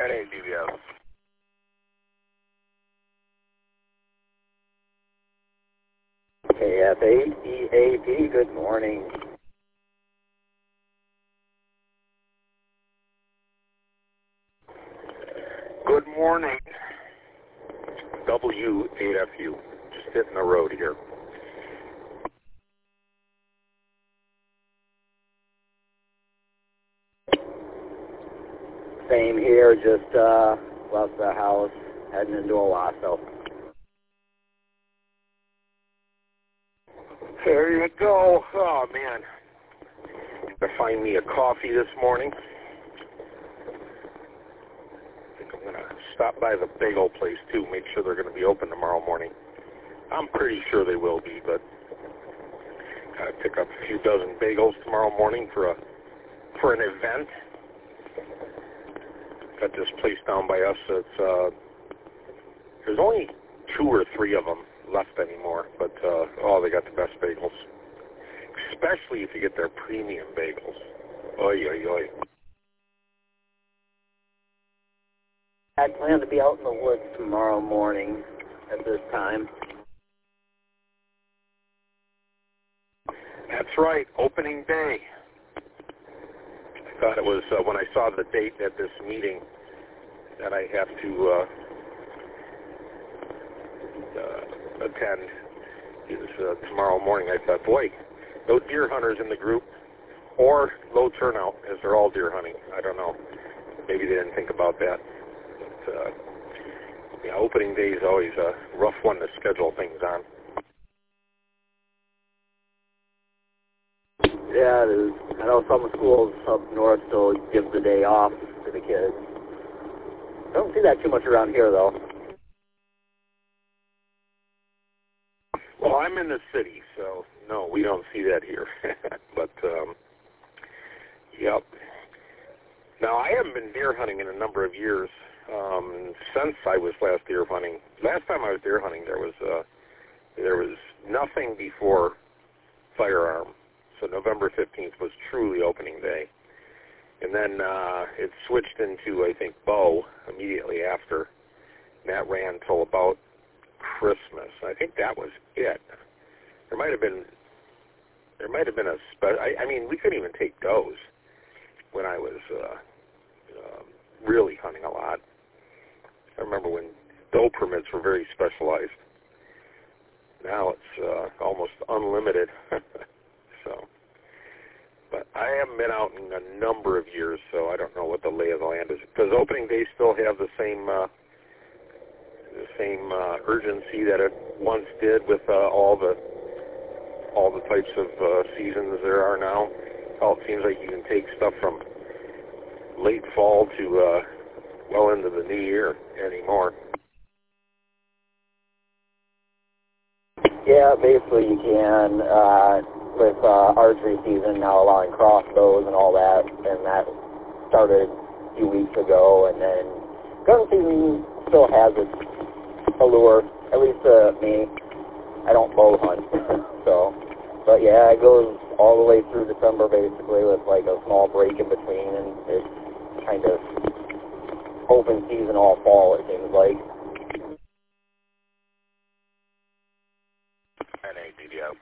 NADBS. KF8EAP, good morning. Good morning. W8FU. Just hitting the road here. Same here, just left the house, heading into Owasso. There you go. Oh, man. I find me a coffee this morning. I think I'm going to stop by the bagel place, too, make sure they're going to be open tomorrow morning. I'm pretty sure they will be, but got to pick up a few dozen bagels tomorrow morning for an event. Got this place down by us. It's there's only 2 or 3 of them left anymore, but they got the best bagels, especially if you get their premium bagels. Oy, oy, oy. I plan to be out in the woods tomorrow morning at this time. That's right, opening day. I thought it was when I saw the date at this meeting that I have to attend. It was tomorrow morning. I thought, boy, no deer hunters in the group, or low turnout, as they're all deer hunting. I don't know. Maybe they didn't think about that. But, opening day is always a rough one to schedule things on. Yeah, it is. I know some schools up north still give the day off to the kids. I don't see that too much around here, though. Well, I'm in the city, so no, we don't see that here. But, yep. Now, I haven't been deer hunting in a number of years since I was last deer hunting. Last time I was deer hunting, there was nothing before firearm. So November 15th was truly opening day. And then it switched into, I think, bow immediately after. And that ran till about Christmas. I think that was it. There might have been a special. I mean, we couldn't even take does when I was really hunting a lot. I remember when doe permits were very specialized. Now it's almost unlimited. So, but I haven't been out in a number of years, so I don't know what the lay of the land is. Does opening day still have the same urgency that it once did with all the types of seasons there are now? Oh, it seems like you can take stuff from late fall to well into the new year anymore. Yeah, basically you can, with archery season now allowing crossbows and all that, and that started a few weeks ago, and then gun season still has its allure, at least to me. I don't bow hunt, so, but yeah, it goes all the way through December basically with like a small break in between, and it's kind of open season all fall, it seems like. NADBS.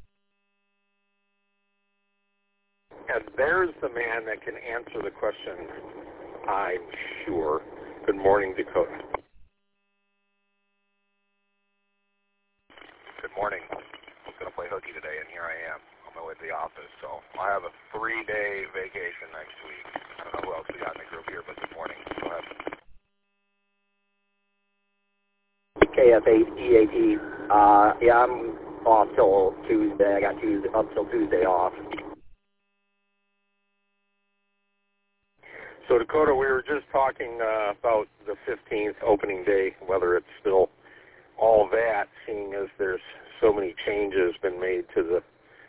And there's the man that can answer the question, I'm sure. Good morning, Dakota. Good morning. I was going to play hooky today, and here I am on my way to the office. So I have a 3-day vacation next week. I don't know who else we got in the group here, but good morning. Go ahead. KF8EAP. Yeah, I'm off till Tuesday. I got up till Tuesday off. So, Dakota, we were just talking about the 15th opening day, whether it's still all that, seeing as there's so many changes been made to the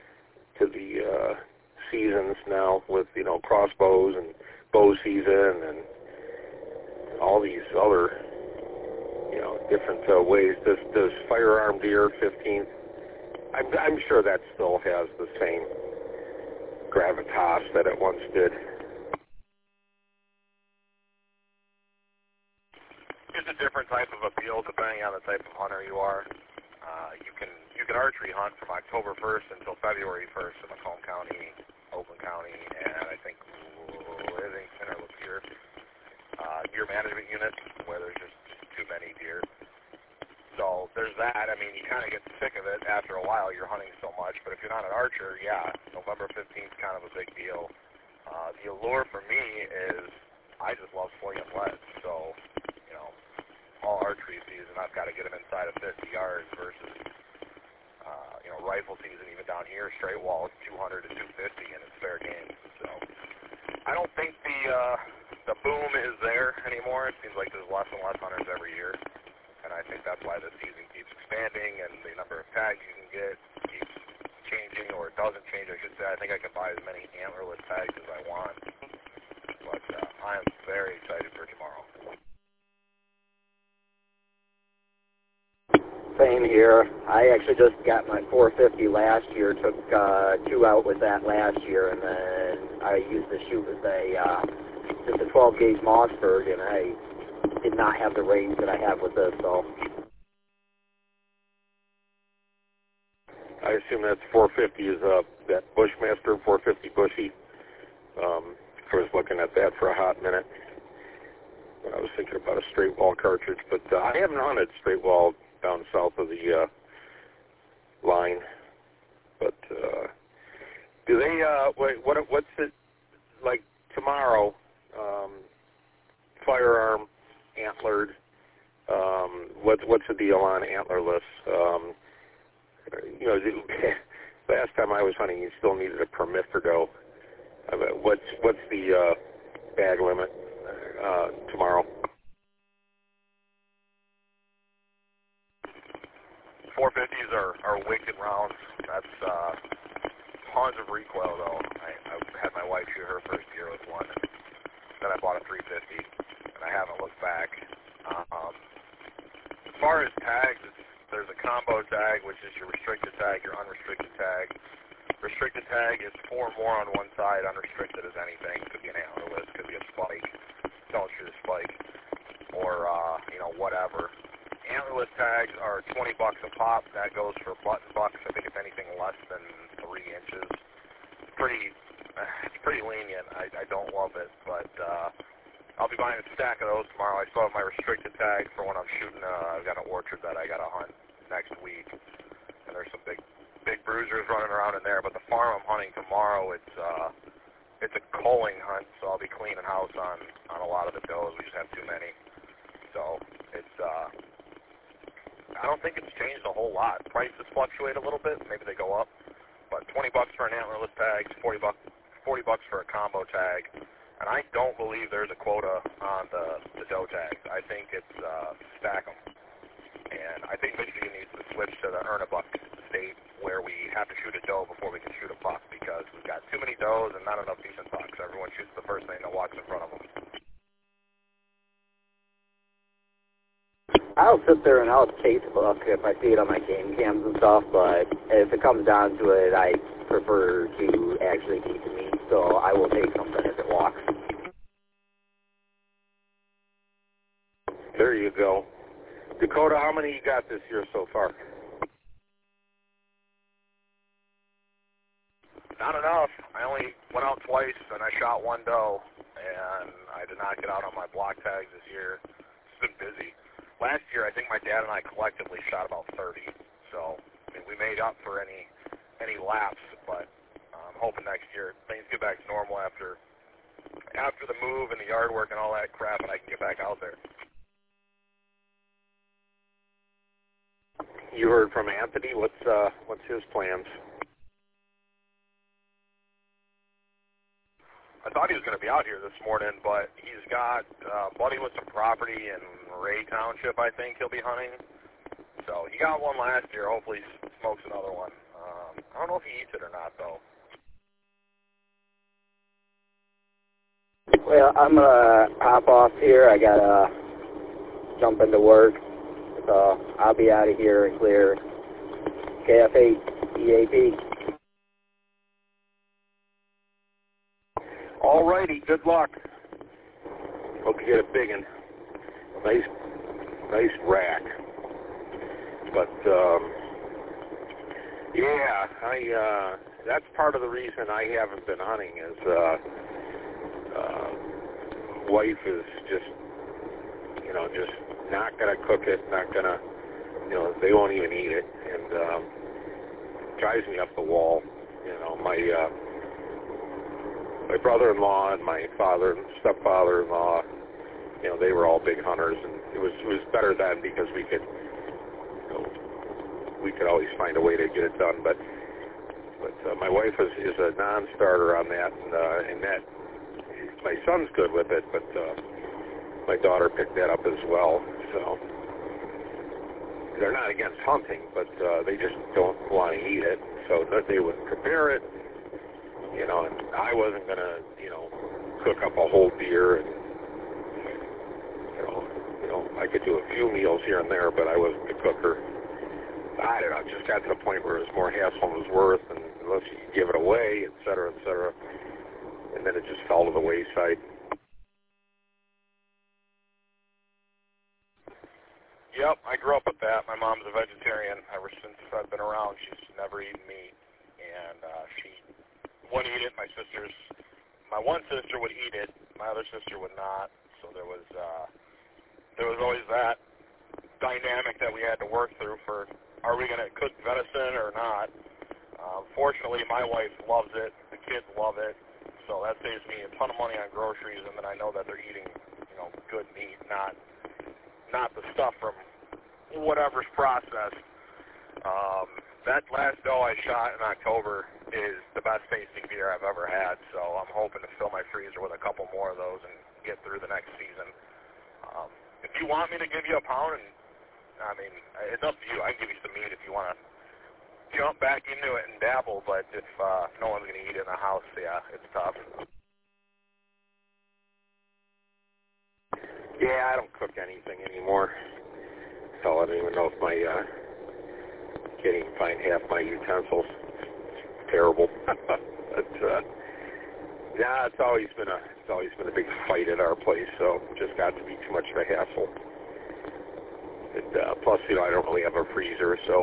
seasons now with, crossbows and bow season and all these other, different ways. Does firearm deer 15th, I'm sure that still has the same gravitas that it once did. type of appeal, depending on the type of hunter you are. You can archery hunt from October 1st until February 1st in Macomb County, Oakland County, and I think Livingston or Lapeer. Deer management units where there's just too many deer. So there's that. I mean, you kind of get sick of it after a while. You're hunting so much. But if you're not an archer, yeah, November 15th is kind of a big deal. The allure for me is I just love slinging lead. So, you know, all archery season, I've got to get them inside of 50 yards versus, you know, rifle season, even down here, straight wall, 200 to 250, and it's fair game. So I don't think the boom is there anymore. It seems like there's less and less hunters every year. And I think that's why the season keeps expanding and the number of tags you can get keeps changing, or it doesn't change, I should say. I think I can buy as many antlerless tags as I want. But I am very excited for tomorrow. Same here. I actually just got my 450 last year, took 2 out with that last year, and then I used to shoot with just a 12-gauge Mossberg, and I did not have the range that I have with this, so. I assume that's 450 is that Bushmaster 450 Bushy. I was looking at that for a hot minute when I was thinking about a straight wall cartridge, but I haven't hunted straight wall down south of the line. But do they? What's it like tomorrow? Firearm, antlered. What's the deal on antlerless? You know, last time I was hunting, you still needed a permit for doe. What's the bag limit tomorrow? 450s are wicked rounds. That's tons of recoil, though. I had my wife shoot her first deer with one. Then I bought a 350, and I haven't looked back. As far as tags, there's a combo tag, which is your restricted tag, your unrestricted tag. Restricted tag is 4 more on one side. Unrestricted is anything. Could be an antlerless, could be a spike. Don't shoot a spike, or you know, whatever. Antlerless tags are $20 a pop. That goes for button bucks. I think it's anything less than 3 inches. It's pretty lenient. I don't love it, but I'll be buying a stack of those tomorrow. I still have my restricted tag for when I'm shooting. I've got an orchard that I got to hunt next week, and there's some big bruisers running around in there. But the farm I'm hunting tomorrow, it's a culling hunt, so I'll be cleaning house on a lot of the does. We just have too many, so it's I don't think it's changed a whole lot. Prices fluctuate a little bit. Maybe they go up, but $20 for an antlerless tag, $40 for a combo tag. And I don't believe there's a quota on the doe tags. I think it's stack them. And I think Michigan needs to switch to the earn a buck state where we have to shoot a doe before we can shoot a buck, because we've got too many does and not enough decent bucks. Everyone shoots the first thing that walks in front of them. I'll sit there and I'll chase a buck if I see it on my game cams and stuff, but if it comes down to it, I prefer to actually eat the meat, so I will take something if it walks. There you go. Dakota, how many you got this year so far? Not enough. I only went out twice, and I shot 1 doe, and I did not get out on my block tags this year. It's been busy. Last year, I think my dad and I collectively shot about 30. So, I mean, we made up for any lapse, but I'm hoping next year things get back to normal after the move and the yard work and all that crap, and I can get back out there. You heard from Anthony. What's his plans? I thought he was going to be out here this morning, but he's got a buddy with some property in Ray Township, I think he'll be hunting. So he got one last year. Hopefully he smokes another one. I don't know if he eats it or not, though. Well, I'm going to hop off here. I got to jump into work. So I'll be out of here and clear. KF8 EAP. All righty, good luck. Hope you get a big one. nice rack. But yeah, that's part of the reason I haven't been hunting is wife is just not gonna cook it, not gonna, they won't even eat it, and drives me up the wall. My brother-in-law and my father and stepfather-in-law, they were all big hunters, and it was better then because we could always find a way to get it done. But my wife is a non-starter on that, and that my son's good with it, but my daughter picked that up as well. So they're not against hunting, but they just don't want to eat it. So that they would prepare it, and I wasn't gonna, cook up a whole deer, and I could do a few meals here and there, but I wasn't the cooker. I don't know. It just got to the point where it was more hassle than it was worth, and unless you give it away, et cetera, and then it just fell to the wayside. Yep, I grew up with that. My mom's a vegetarian. Ever since I've been around, she's never eaten meat, and she wouldn't eat it. My one sister would eat it. My other sister would not. So there was always that dynamic that we had to work through for, are we going to cook venison or not? Fortunately, my wife loves it. The kids love it. So that saves me a ton of money on groceries, and then I know that they're eating, good meat, not the stuff from whatever's processed. That last doe I shot in October is the best tasting deer I've ever had, so I'm hoping to fill my freezer with a couple more of those and get through the next season. If you want me to give you a pound, it's up to you. I can give you some meat if you want to jump back into it and dabble, but if no one's going to eat it in the house, yeah, it's tough. Yeah, I don't cook anything anymore. Hell, I don't even know if my can't even find half my utensils. It's terrible. But yeah, it's always been a big fight at our place. So it just got to be too much of a hassle. And plus, I don't really have a freezer, so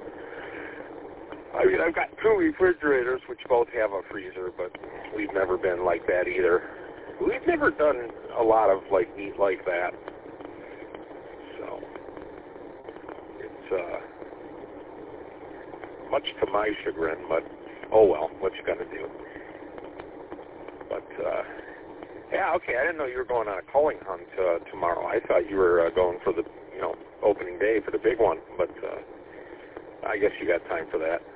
I've got two refrigerators which both have a freezer, but we've never been like that either. We've never done a lot of meat like that. So it's much to my chagrin, but oh well, what you gonna do? But yeah, okay. I didn't know you were going on a culling hunt tomorrow. I thought you were going for the opening day for the big one, but I guess you got time for that.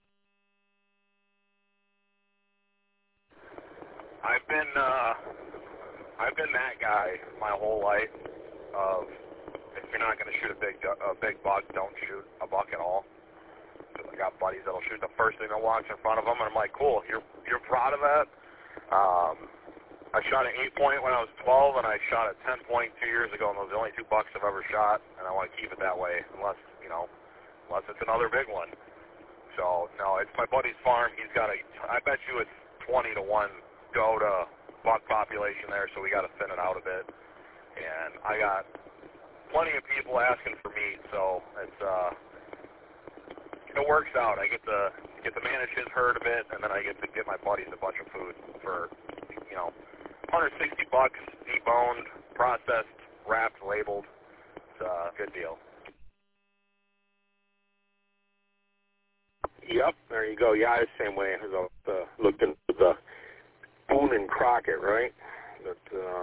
I've been that guy my whole life of, if you're not going to shoot a big buck, don't shoot a buck at all. Because I got buddies that'll shoot the first thing that walks in front of them, and I'm like, cool, you're proud of that? I shot an 8-point when I was 12, and I shot a 10-point 2 years ago, and those are the only 2 bucks I've ever shot, and I want to keep it that way, unless it's another big one. So, no, it's my buddy's farm. He's got I bet you it's 20 to 1 go to buck population there, so we got to thin it out a bit. And I got plenty of people asking for meat, so it works out. I get to manage his herd a bit, and then I get to get my buddies a bunch of food for, $160, deboned, processed, wrapped, labeled. It's a good deal. Yep, there you go. Yeah, the same way. I was looking at the Boone and Crockett, right? But,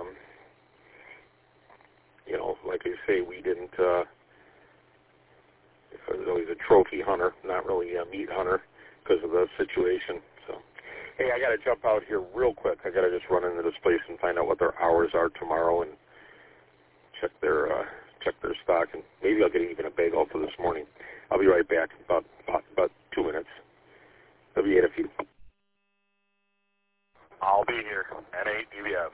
like I say, we didn't, I was always a trophy hunter, not really a meat hunter because of the situation. So, hey, I got to jump out here real quick. I got to just run into this place and find out what their hours are tomorrow and check their stock, and maybe I'll get even a bagel for this morning. I'll be right back, about 2 minutes. I'll be in a few. I'll be here. N8DBF.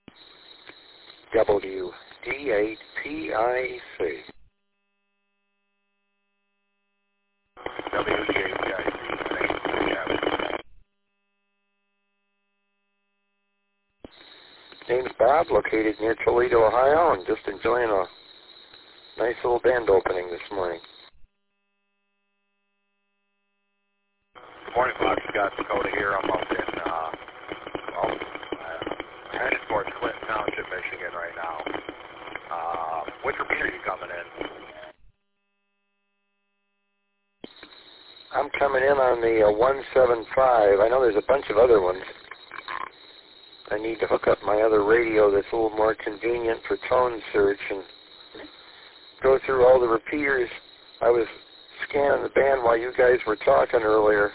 WD8PIC. WGAPIC. Name's Bob, located near Toledo, Ohio, and just enjoying a nice little band opening this morning. Good morning, Bob. Scott Dakota here. I'm up in, headed towards Clinton Township, Michigan right now. Which repeater are you coming in? I'm coming in on the 175. I know there's a bunch of other ones. I need to hook up my other radio that's a little more convenient for tone search and go through all the repeaters. I was scanning the band while you guys were talking earlier.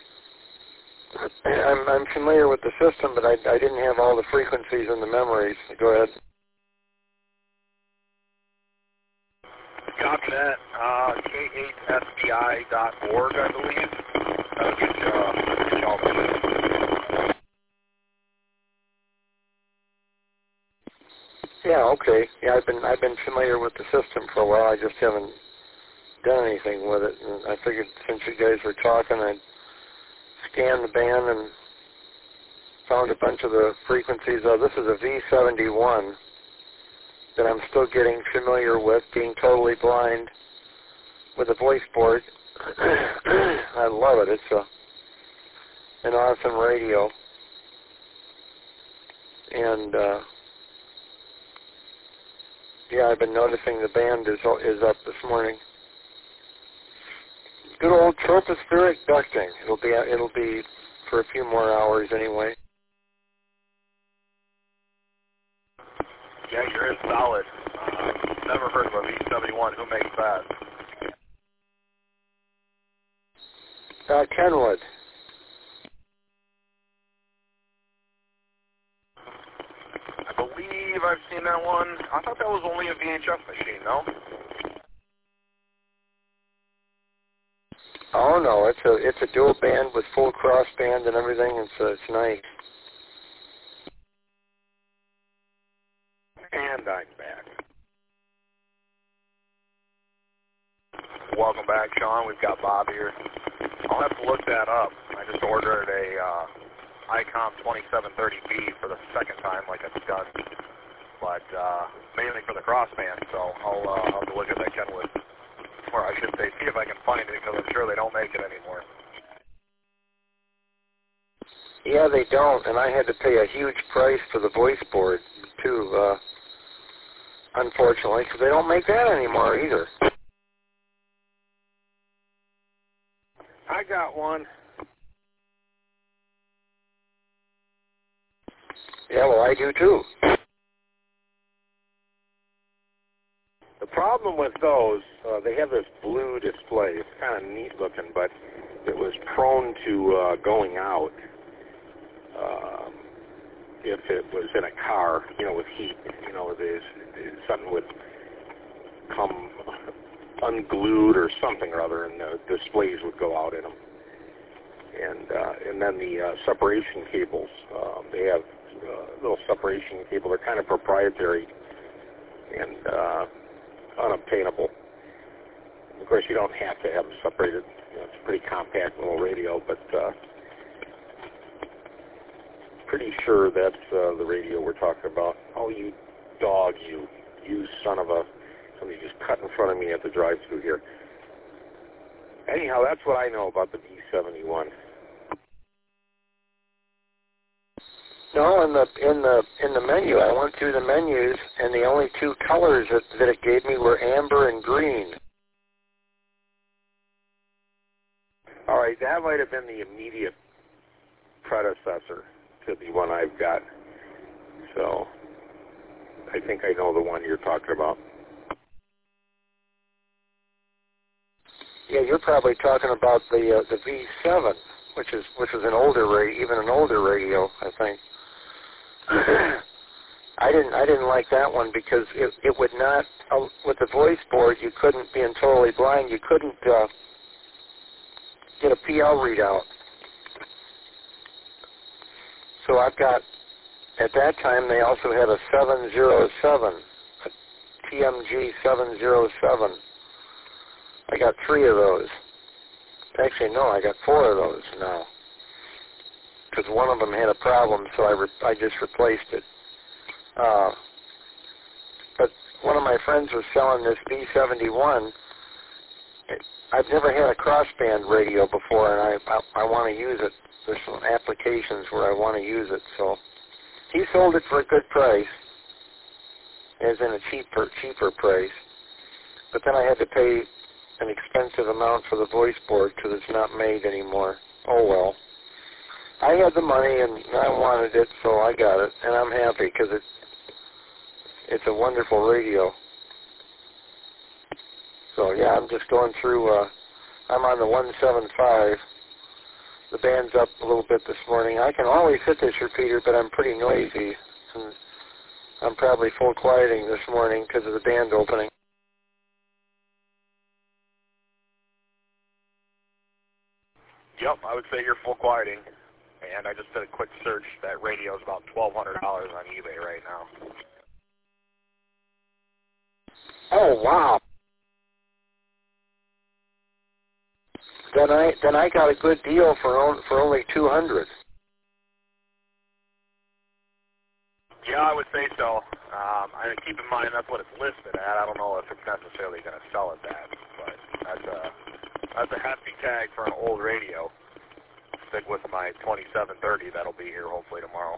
I'm familiar with the system, but I didn't have all the frequencies and the memories. Go ahead. Copy that. K8SBI.org, I believe. That'll get you all the list. Yeah, okay. Yeah, I've been familiar with the system for a while. I just haven't done anything with it. And I figured since you guys were talking, I'd scan the band and found a bunch of the frequencies. This is a V71 that I'm still getting familiar with, being totally blind with a voice board. I love it. It's an awesome radio. And yeah, I've been noticing the band is up this morning. Good old tropospheric ducting. It'll be for a few more hours anyway. Yeah, you're in solid. Never heard of a V71. Who makes that? Kenwood. I believe I've seen that one. I thought that was only a VHF machine, no? Oh no, it's a dual band with full cross band and everything. It's nice. And I'm back. Welcome back, Sean. We've got Bob here. I'll have to look that up. I just ordered a ICOM 2730B for the second time, like I've done, but mainly for the crossband. So I'll have to look at that Kenwood, or I should say, see if I can find it, because I'm sure they don't make it anymore. Yeah, they don't, and I had to pay a huge price for the voice board too. Unfortunately, because they don't make that anymore either. I got one. Yeah, well, I do too. The problem with those, they have this blue display. It's kind of neat looking, but it was prone to going out if it was in a car, with heat. Something would come unglued or something or other, and the displays would go out in them. And then the separation cables, they have little separation cable. They're kind of proprietary and unobtainable. Of course, you don't have to have them separated. It's a pretty compact little radio, but pretty sure that's the radio we're talking about. Oh, you dog, you son of a... Somebody just cut in front of me at the drive-thru here. Anyhow, that's what I know about the V71. No, in the menu, I went through the menus, and the only two colors that it gave me were amber and green. All right, that might have been the immediate predecessor to the one I've got. So I think I know the one you're talking about. Yeah, you're probably talking about the V7, which is an older radio, even an older radio, I think. I didn't like that one because it would not, with the voice board, you couldn't, being totally blind, you couldn't get a PL readout. So I've got, at that time they also had a 707, a TMG 707. I got 3 of those. Actually, no, I got 4 of those now. Because one of them had a problem, so I just replaced it. But one of my friends was selling this B71. I've never had a crossband radio before, and I want to use it. There's some applications where I want to use it, so he sold it for a good price, as in a cheaper price. But then I had to pay an expensive amount for the voice board because it's not made anymore. Oh well. I had the money and I wanted it, so I got it, and I'm happy because it's a wonderful radio. So yeah, I'm just going through. I'm on the 175. The band's up a little bit this morning. I can always hit this repeater, but I'm pretty noisy. And I'm probably full quieting this morning because of the band opening. Yep, I would say you're full quieting. And I just did a quick search. That radio is about $1,200 on eBay right now. Oh wow! Then I got a good deal for only $200. Yeah, I would say so. I keep in mind that's what it's listed at. I don't know if it's necessarily going to sell at that, but that's a hefty tag for an old radio. Stick with my 2730 that'll be here hopefully tomorrow.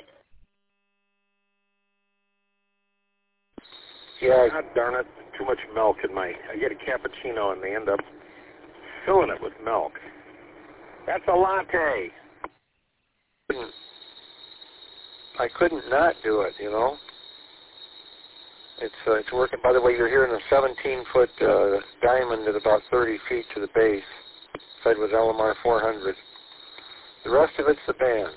Yeah, God darn it, too much milk in I get a cappuccino and they end up filling it with milk. That's a latte. I couldn't not do it, you know. It's working. By the way, you're hearing a 17-foot diamond at about 30 feet to the base, fed with LMR 400. The rest of it's the band.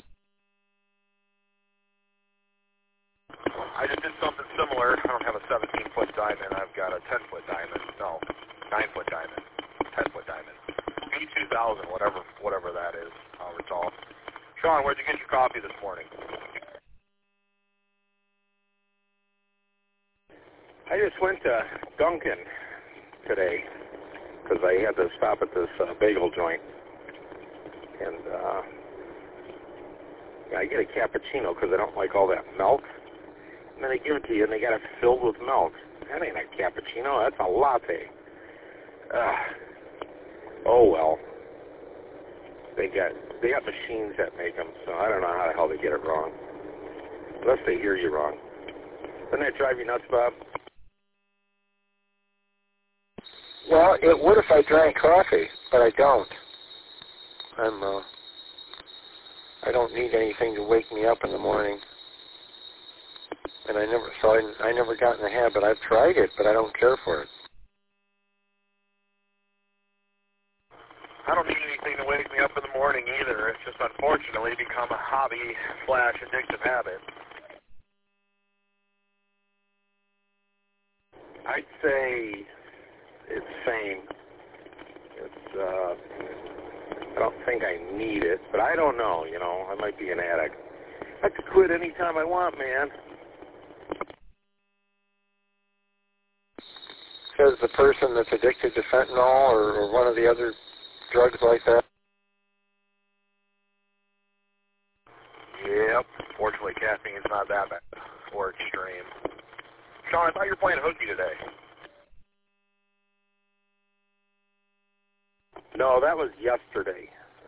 I just did something similar. I don't have a 17-foot diamond. I've got a 10-foot diamond. No, 9-foot diamond. 10-foot diamond. B2000, whatever that is, however tall. Sean, where'd you get your coffee this morning? I just went to Dunkin' today because I had to stop at this bagel joint. And I get a cappuccino because I don't like all that milk. And then they give it to you and they got it filled with milk. That ain't a cappuccino, that's a latte. Oh well. They got machines that make them, so I don't know how the hell they get it wrong. Unless they hear you wrong. Doesn't that drive you nuts, Bob? Well, it would if I drank coffee, but I don't. I don't need anything to wake me up in the morning. And I never got in the habit. I've tried it, but I don't care for it. I don't need anything to wake me up in the morning either. It's just unfortunately become a hobby/addictive habit. I'd say it's same. I don't think I need it, but I don't know, you know. I might be an addict. I could quit anytime I want, man. Says the person that's addicted to fentanyl or one of the other drugs like that. Yep. Fortunately, caffeine is not that bad or extreme. Sean, I thought you were playing hooky today. No, that was yesterday.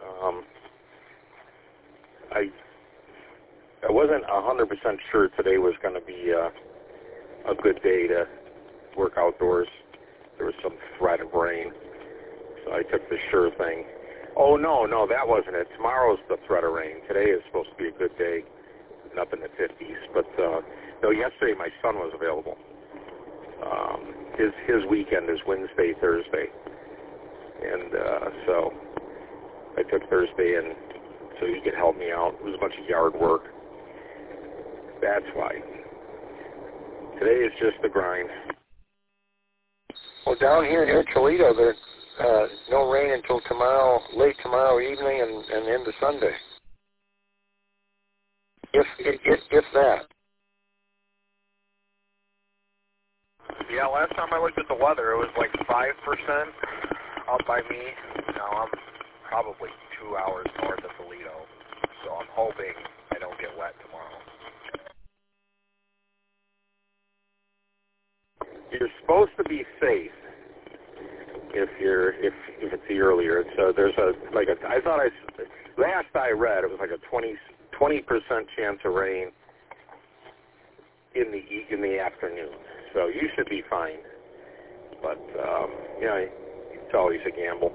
I wasn't 100% sure today was going to be a good day to work outdoors. There was some threat of rain, so I took the sure thing. Oh, no, that wasn't it. Tomorrow's the threat of rain. Today is supposed to be a good day, up in the 50s. But, no, yesterday my son was available. His weekend is Wednesday, Thursday. And so I took Thursday in so he could help me out. It was a bunch of yard work. That's why. Today is just the grind. Well, down here near Toledo, there's no rain until late tomorrow evening and into Sunday. If that. Yeah, last time I looked at the weather, it was like 5% up by me. now. I'm probably 2 hours north of Toledo, so I'm hoping I don't get wet tomorrow. You're supposed to be safe if it's the earlier. So there's last I read it was like a 20% chance of rain in the afternoon. So you should be fine. But it's always a gamble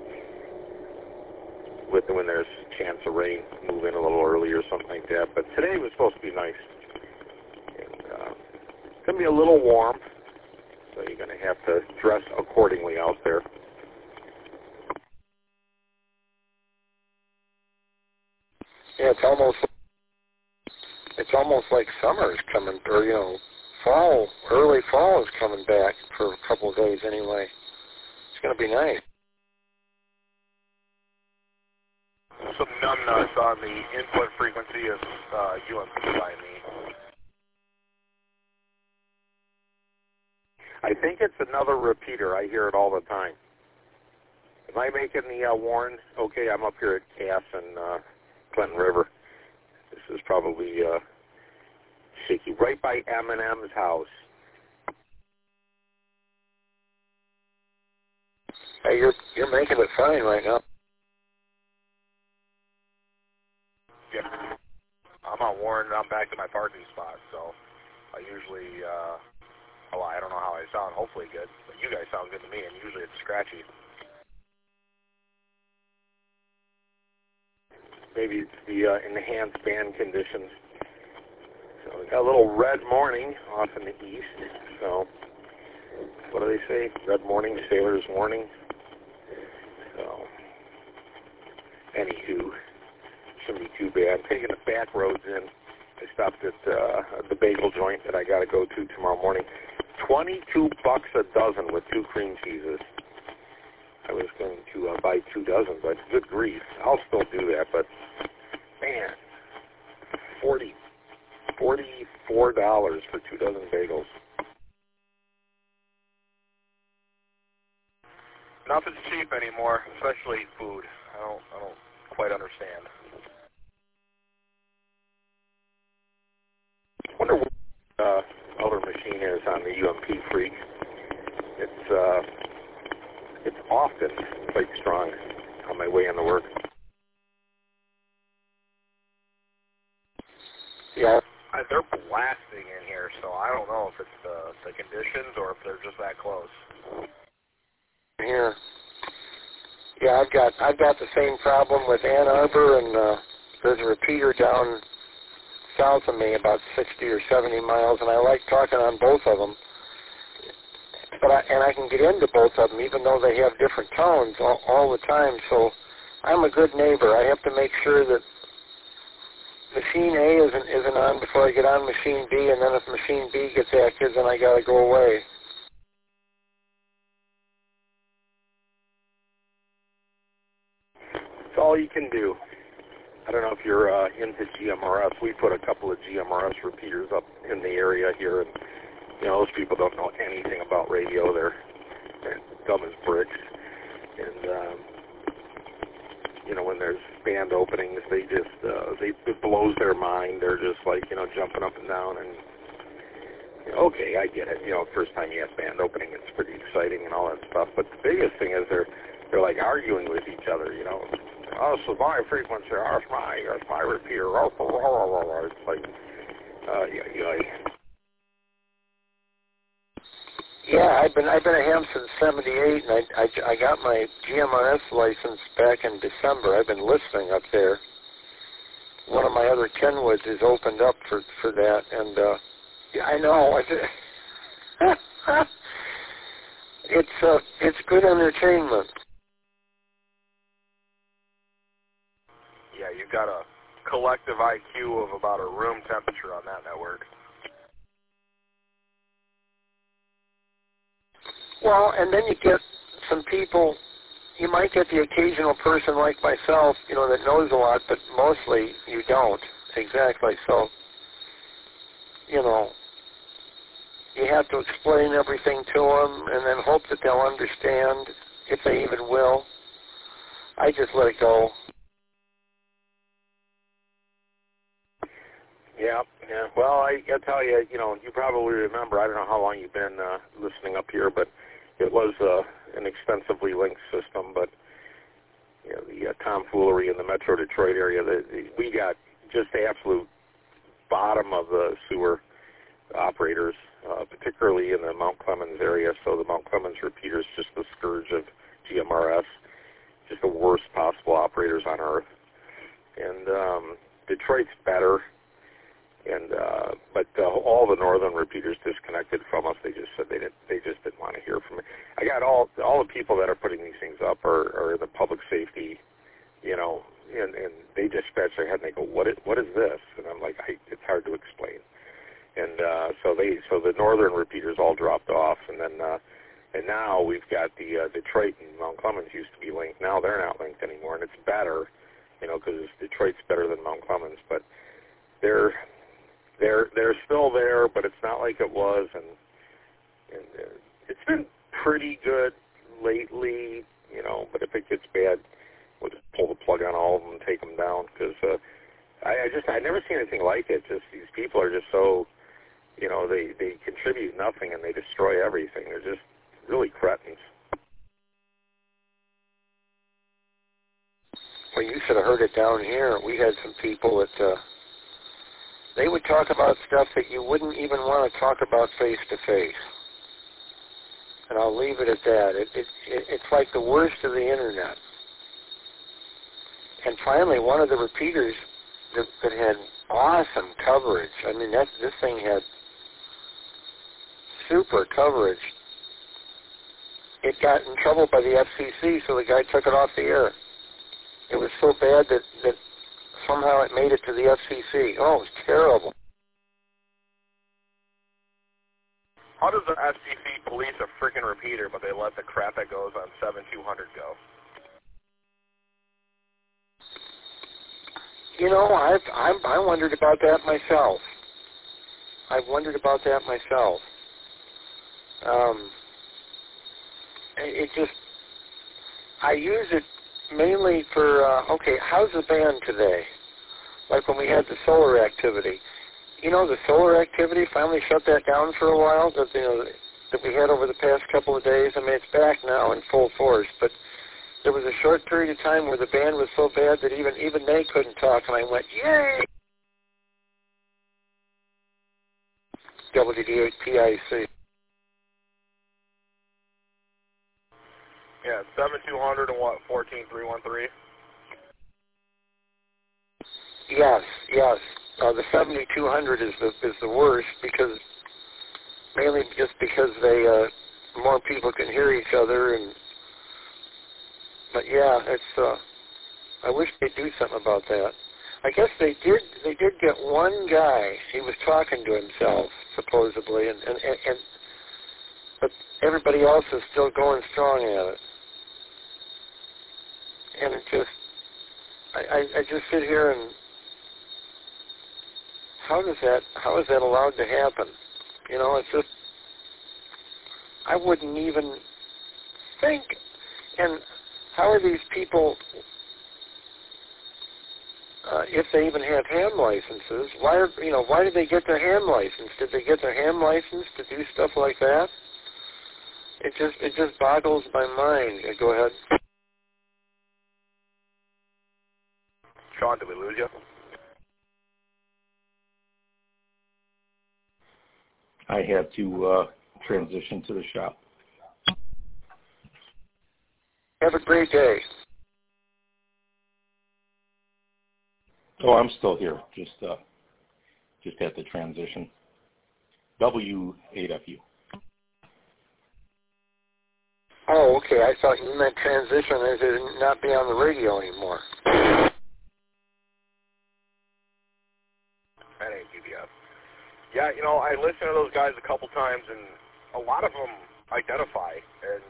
when there's a chance of rain, move in a little early or something like that. But today was supposed to be nice. And, it's going to be a little warm, so you're going to have to dress accordingly out there. Yeah, it's almost like summer's coming, or early fall is coming back for a couple of days anyway. It's going to be nice. Some numbness on the input frequency of UMP by me. I think it's another repeater. I hear it all the time. Am I making the Warren? Okay, I'm up here at Cass and Clinton River. This is probably shaky. Right by Eminem's house. Hey, you're making it fine right now. Yeah. I'm on Warren. I'm back to my parking spot, so I usually, I don't know how I sound. Hopefully good, but you guys sound good to me, and usually it's scratchy. Maybe it's the enhanced band conditions. So we got a little red morning off in the east. So what do they say? Red morning, sailor's warning. So anywho, shouldn't be too bad. I'm taking the back roads in. I stopped at the bagel joint that I got to go to tomorrow morning. $22 a dozen with 2 cream cheeses. I was going to buy 2 dozen, but good grief, I'll still do that. But man, $44 for 2 dozen bagels. Nothing's cheap anymore, especially food. I don't quite understand. I wonder what other machine is on the UMP Freak. It's often quite strong on my way into work. Yeah. They're blasting in here, so I don't know if it's the conditions or if they're just that close. Here. Yeah, I've got the same problem with Ann Arbor, and there's a repeater down south of me about 60 or 70 miles, and I like talking on both of them. But I can get into both of them, even though they have different tones all the time. So I'm a good neighbor. I have to make sure that machine A isn't on before I get on machine B, and then if machine B gets active, then I got to go away. It's all you can do. I don't know if you're into GMRS. We put a couple of GMRS repeaters up in the area here, and those people don't know anything about radio. They're dumb as bricks. And, when there's band openings, they just, it blows their mind. They're just like, jumping up and down. And, okay, I get it. First time you have band opening, it's pretty exciting and all that stuff. But the biggest thing is they're like arguing with each other, Oh, so my frequency, that's my repeater. It's like, Yeah, I've been a ham since '78, and I got my GMRS license back in December. I've been listening up there. One of my other Kenwoods is opened up for that, and yeah, I know. It's good entertainment. Yeah, you've got a collective IQ of about a room temperature on that network. Well, and then you get some people, you might get the occasional person like myself, that knows a lot, but mostly you don't. Exactly. So, you have to explain everything to them and then hope that they'll understand, if they even will. I just let it go. Yeah. Well, I tell you, you probably remember. I don't know how long you've been listening up here, but it was an extensively linked system. But the tomfoolery in the Metro Detroit area, we got just the absolute bottom of the sewer operators, particularly in the Mount Clemens area. So the Mount Clemens repeater is just the scourge of GMRS, just the worst possible operators on earth. And Detroit's better. But all the northern repeaters disconnected from us. They just said they just didn't want to hear from me. I got all the people that are putting these things up are in the public safety, and they just scratch their head and they go, what is this? And I'm like, it's hard to explain. And so the northern repeaters all dropped off, and then and now we've got the Detroit and Mount Clemens used to be linked. Now they're not linked anymore, and it's better, because Detroit's better than Mount Clemens, but they're still there, but it's not like it was, and it's been pretty good lately, but if it gets bad, we'll just pull the plug on all of them and take them down, because I never seen anything like it. Just these people are just so, they contribute nothing and they destroy everything. They're just really cretins. Well, you should have heard it down here. We had some people that they would talk about stuff that you wouldn't even want to talk about face to face. And I'll leave it at that. It's like the worst of the internet. And finally, one of the repeaters that had awesome coverage. I mean, this thing had super coverage. It got in trouble by the FCC, so the guy took it off the air. It was so bad that somehow it made it to the FCC. Oh, it was terrible. How does the FCC police a freaking repeater, but they let the crap that goes on 7200 go? I wondered about that myself. I've wondered about that myself. I use it mainly for, how's the band today? Like when we had the solar activity. The solar activity finally shut that down for a while that we had over the past couple of days. I mean, it's back now in full force, but there was a short period of time where the band was so bad that even they couldn't talk, and I went, yay! WDPIC. Yeah, 7200 and what, 14313? Yes. The 7200 is the worst mainly just because more people can hear each other, but yeah, it's I wish they'd do something about that. I guess they did get one guy. He was talking to himself supposedly, and but everybody else is still going strong at it. And it just I just sit here and how is that allowed to happen? It's just I wouldn't even think. And how are these people, if they even have ham licenses? Why did they get their ham license? Did they get their ham license to do stuff like that? It just boggles my mind. Go ahead. Sean, did we lose you? I had to transition to the shop. Have a great day. Oh, I'm still here. Just had to transition. W8FU. Oh, okay. I thought you meant transition as in not be on the radio anymore. That ain't PBS. Yeah, I listened to those guys a couple times, and a lot of them identify, and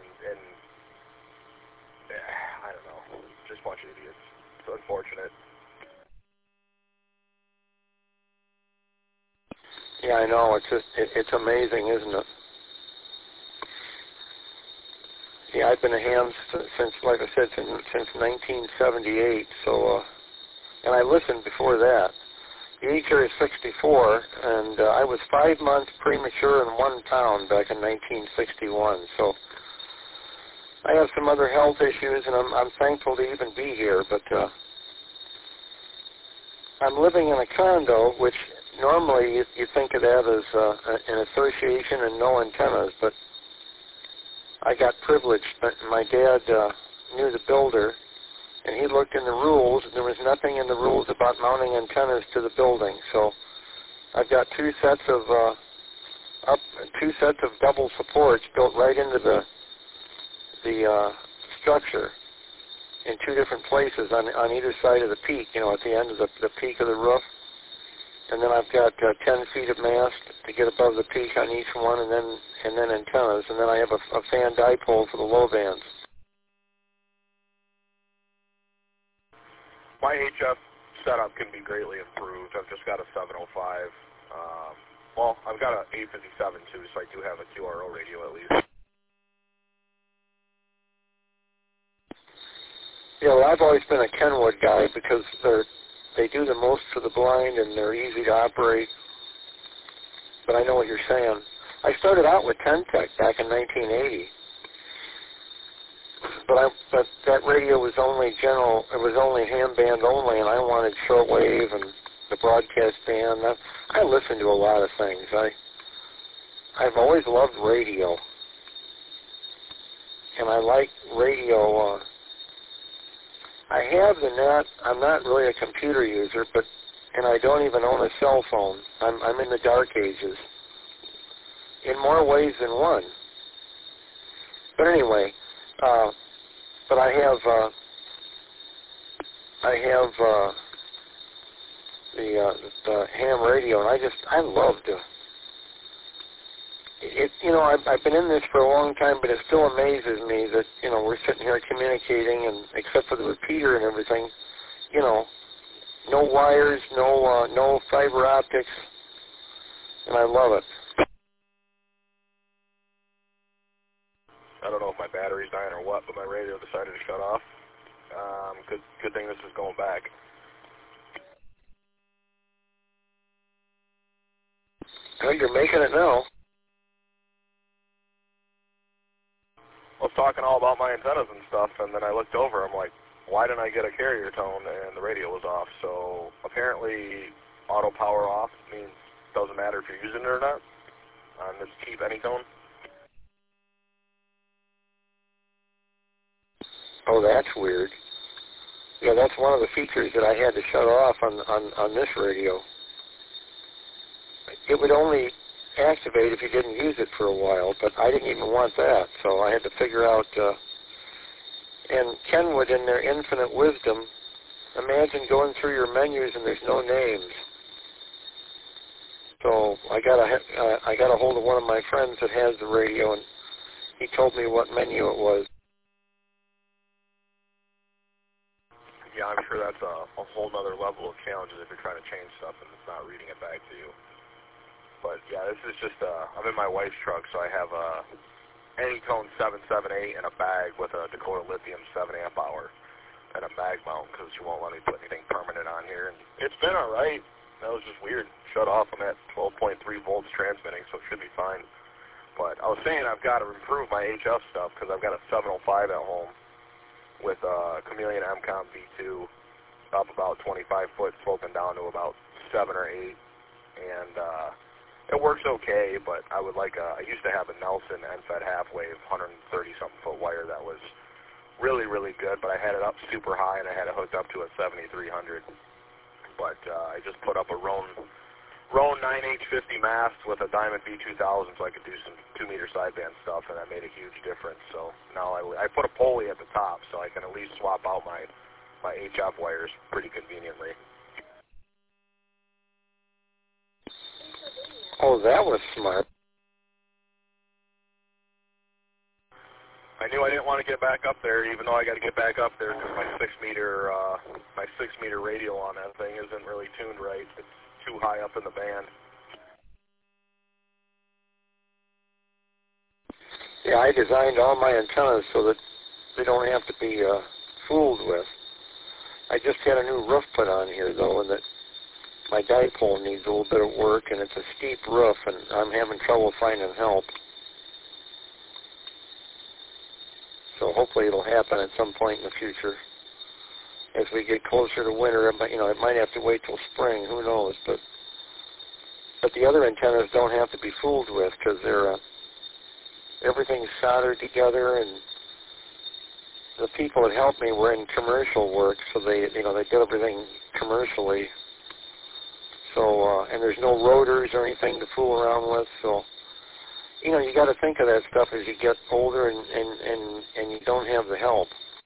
I don't know, just a bunch of idiots. It's unfortunate. Yeah, I know. It's amazing, isn't it? Yeah, I've been a ham since, like I said, since 1978. So, and I listened before that. The age here is 64, and I was 5 months premature in 1 pound back in 1961. So I have some other health issues, and I'm thankful to even be here. But I'm living in a condo, which normally you think of that as an association and no antennas, but I got privileged. But my dad knew the builder, and he looked in the rules, and there was nothing in the rules about mounting antennas to the building. So I've got two sets of double supports built right into the structure in 2 different places on either side of the peak. You know, at the end of the peak of the roof. And then I've got 10 feet of mast to get above the peak on each one, and then antennas, and then I have a fan dipole for the low bands. My HF setup can be greatly improved. I've just got a 705. Well, I've got an 857 too, so I do have a QRO radio at least. Yeah, well, I've always been a Kenwood guy because they do the most for the blind and they're easy to operate. But I know what you're saying. I started out with Ten-Tec back in 1980. But that radio was only general. It was only ham band only, and I wanted shortwave and the broadcast band. I listen to a lot of things. I've always loved radio, and I like radio. I have the net. I'm not really a computer user, and I don't even own a cell phone. I'm in the dark ages in more ways than one. But anyway. But I have the ham radio, and I love to. You know, I've been in this for a long time, but it still amazes me that, you know, we're sitting here communicating, and except for the repeater and everything, you know, no wires, no fiber optics, and I love it. I don't know if my battery's dying or what, but my radio decided to shut off. Good thing this is going back. Well, you're making it now. I was talking all about my antennas and stuff, and then I looked over. I'm like, why didn't I get a carrier tone? And the radio was off. So apparently, auto power off means it doesn't matter if you're using it or not on this cheap Anytone. Oh, that's weird. Yeah, that's one of the features that I had to shut off on this radio. It would only activate if you didn't use it for a while, but I didn't even want that, so I had to figure out. And Kenwood, in their infinite wisdom, imagine going through your menus and there's no names. So I got a hold of one of my friends that has the radio, and he told me what menu it was. Yeah, I'm sure that's a whole other level of challenges if you're trying to change stuff and it's not reading it back to you. But yeah, this is just, I'm in my wife's truck, so I have a Anytone 778 and a bag with a Dakota Lithium 7 amp hour and a mag mount because she won't let me put anything permanent on here. And it's been all right. That was just weird. Shut off. I'm at 12.3 volts transmitting, so it should be fine. But I was saying I've got to improve my HF stuff because I've got a 705 at home with a Chameleon MCOM V2 up about 25 foot, sloping down to about 7 or 8. And it works okay, but I would like I used to have a Nelson NFED half-wave 130-something foot wire that was really, really good, but I had it up super high and I had it hooked up to a 7300. But I just put up a Roan 9H50 mast with a Diamond V2000 so I could do some 2-meter sideband stuff, and that made a huge difference. So now I put a pulley at the top so I can at least swap out my HF wires pretty conveniently. Oh, that was smart. I knew I didn't want to get back up there, even though I got to get back up there because my 6-meter radio on that thing isn't really tuned right. It's too high up in the band. Yeah, I designed all my antennas so that they don't have to be fooled with. I just had a new roof put on here, though, and that my dipole needs a little bit of work, and it's a steep roof, and I'm having trouble finding help. So hopefully it'll happen at some point in the future. As we get closer to winter, it might have to wait till spring. Who knows? But the other antennas don't have to be fooled with because they're everything's soldered together, and the people that helped me were in commercial work, so they did everything commercially. So and there's no rotors or anything to fool around with. So you got to think of that stuff as you get older and you don't have the help.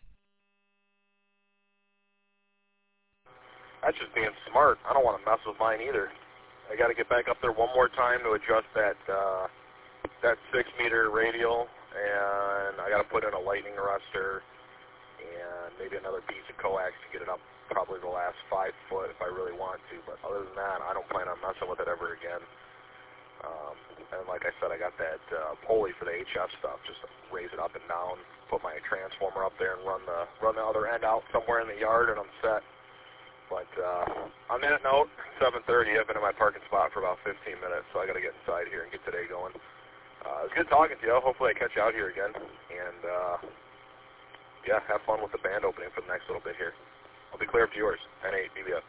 That's just being smart. I don't want to mess with mine either. I got to get back up there one more time to adjust that 6-meter radial, and I got to put in a lightning arrestor and maybe another piece of coax to get it up probably the last 5 foot if I really want to. But other than that, I don't plan on messing with it ever again. And like I said, I got that pulley for the HF stuff, just to raise it up and down, put my transformer up there, and run the other end out somewhere in the yard, and I'm set. But on that note, 7:30, I've been in my parking spot for about 15 minutes, so I got to get inside here and get today going. It was good talking to you. Hopefully I catch you out here again. And, yeah, have fun with the band opening for the next little bit here. I'll be clear up to yours. N8 BBF.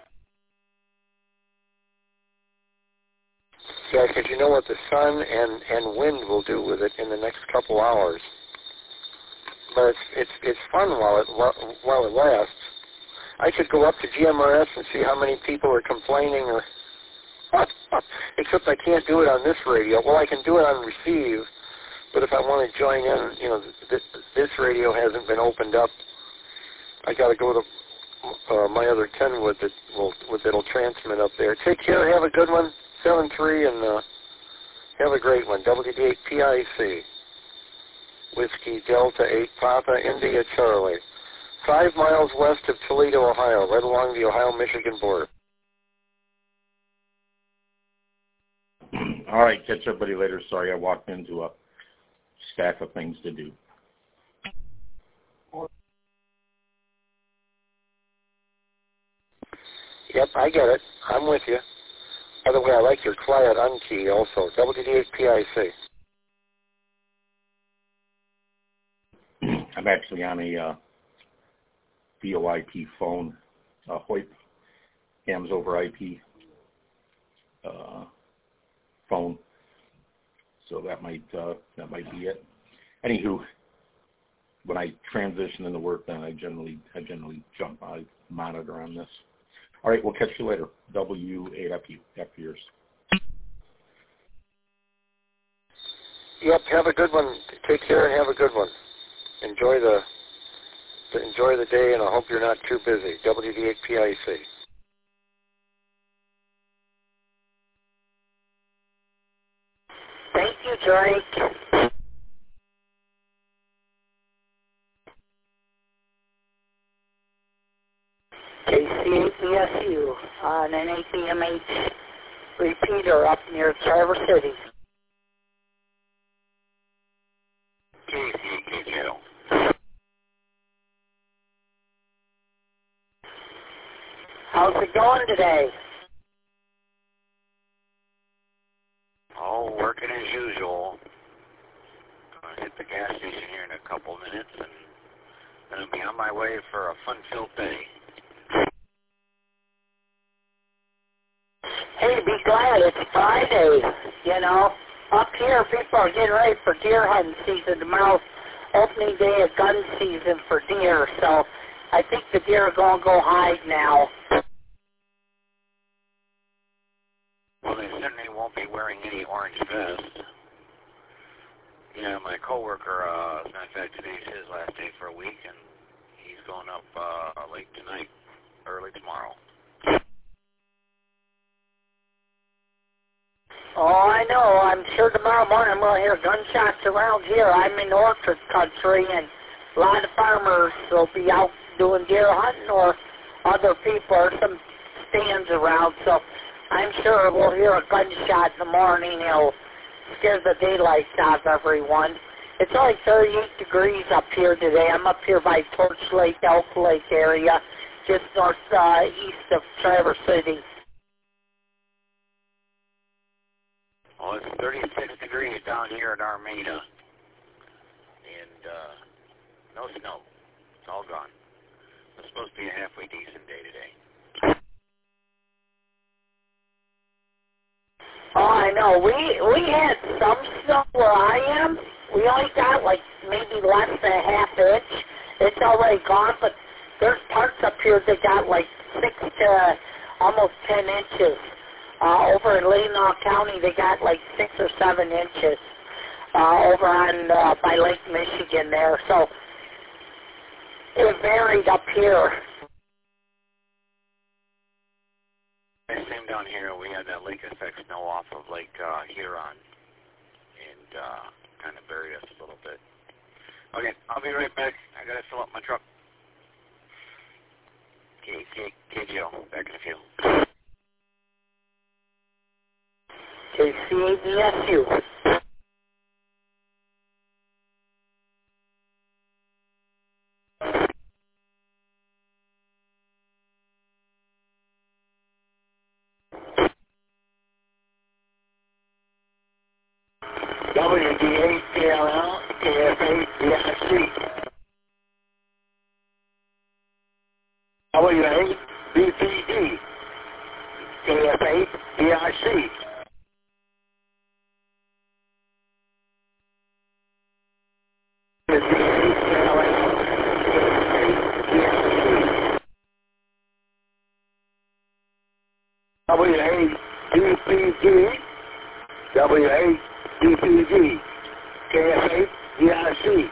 Yeah, because you know what the sun and wind will do with it in the next couple hours. But it's fun while it lasts. I could go up to GMRS and see how many people are complaining, or except I can't do it on this radio. Well, I can do it on receive, but if I want to join in, this radio hasn't been opened up. I got to go to my other 10-wood that'll transmit up there. Take care. Have a good one. 7-3, and have a great one. WD8PIC. Whiskey Delta 8 Papa India Charlie. 5 miles west of Toledo, Ohio, right along the Ohio-Michigan border. All right, catch everybody later. Sorry, I walked into a stack of things to do. Yep, I get it. I'm with you. By the way, I like your quiet unkey also. WD8PIC. I'm actually on a VoIP phone, Hoyt Hams over IP phone, so that might be it. Anywho, when I transition into work, then I generally jump my monitor on this. All right, we'll catch you later. W8FU, after yours. Yep, have a good one. Take care and have a good one. Enjoy the day, and I hope you're not too busy. WD8PIC. Thank you, Drake. KC8BSU on an APMH repeater up near Traverse City. KC8KJO. How's it going today? Oh, working as usual. Gonna hit the gas station here in a couple minutes, and gonna be on my way for a fun-filled day. Hey, be glad it's Friday. Up here people are getting ready for deer hunting season. Tomorrow's opening day of gun season for deer, so I think the deer are going to go hide now. Well, they certainly won't be wearing any orange vests. Yeah, my coworker, as a matter of fact, today's his last day for a week, and he's going up late tonight, early tomorrow. Oh, I know. I'm sure tomorrow morning I'm going to hear gunshots around here. I'm in orchard country, and a lot of farmers will be out doing deer hunting, or other people, or some stands around. So I'm sure we'll hear a gunshot in the morning. It'll scare the daylights out of everyone. It's only 38 degrees up here today. I'm up here by Torch Lake, Elk Lake area, just northeast of Traverse City. Well, it's 36 degrees down here in Armada. And no snow. It's all gone. It's supposed to be a halfway decent day today. Oh, I know. We had some snow where I am. We only got like maybe less than a half inch. It's already gone, but there's parts up here that got like 6 to almost 10 inches. Over in Leelanau County, they got like 6 or 7 inches over on by Lake Michigan there. So it varied up here. Same down here. We had that lake effect snow off of Lake Huron, and kind of buried us a little bit. Okay, I'll be right back. I gotta fill up my truck. KGO, back in a few. KCADSU. WD8DLL, KF8DIC. W8BPD, KF8DIC. W8DPD, W8DPD, KF8DIC.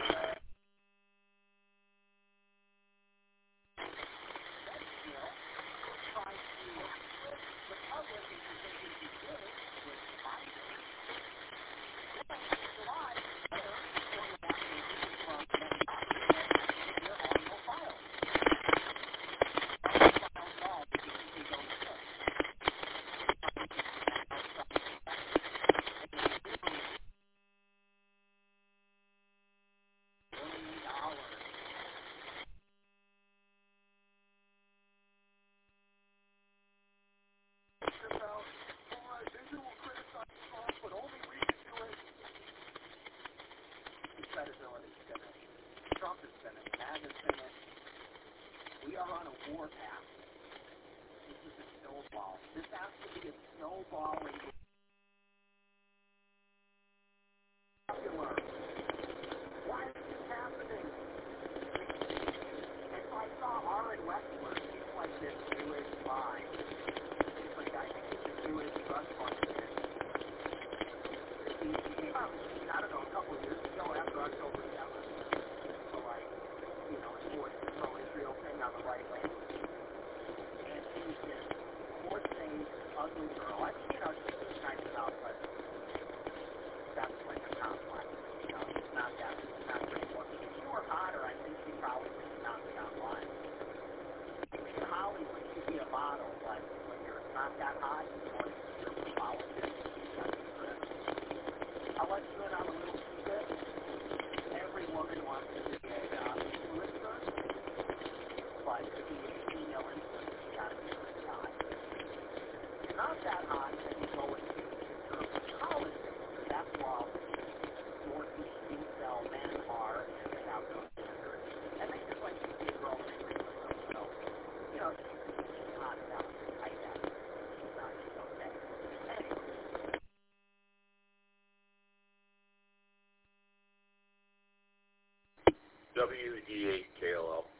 We are on a war path. This is a snowball. This has to be a snowballing. Why is this happening? If I saw Aaron Westler, he's like this Jewish line. He's like, I think it's a Jewish trust fund. He came out, I don't know, a couple of years ago after October 7th. So like, you know, it's more pro-Israel thing on the right wing. And she was this poor-thing, ugly girl. I mean, you know, she was nice enough, but that's like a complex. You know, it's not that, it's not great looking. If she were hotter, I think she probably would not be online. In Hollywood, she'd be a model, but when you're not that hot, you're a politician. I'll let you in on a little secret. Every woman wants to be a influencer, but to be a female influencer, you gotta be really hot. If you're not that hot, then you go into college, because that's all Northeast female men are, and they have no gender. And they just like to see a girl in the so, you know, she's hot enough. I guess. She's not just okay. Anyway. WD8KLL.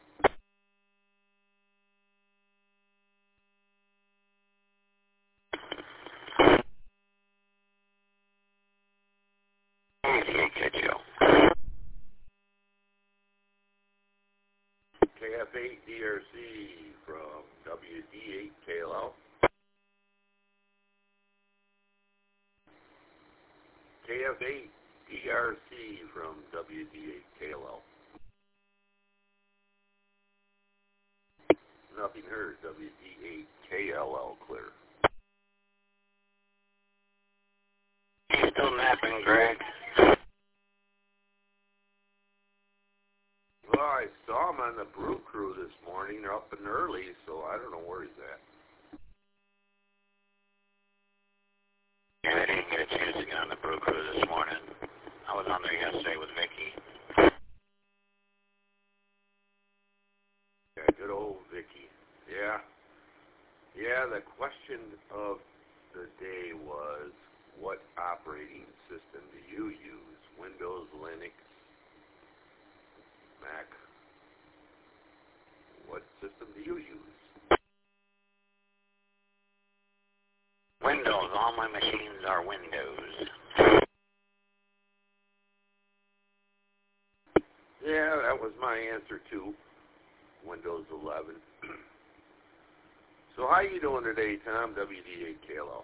KF8DRC from WD8KLL. KF8DRC from WD8KLL. Nothing heard. WD8KLL clear. You still napping, Greg? on the Brew Crew this morning. They're up and early, so I don't know where he's at. Yeah, I didn't get a chance to get on the Brew Crew this morning. I was on there yesterday with Vicky. Yeah, good old Vicky. Yeah. Yeah, the question of the day was, what operating system do you use? Windows, Linux, Mac? What system do you use? Windows. All my machines are Windows. Yeah, that was my answer too. Windows 11. So how you doing today, Tom? WD8KLO.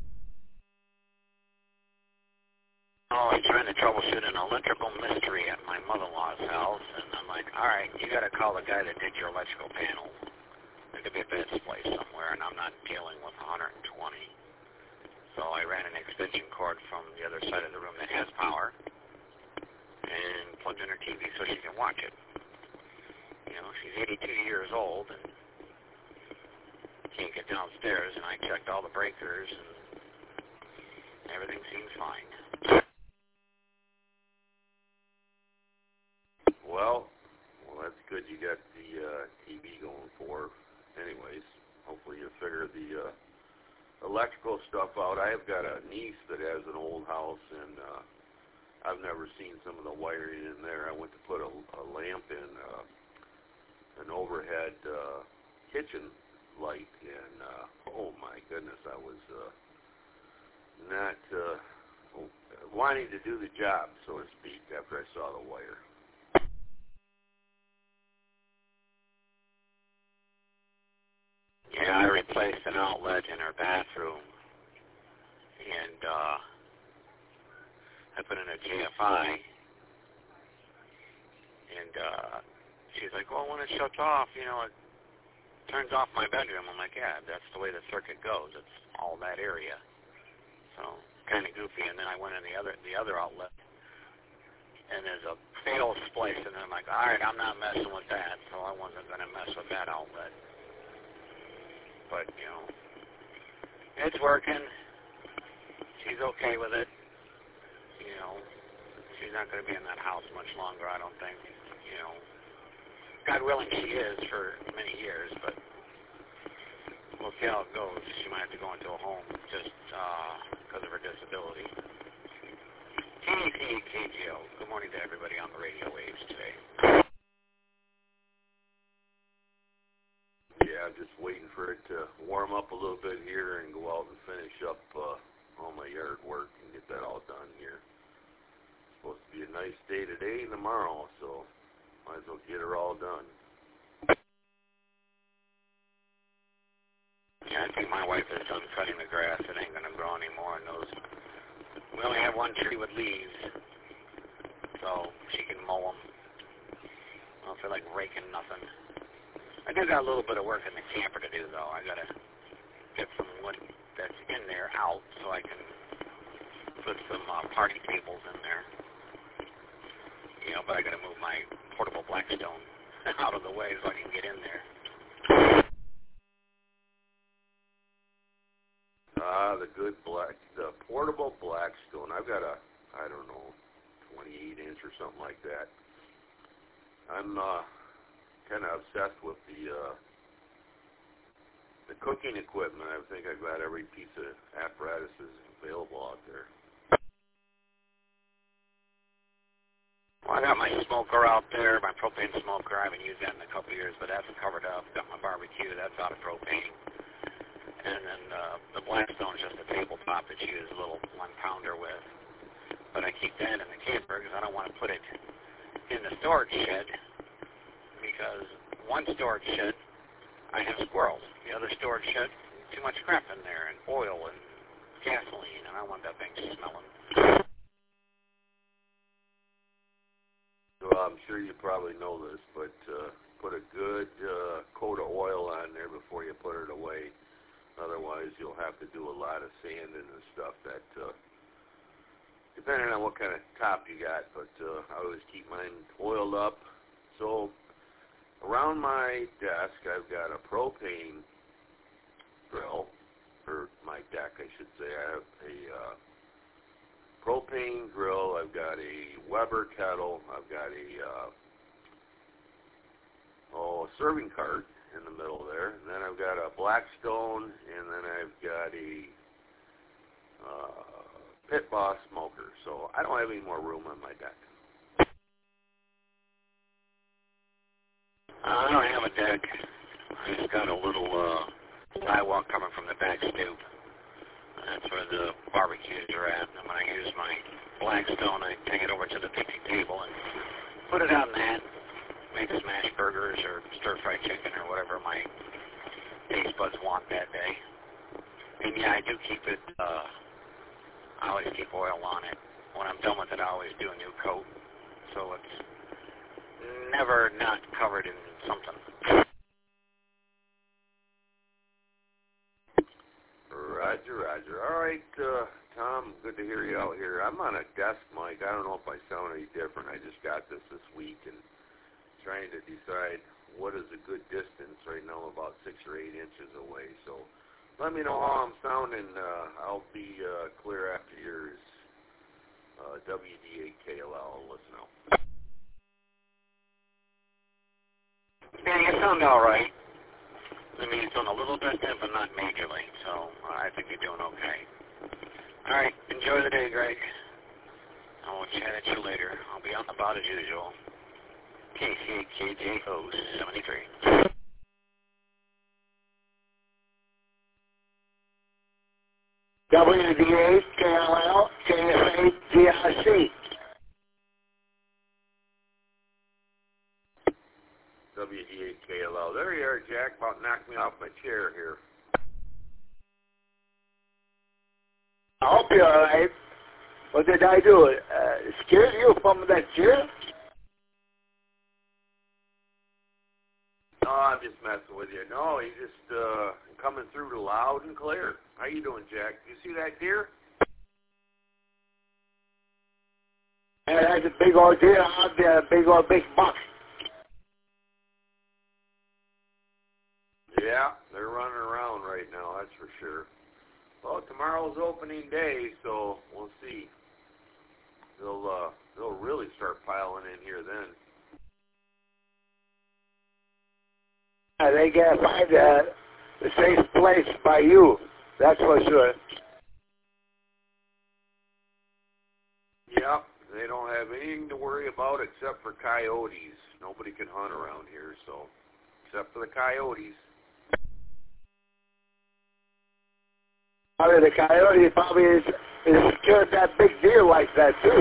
Oh, I'm trying to troubleshoot an electrical mystery at my mother-in-law's house, and I'm like, all right, you got to call the guy that did your electrical panel. There could be a bed splice somewhere, and I'm not dealing with 120. So I ran an extension cord from the other side of the room that has power, and plugged in her TV so she can watch it. You know, she's 82 years old, and can't get downstairs, and I checked all the breakers, and everything seems fine. Well, that's good you got the TV going for. Anyways, hopefully you figure the electrical stuff out. I have got a niece that has an old house, and I've never seen some of the wiring in there. I went to put a lamp in an overhead kitchen light, and oh my goodness, I was not wanting to do the job, so to speak, after I saw the wire. Yeah, I replaced an outlet in her bathroom, and I put in a GFI, and she's like, well, when it shuts off, you know, it turns off my bedroom. I'm like, yeah, that's the way the circuit goes. It's all that area. So, kind of goofy. And then I went in the other outlet, and there's a fail splice, and I'm like, all right, I'm not messing with that, so I wasn't going to mess with that outlet. But, you know, it's working. She's okay with it. You know, she's not going to be in that house much longer, I don't think. You know, God willing she is for many years, but we'll see how it goes. She might have to go into a home just because of her disability. KCKGO, good morning to everybody on the radio waves today. Yeah, I'm just waiting for it to warm up a little bit here and go out and finish up all my yard work and get that all done here. It's supposed to be a nice day today and tomorrow, so might as well get her all done. Yeah, I think my wife is done cutting the grass. It ain't going to grow anymore. And those, we only have one tree with leaves, so she can mow them. I don't feel like raking nothing. I do got a little bit of work in the camper to do, though. I got to get some wood that's in there out so I can put some party tables in there. You know, but I got to move my portable Blackstone out of the way so I can get in there. The portable Blackstone. I've got a, I don't know, 28-inch or something like that. I'm kind of obsessed with the cooking equipment. I think I've got every piece of apparatuses available out there. Well, I got my smoker out there, my propane smoker. I haven't used that in a couple of years, but that's covered up. Got my barbecue. That's out of propane. And then the Blackstone's just a tabletop that you use a little 1-pounder with. But I keep that in the camper because I don't want to put it in the storage shed, because one storage shed, I have squirrels. The other storage shed, too much crap in there, and oil and gasoline, and I want that thing smelling. So I'm sure you probably know this, but put a good coat of oil on there before you put it away. Otherwise, you'll have to do a lot of sanding and stuff that, depending on what kind of top you got, but I always keep mine oiled up. So around my desk, I've got a propane grill, or my deck, I should say. I have a propane grill. I've got a Weber kettle. I've got a serving cart in the middle there. And then I've got a Blackstone, and then I've got a Pit Boss smoker. So I don't have any more room on my deck. I don't have a deck. I just got a little sidewalk coming from the back stoop. That's where the barbecues are at. And when I use my Blackstone, I take it over to the picnic table and put it on that. Make smash burgers or stir-fried chicken or whatever my taste buds want that day. And yeah, I do keep it, I always keep oil on it. When I'm done with it, I always do a new coat. So it's never not covered in something. Roger. All right, Tom, good to hear you out here. I'm on a desk mic. I don't know if I sound any different. I just got this week and trying to decide what is a good distance. Right now I'm about 6 or 8 inches away. So let me know how I'm sounding. I'll be clear after yours. WD8KLL. Listen out. Yeah, you sound all right. I mean, it's doing a little bit, but not majorly, so I think you're doing okay. All right, enjoy the day, Greg. I will chat at you later. I'll be on the boat as usual. KCKJO 73. WD8, KLL, KSA, GRC. WD8KLL. There you are, Jack. About knocked me off my chair here. I hope you're all right. What did I do? Scared you from that chair? No, I'm just messing with you. No, he just coming through loud and clear. How you doing, Jack? You see that deer? Yeah, that's a big old deer out there, a big buck. Yeah, they're running around right now, that's for sure. Well, tomorrow's opening day, so we'll see. They'll really start piling in here then. Yeah, they gotta find a safe place by you. That's for sure. Yep, they don't have anything to worry about except for coyotes. Nobody can hunt around here, so except for the coyotes. Probably the coyote probably is scared that big deer like that too.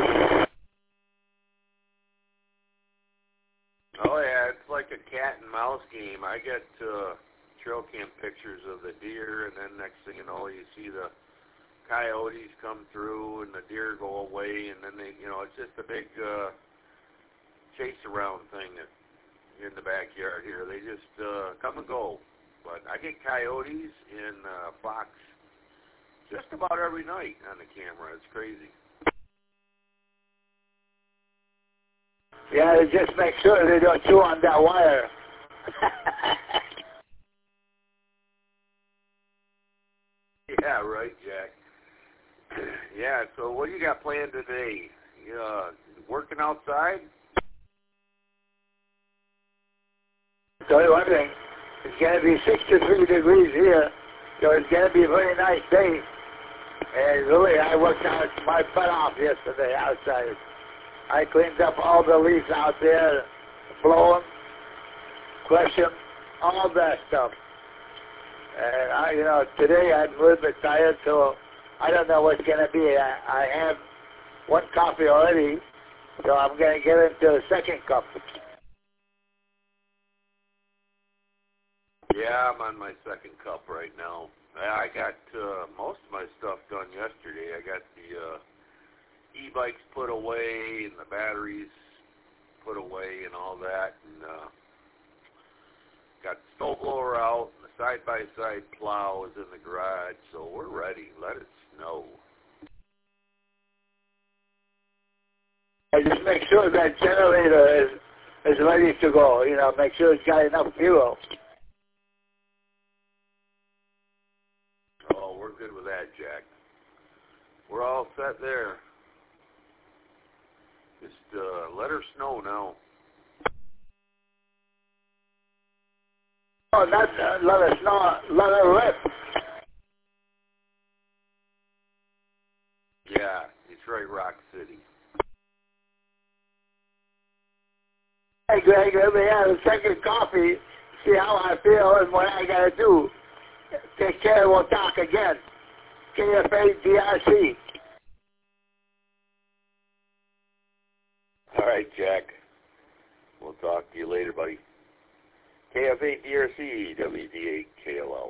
Oh yeah, it's like a cat and mouse game. I get trail cam pictures of the deer, and then next thing you know, you see the coyotes come through and the deer go away, and then it's just a big chase around thing in the backyard here. They just come and go. But I get coyotes and fox just about every night on the camera. It's crazy. Yeah, just make sure they don't chew on that wire. Yeah, right, Jack. Yeah, so what do you got planned today? You working outside? Tell you one thing, it's going to be 63 degrees here, so it's going to be a very nice day. And really, I worked out my butt off yesterday outside. I cleaned up all the leaves out there, blow them, crush them, all that stuff. And today I'm a little bit tired, so I don't know what's going to be. I have one coffee already, so I'm going to get into the second cup. Yeah, I'm on my second cup right now. I got most of my stuff done yesterday. I got the e-bikes put away and the batteries put away and all that, and got the snow blower out, and the side-by-side plow is in the garage, so we're ready. Let it snow. I just make sure that generator is ready to go. You know, make sure it's got enough fuel. Oh, we're good with that, Jack. We're all set there. Just let her snow now. Oh, not let us know. Let her rip. Yeah, Detroit Rock City. Hey, Greg, let me have a second coffee, see how I feel and what I got to do. Take care, we'll talk again. KFA DRC. All right, Jack. We'll talk to you later, buddy. KFA DRC, WD8 KLL.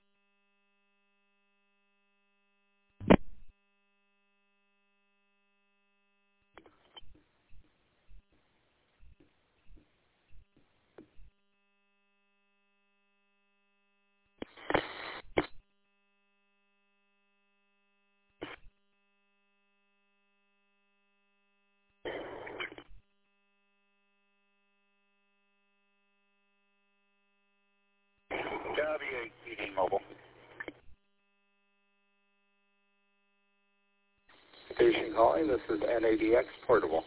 WAPD Mobile. Station calling. This is NADX Portable.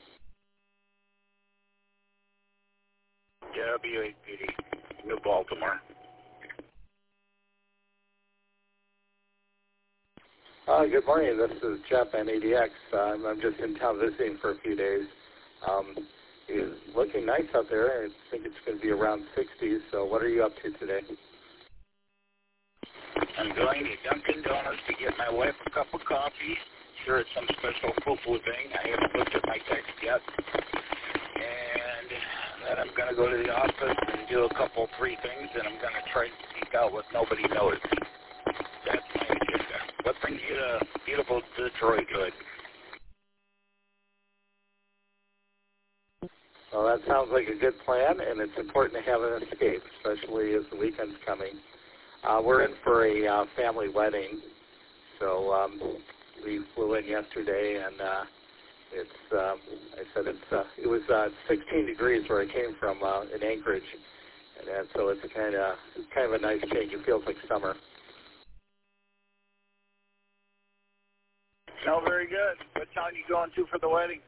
WAPD, New Baltimore. Good morning. This is Jeff, NADX. I'm just in town visiting for a few days. It's looking nice out there. I think it's going to be around 60s. So what are you up to today? I'm going to Dunkin' Donuts to get my wife a cup of coffee. Sure, it's some special foo-foo thing. I haven't looked at my text yet. And then I'm going to go to the office and do three things, and I'm going to try to sneak out what nobody knows. That's my agenda. What brings you to beautiful Detroit, Good? Well, that sounds like a good plan, and it's important to have an escape, especially as the weekend's coming. We're in for a family wedding, so we flew in yesterday, and it was 16 degrees where I came from in Anchorage, and so it's kind of a nice change. It feels like summer. Oh, very good. What town are you going to for the wedding?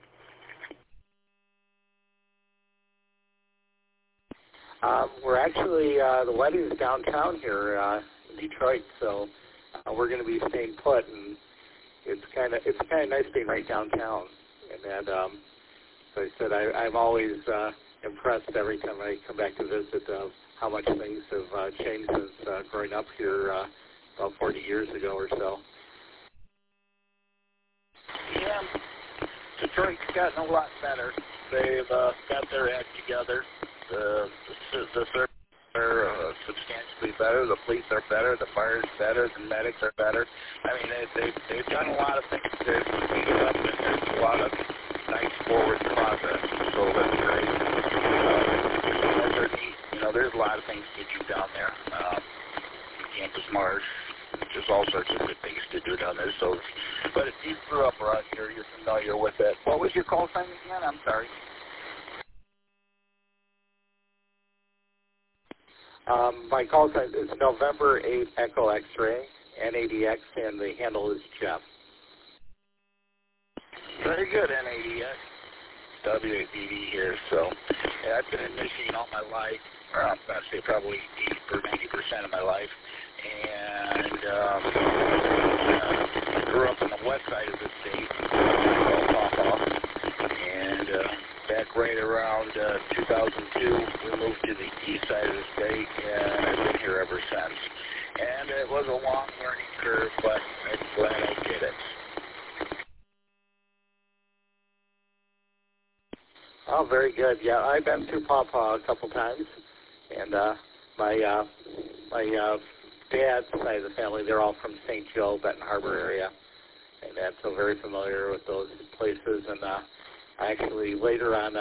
We're actually, the wedding is downtown here in Detroit, so we're going to be staying put, and it's kind of nice being right downtown. And so I said I'm always impressed every time I come back to visit how much things have changed since growing up here about 40 years ago or so. Yeah, Detroit's gotten a lot better. They've got their act together. The service are substantially better. The police are better. The fire's better. The medics are better. I mean, they've done a lot of things to speed it up, and there's a lot of nice forward progress. So that's great. There's a lot of things to do down there. Campus Marsh. There's all sorts of good things to do down there. So, but if you grew up around here, you're familiar with it. What was your call sign again? I'm sorry. My call sign is November 8 Echo X-Ray, NADX, and the handle is Jeff. Very good, NADX. WAPD here. So, yeah, I've been in Michigan all my life, or I'm going to say probably 80 or 90% of my life. And I grew up on the west side of the state, and back right around 2002, we moved to the east side of the state, and I've been here ever since. And it was a long learning curve, but I'm glad I did it. Oh, very good. Yeah, I've been to Pawpaw a couple times, and my dad's side of the family, they're all from St. Joe, Benton Harbor area, and so very familiar with those places. And I actually later on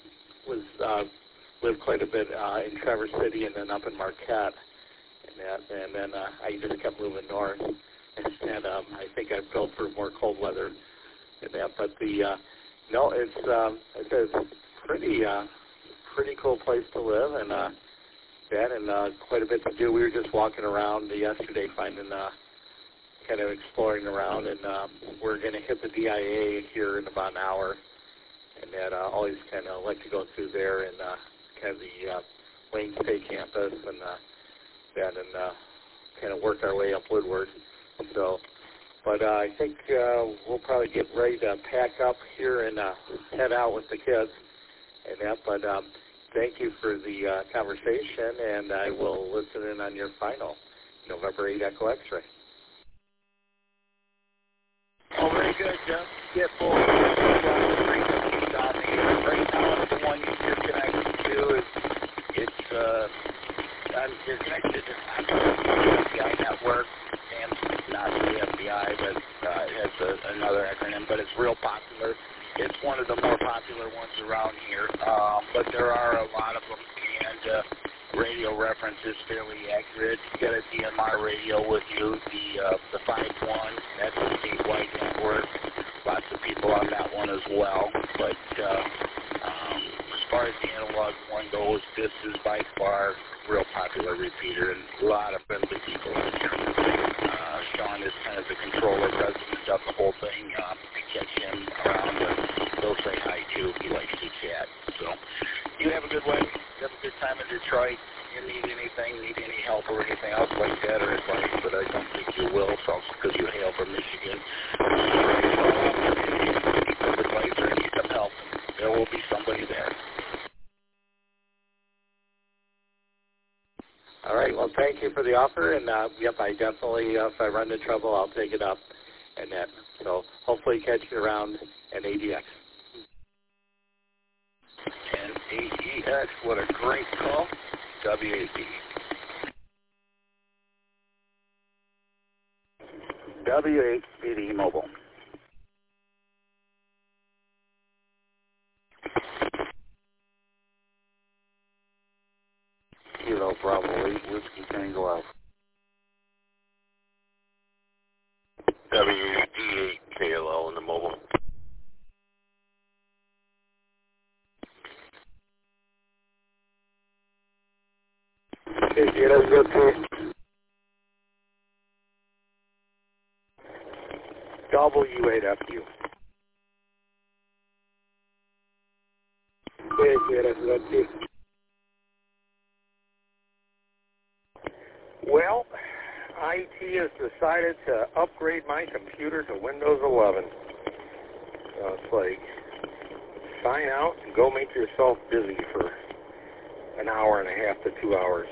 lived quite a bit in Traverse City and then up in Marquette, and then I just kept moving north. And I think I've built for more cold weather than that. But it's pretty cool place to live, and quite a bit to do. We were just walking around yesterday, finding kind of exploring around, and we're going to hit the DIA here in about an hour, and that always kind of like to go through there and kind of the Wayne State campus and kind of work our way up Woodward. So, but I think we'll probably get ready to pack up here and head out with the kids and that. But thank you for the conversation, and I will listen in on your final, November 8 Echo X-ray. Oh, very good, Jeff. Yeah, full. Right now, the one you're connected to you're connected to the FBI network, and not the FBI, but it has another acronym, but it's real popular. It's one of the more popular ones around here, but there are a lot of them, and radio reference is fairly accurate. You got a DMR radio with you, the 5.1, that's a statewide network. Lots of people on that one as well, but as far as the analog one goes, this is by far real popular repeater, and a lot of friendly people in here. Sean is kind of the controller, president of the whole thing. You catch him around, and he'll say hi too. He likes to chat. So you have a good way. You have a good time in Detroit. You need anything, need any help or anything else like that or advice, but I don't think you will, so because you hail from Michigan. Need some advice or need some help, there will be somebody there. All right, well, thank you for the offer, and yep, I definitely, if I run into trouble, I'll take it up, and that. So hopefully catch you around at ADX. And AEX, what a great call. WAP. WHPD Mobile. Kilo Bravo 8 Whiskey Tango Alpha. WD8 KLL in the mobile. W8FU. Well, IT has decided to upgrade my computer to Windows 11. So it's like, sign out and go make yourself busy for an hour and a half to 2 hours.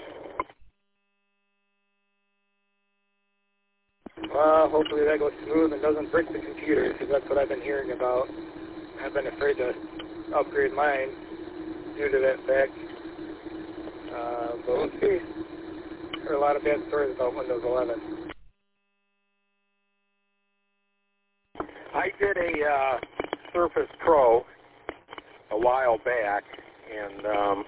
Hopefully that goes smooth and doesn't break the computer, because that's what I've been hearing about. I've been afraid to upgrade mine due to that fact. But we'll see. There are a lot of bad stories about Windows 11. I did a Surface Pro a while back, and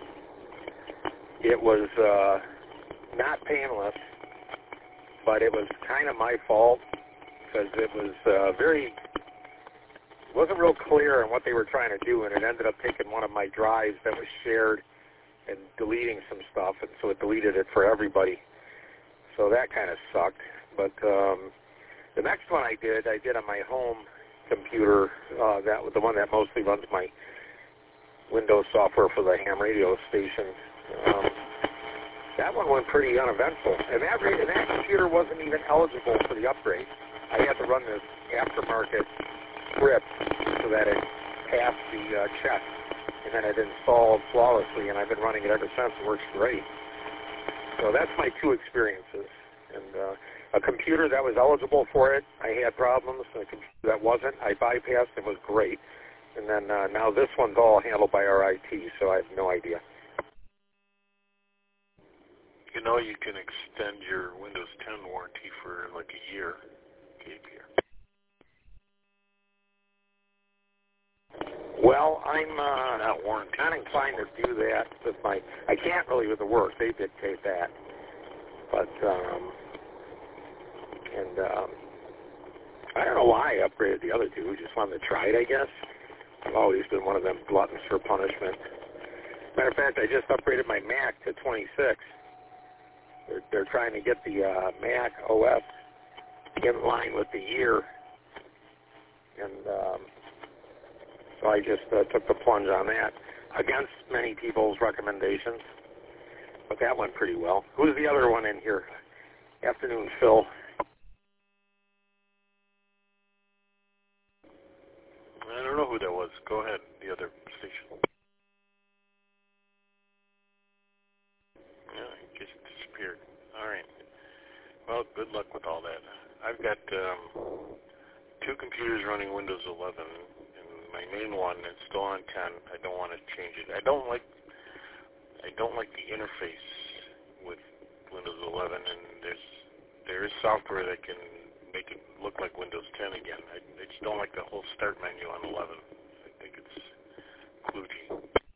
it was not painless, but it was kind of my fault because it was wasn't real clear on what they were trying to do, and it ended up taking one of my drives that was shared and deleting some stuff, and so it deleted it for everybody. So that kind of sucked. But the next one I did on my home computer, that was the one that mostly runs my Windows software for the ham radio station. That one went pretty uneventful, and that computer wasn't even eligible for the upgrade. I had to run this aftermarket script so that it passed the check, and then it installed flawlessly, and I've been running it ever since. It works great. So that's my two experiences. And a computer that was eligible for it, I had problems. A computer that wasn't, I bypassed. It was great. And then now this one's all handled by our IT, so I have no idea. You know you can extend your Windows 10 warranty for like a year. Well, I'm kind of inclined to do that with my. I can't really with the work. They dictate that, but I don't know why I upgraded the other two. Just wanted to try it, I guess. I've always been one of them gluttons for punishment. Matter of fact, I just upgraded my Mac to 26. They're trying to get the Mac OS in line with the year, and so I just took the plunge on that against many people's recommendations, but that went pretty well. Who's the other one in here? Afternoon, Phil. I don't know who that was. Go ahead, the other station. Yeah, it just disappeared. All right. Well, good luck with all that. I've got 2 computers running Windows 11, and my main one is still on 10. I don't want to change it. I don't like the interface with Windows 11, and there is software that can make it look like Windows 10 again. I just don't like the whole start menu on 11. I think it's kludgy.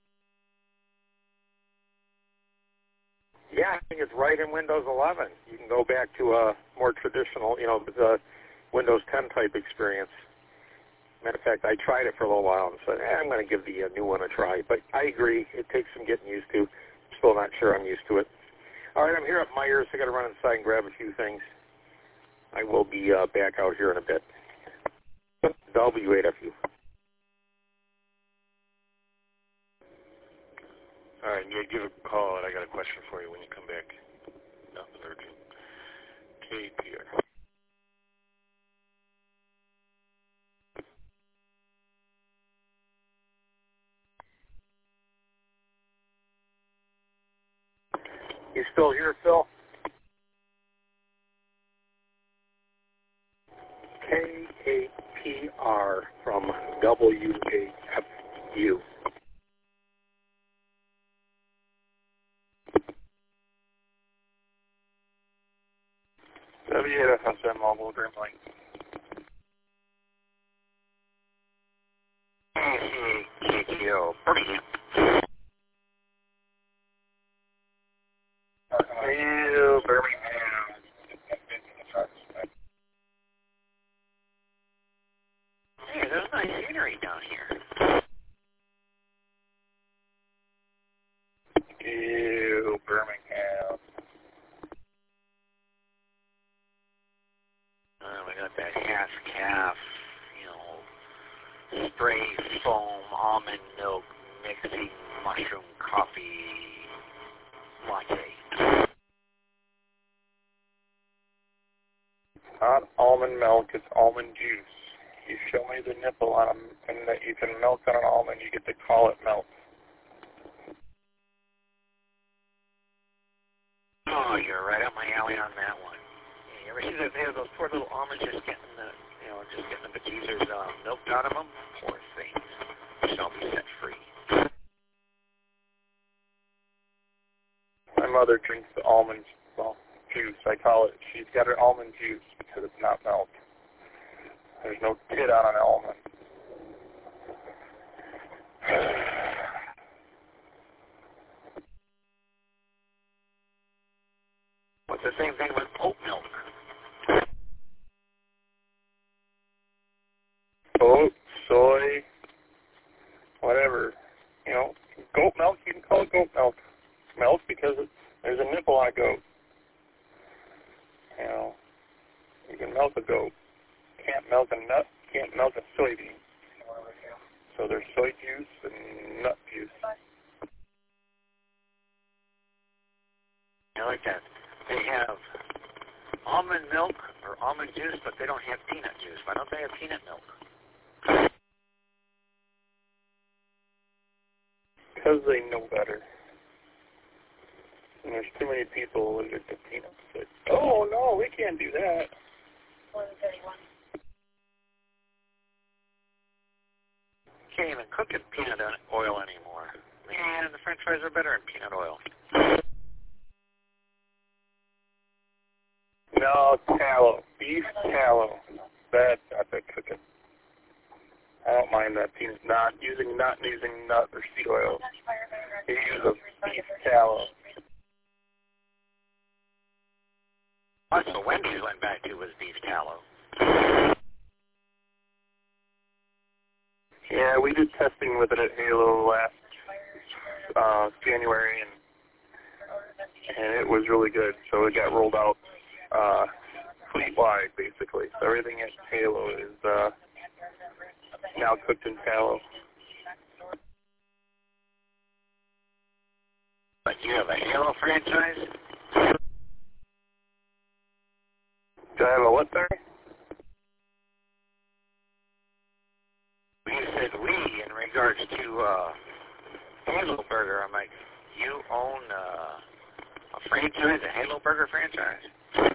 Yeah, I think it's right in Windows 11. You can go back to a more traditional, the Windows 10 type experience. Matter of fact, I tried it for a little while and said, I'm going to give the new one a try. But I agree, it takes some getting used to. I'm still not sure I'm used to it. All right, I'm here at Myers. I got to run inside and grab a few things. I will be back out here in a bit. W8FU. All right, yeah, give a call, and I got a question for you when you come back. Nothing urgent. KPR. You still here, Phil? KAPR from W8FU. W8FSM Mobile Dreamlink. KTO, Birmingham. Birmingham. Hey, there's nice scenery down here. Ew, Birmingham. We got that half calf, spray foam, almond milk, mixing mushroom coffee latte. Not almond milk, it's almond juice. You show me the nipple on them, and that you can milk on an almond, you get to call it milk. Oh, you're right up my alley on that one. You ever see those poor little almonds just getting the bejesus milked out of them? Poor things. Shall be set free. My mother drinks the almond juice. I call it. She's got her almond juice because it's not milk. There's no tit on an almond. Well, it's the same thing with oat milk. Oat, soy, whatever. Goat milk, you can call it goat milk. Milk because there's a nipple on a goat. You can milk a goat. Can't milk a nut, can't milk a soybean. So there's soy juice and nut juice. I like that. They have almond milk or almond juice, but they don't have peanut juice. Why don't they have peanut milk? Because they know better. And there's too many people allergic to peanuts. That, oh, no, we can't do that. 131. Can't even cook in peanut oil anymore. Man, the french fries are better in peanut oil. No, tallow. Beef tallow. That's not the cooking. I don't mind that peanut. Not using nut or seed oil. You use a beef tallow. That's what Wendy's went back to was beef tallow. Yeah, we did testing with it at Halo last January, and it was really good. So it got rolled out fleet-wide, basically. So everything at Halo is now cooked in tallow. But you have a Halo franchise? Do I have a what, sorry? You said we in regards to Halo Burger. I'm like, you own a franchise, a Halo Burger franchise?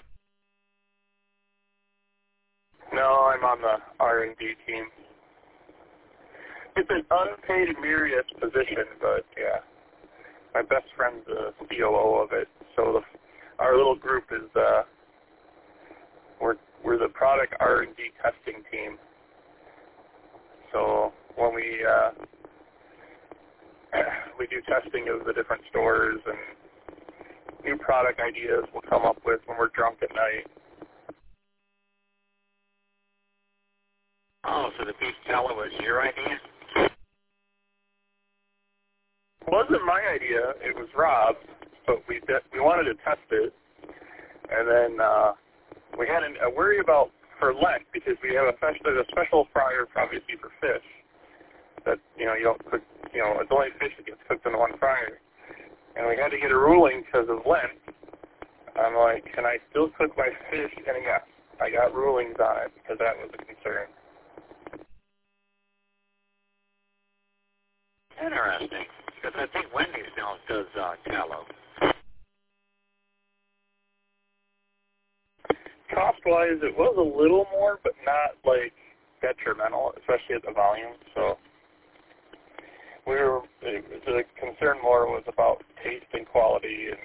No, I'm on the R&D team. It's an unpaid emeritus position, but yeah. My best friend's the COO of it. So our little group is, we're the product R&D testing team. So when we do testing of the different stores and new product ideas we'll come up with when we're drunk at night. Oh, so the beef tallow was your idea? It wasn't my idea. It was Rob's, but we wanted to test it, and then we had a worry about for Lent because we have there's a special fryer obviously for fish that you don't cook. It's only fish that gets cooked in one fryer, and we had to get a ruling because of Lent. I'm like, can I still cook my fish? And I got rulings on it because that was a concern. Interesting, because I think Wendy's now does tallow. Cost-wise, it was a little more, but not like detrimental, especially at the volume. So the concern more was about taste and quality and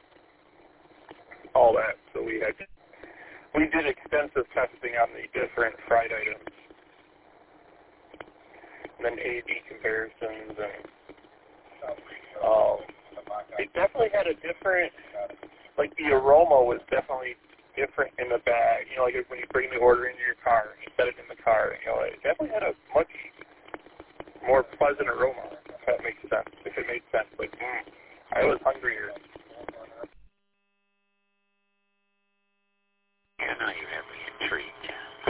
all that. So we did extensive testing on the different fried items, and then A/B comparisons, and it definitely had a different, like the aroma was definitely different in the bag. Like when you bring the order into your car, you set it in the car. It definitely had a much more pleasant aroma. If that makes sense. If it made sense, like I was hungrier. Yeah, now you have me intrigued.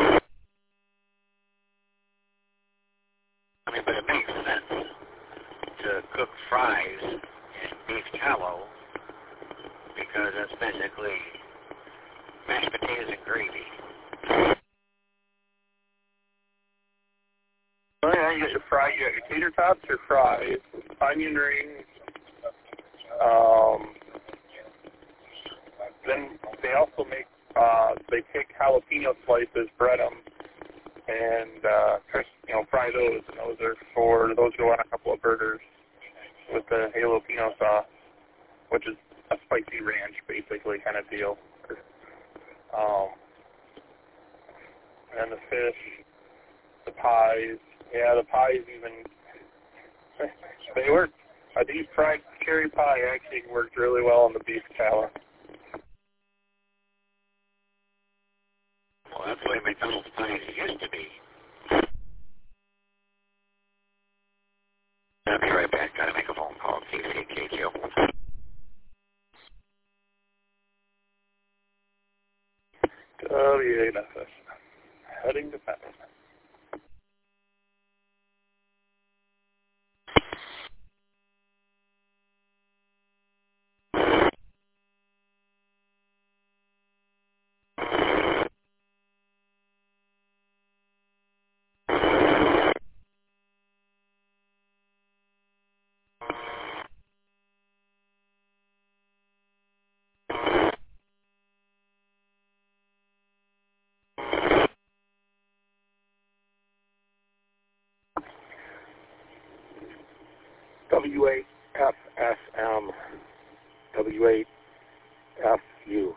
I mean, but it makes sense to cook fries in beef tallow because that's basically mashed potatoes and gravy. Oh yeah, you got your fry, you got your tater tots, your fries, onion rings. Then they also make, they take jalapeno slices, bread them, and fry those. And those go on a couple of burgers with the jalapeno sauce, which is a spicy ranch, basically, kind of deal. And the fish, the pies. Yeah, the pies even, they worked. A deep fried cherry pie actually worked really well on the beef tallow. Well, that's the way McDonald's pies used to be. I'll be right back. Gotta make a phone call. KCKQ. WAFS. Heading to Patton. W8FSM, W8FU.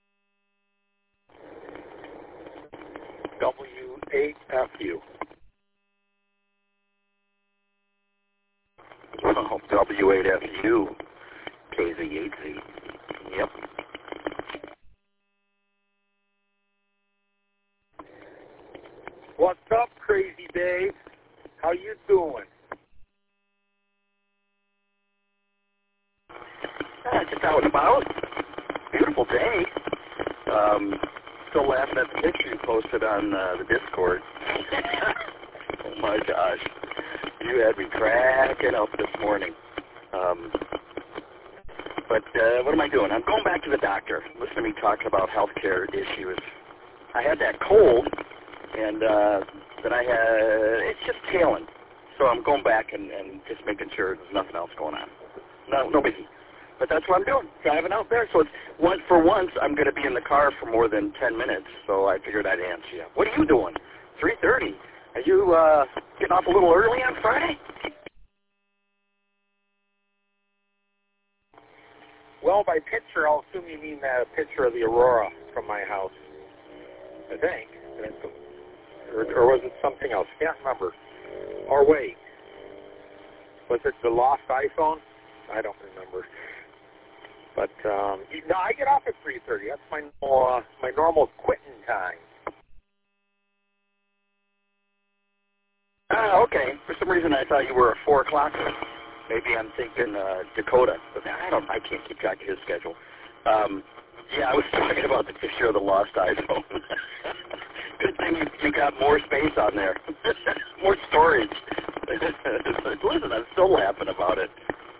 W8FU. Oh, W8FU, KZ8Z. Yep. What's up, Crazy Dave? How you doing? Just out and about. Beautiful day. Still laughing at the picture you posted on the Discord. Oh my gosh. You had me cracking up this morning. But what am I doing? I'm going back to the doctor. Listen to me talking about healthcare issues. I had that cold, and then I had, it's just tailing. So I'm going back and just making sure there's nothing else going on. No biggie. But that's what I'm doing, driving out there. So it's for once, I'm going to be in the car for more than 10 minutes, so I figured I'd answer you. What are you doing? 3:30. Are you getting off a little early on Friday? Well, by picture, I'll assume you mean that picture of the aurora from my house. I think. Or was it something else? Can't remember. Or wait. Was it the lost iPhone? I don't remember. But, no, I get off at 3:30. That's my normal quitting time. Okay. For some reason, I thought you were a 4 o'clock. Maybe I'm thinking Dakota. But I can't keep track of his schedule. Yeah, I was talking about the picture of the lost iPhone. Good thing you got more space on there. More storage. Listen, I'm still laughing about it.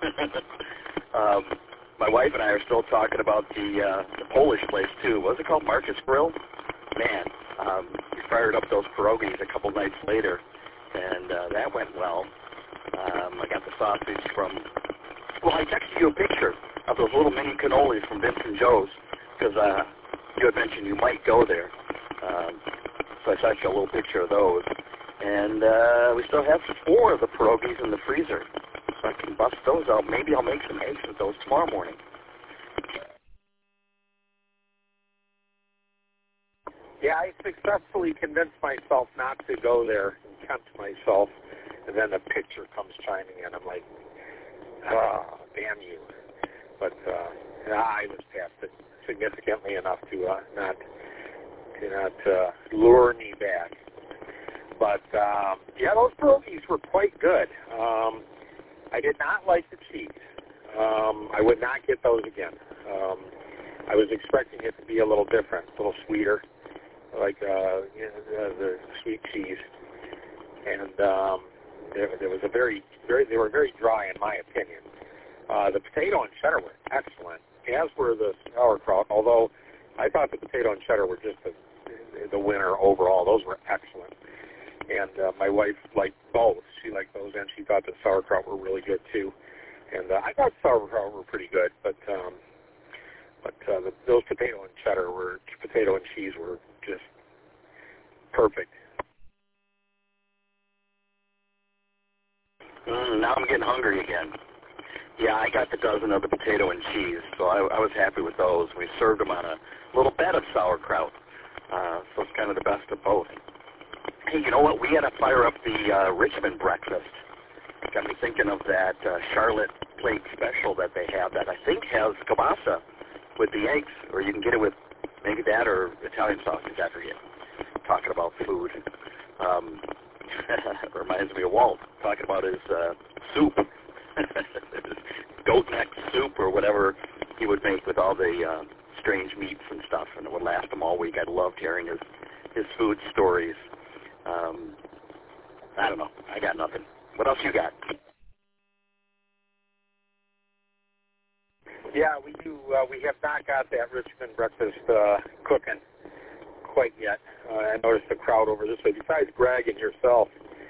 My wife and I are still talking about the Polish place, too. What was it called? Marcus Grill? Man, we fired up those pierogies a couple nights later, and that went well. I got the sausage from... Well, I texted you a picture of those little mini cannolis from Vince and Joe's, because you had mentioned you might go there. So I sent you a little picture of those. And we still have 4 of the pierogies in the freezer, so I can bust those out. Maybe I'll make some eggs with those tomorrow morning. Yeah, I successfully convinced myself not to go there and tempt myself, and then the picture comes chiming in. I'm like, damn you. But I was past it significantly enough to not lure me back. But, yeah, those pierogies were quite good. I did not like the cheese. I would not get those again. I was expecting it to be a little different, a little sweeter, like the sweet cheese. And there was they were very dry in my opinion. The potato and cheddar were excellent, as were the sauerkraut, although I thought the potato and cheddar were just the winner overall. Those were excellent. And my wife liked both. She liked those, and she thought the sauerkraut were really good too. And I thought sauerkraut were pretty good, but those potato and cheese were just perfect. Now I'm getting hungry again. Yeah, I got the dozen of the potato and cheese, so I was happy with those. We served them on a little bed of sauerkraut, so it's kind of the best of both. Hey, you know what? We had to fire up the Richmond breakfast. Got me thinking of that Charlotte plate special that they have that I think has kielbasa with the eggs, or you can get it with maybe that or Italian sausage, I forget. Talking about food. Reminds me of Walt talking about his soup. Goat neck soup or whatever he would make with all the strange meats and stuff, and it would last him all week. I loved hearing his food stories. I don't know. I got nothing. What else you got? Yeah, we do. We have not got that Richmond breakfast cooking quite yet. I noticed the crowd over this way. Besides Greg and yourself,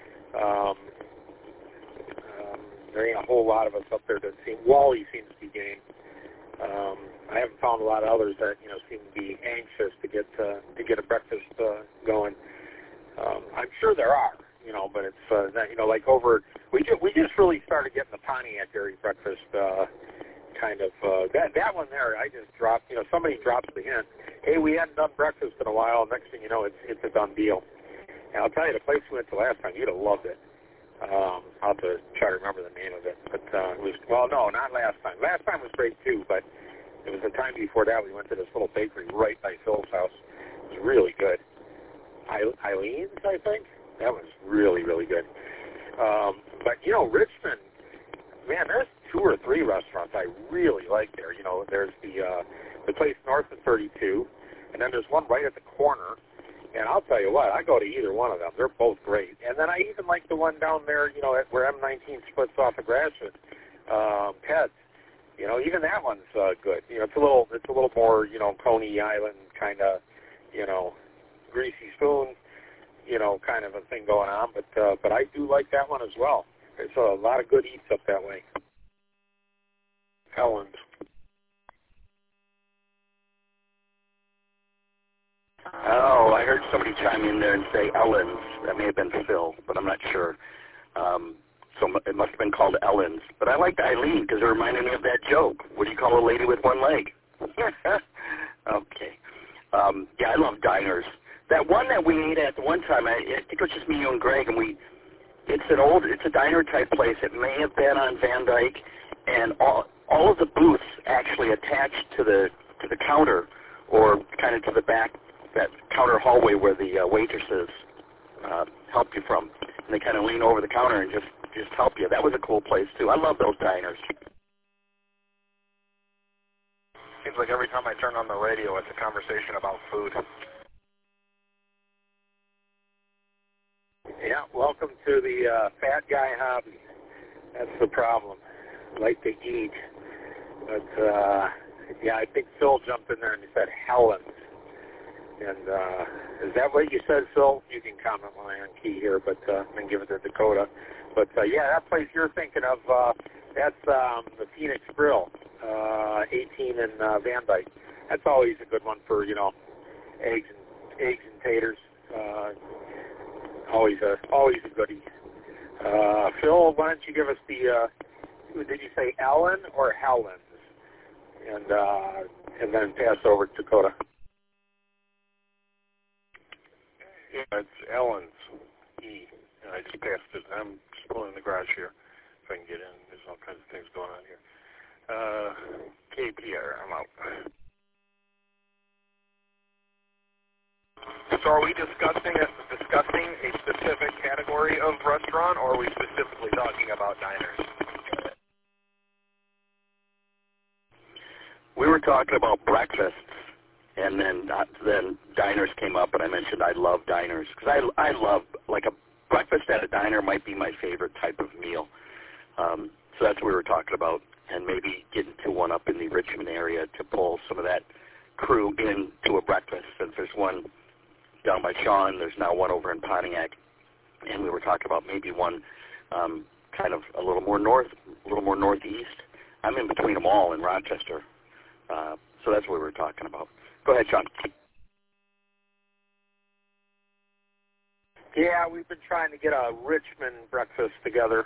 there ain't a whole lot of us up there that seem. Wally seems to be game. I haven't found a lot of others that seem to be anxious to get a breakfast going. I'm sure there are, but it's like over. We just really started getting the Pontiac Dairy breakfast kind of that one there. I just dropped. Somebody drops the hint. Hey, we hadn't done breakfast in a while. Next thing you know, it's a done deal. And I'll tell you, the place we went to last time, you'd have loved it. I'll have to try to remember the name of it. But it was, well, no, not last time. Last time was great too, but it was the time before that we went to this little bakery right by Phil's house. It was really good. Eileen's, I think? That was really, really good. But, you know, Richmond, man, there's 2 or 3 restaurants I really like there. You know, there's the place north of 32, and then there's one right at the corner. And I'll tell you what, I go to either one of them. They're both great. And then I even like the one down there, you know, where M19 splits off of Gratiot, Ted's. You know, even that one's good. You know, it's a little more, you know, Coney Island kind of, you know, greasy spoon, you know, kind of a thing going on. But I do like that one as well. There's a lot of good eats up that way. Ellen's. Oh, I heard somebody chime in there and say Ellen's. That may have been Phil, but I'm not sure. So it must have been called Ellen's. But I liked Eileen because it reminded me of that joke. What do you call a lady with one leg? Okay. Yeah, I love diners. That one that we ate at the one time, I think it was just me, you, and Greg, and it's a diner type place. It may have been on Van Dyke, and all of the booths actually attached to the counter, or kind of to the back, that counter hallway where the waitresses help you from. And they kind of lean over the counter and just help you. That was a cool place, too. I love those diners. Seems like every time I turn on the radio, it's a conversation about food. Yeah, welcome to the fat guy hobby. That's the problem. Like to eat. But, yeah, I think Phil jumped in there and he said Helen's. And is that what you said, Phil? You can comment when I unkey here, but and give it to Dakota. But, yeah, that place you're thinking of, that's the Phoenix Grill, 18 in Van Dyke. That's always a good one for, you know, eggs and taters. Always a goodie. Phil, why don't you give us did you say Ellen or Helen's? And then pass over to Dakota. Yeah, it's Ellen's. And I just passed it. I'm just pulling in the garage here if I can get in. There's all kinds of things going on here. KPR, I'm out. So are we discussing a specific category of restaurant, or are we specifically talking about diners? We were talking about breakfasts, and then diners came up, and I mentioned I love diners. Because I love, like, a breakfast at a diner might be my favorite type of meal. So that's what we were talking about, and maybe getting to one up in the Richmond area to pull some of that crew into a breakfast. Since there's one down by Sean, there's now one over in Pontiac, and we were talking about maybe one kind of a little more northeast. I'm in between them all in Rochester, so that's what we were talking about. Go ahead, Sean. Yeah, we've been trying to get a Richmond breakfast together,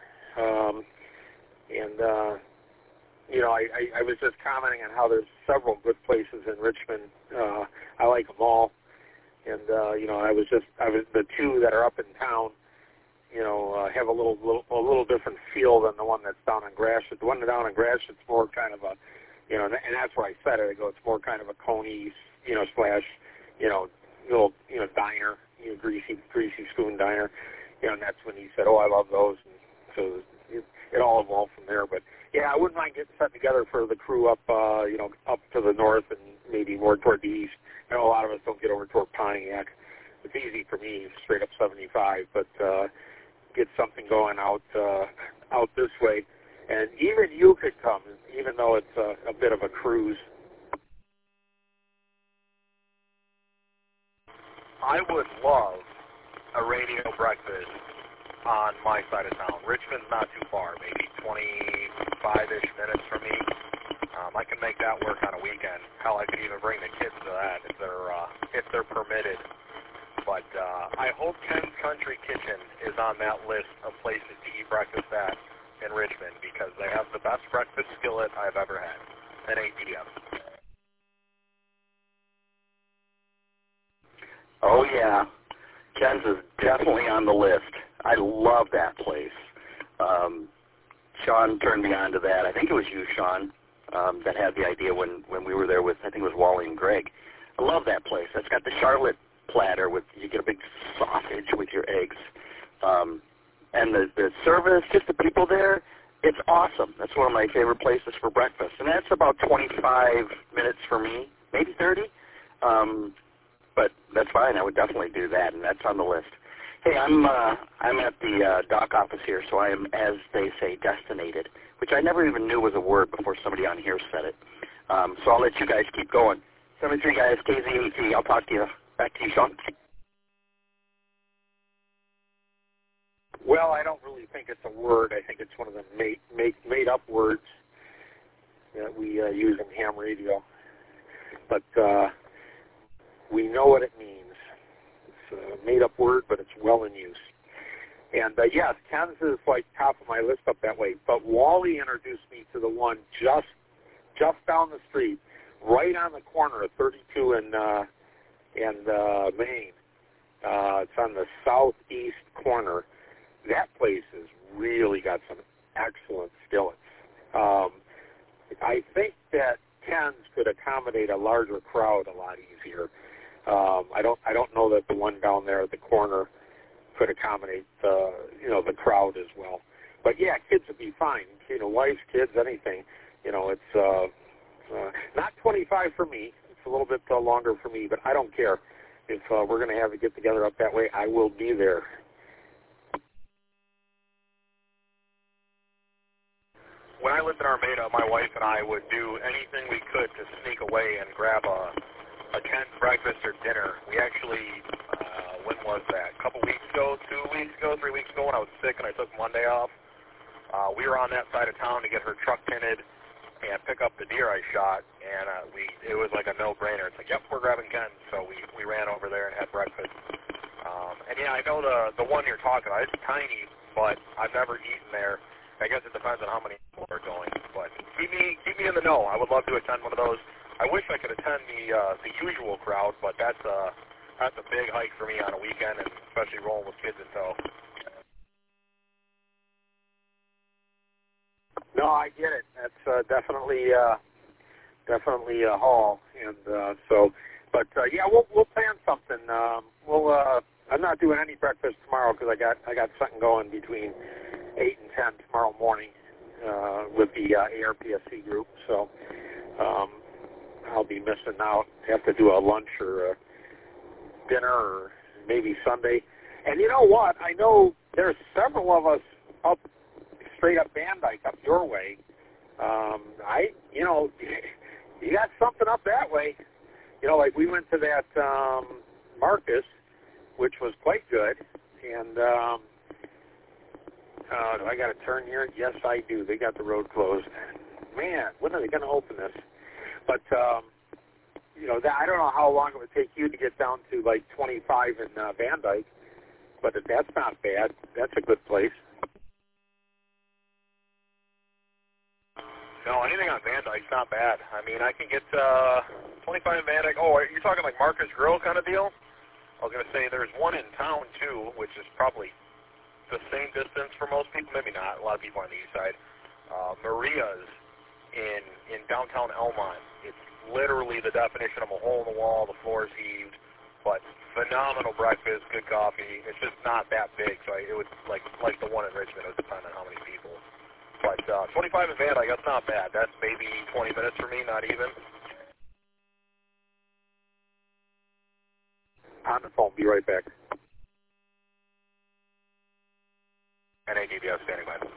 you know, I was just commenting on how there's several good places in Richmond. I like them all. And, you know, the 2 that are up in town, you know, have a little different feel than the one that's down in Gratiot. The one down in Gratiot's more kind of a, you know, and that's where I said it. I go, it's more kind of a Coney, you know, slash, you know, little, you know, diner, you know, greasy spoon diner. You know, and that's when he said, oh, I love those. And so it all evolved from there. But, yeah, I wouldn't mind getting set together for the crew up, you know, up to the north and maybe more toward the east. I know a lot of us don't get over toward Pontiac. It's easy for me, straight up 75, but get something going out this way. And even you could come, even though it's a bit of a cruise. I would love a radio breakfast on my side of town. Richmond's not too far, maybe 25-ish minutes from me. I can make that work on a weekend. Hell, I could even bring the kids to that if they're permitted. But I hope Ken's Country Kitchen is on that list of places to eat breakfast at in Richmond, because they have the best breakfast skillet I've ever had at 8 p.m. Oh, yeah. Ken's is definitely on the list. I love that place. Sean turned me on to that. I think it was you, Sean, that had the idea when we were there with, I think it was Wally and Greg. I love that place. That's got the Charlotte platter with, you get a big sausage with your eggs. And the service, just the people there, it's awesome. That's one of my favorite places for breakfast. And that's about 25 minutes for me, maybe 30. But that's fine. I would definitely do that, and that's on the list. Hey, I'm at the dock office here, so I am, as they say, destinated, which I never even knew was a word before somebody on here said it. So I'll let you guys keep going. 73 guys, KZAT. I'll talk to you. Back to you, Sean. Well, I don't really think it's a word. I think it's one of the made-up words that we use in ham radio. But we know what it means. It's a made-up word, but it's well in use. And yes, Ken's is like top of my list up that way. But Wally introduced me to the one just down the street, right on the corner of 32 and Main. It's on the southeast corner. That place has really got some excellent skillets. I think that Ken's could accommodate a larger crowd a lot easier. I don't know that the one down there at the corner could accommodate the crowd as well. But yeah, kids would be fine. Wives, kids, anything. It's not 25 for me. It's a little bit longer for me, but I don't care. If we're going to have a get together up that way, I will be there. When I lived in Armada, my wife and I would do anything we could to sneak away and grab a Ken's breakfast or dinner. We actually, when was that? A couple weeks ago, 2 weeks ago, 3 weeks ago when I was sick and I took Monday off. We were on that side of town to get her truck tinted and pick up the deer I shot, and it was like a no-brainer. It's like, yep, we're grabbing Ken's. So we ran over there and had breakfast. And yeah, I know the one you're talking about. It's tiny, but I've never eaten there. I guess it depends on how many people are going, but keep me in the know. I would love to attend one of those. I wish I could attend the usual crowd, but that's a big hike for me on a weekend, and especially rolling with kids in tow. No, I get it. That's definitely a haul, and but yeah, we'll plan something. I'm not doing any breakfast tomorrow because I got something going between 8 and 10 tomorrow morning with the ARPSC group, so I'll be missing out. Have to do a lunch or a dinner or maybe Sunday. And you know what? I know there's several of us up straight up Van Dyke up your way. You got something up that way. Like we went to that Marcus, which was quite good, and do I got to turn here? Yes, I do. They got the road closed. Man, when are they going to open this? But, I don't know how long it would take you to get down to, 25 in Van Dyke, but that's not bad. That's a good place. No, anything on Van Dyke's not bad. I mean, I can get 25 in Van Dyke. Oh, you're talking like Marcus Grill kind of deal? I was going to say there's one in town, too, which is probably the same distance for most people, maybe not. A lot of people on the east side. Maria's in downtown Elmont. It's literally the definition of a hole in the wall. The floor is heaved, but phenomenal breakfast, good coffee. It's just not that big, so it would like the one in Richmond. It would depend on how many people. But 25 in Van Dyke, that's not bad. That's maybe 20 minutes for me, not even. On the phone. Be right back. NADBS standing by.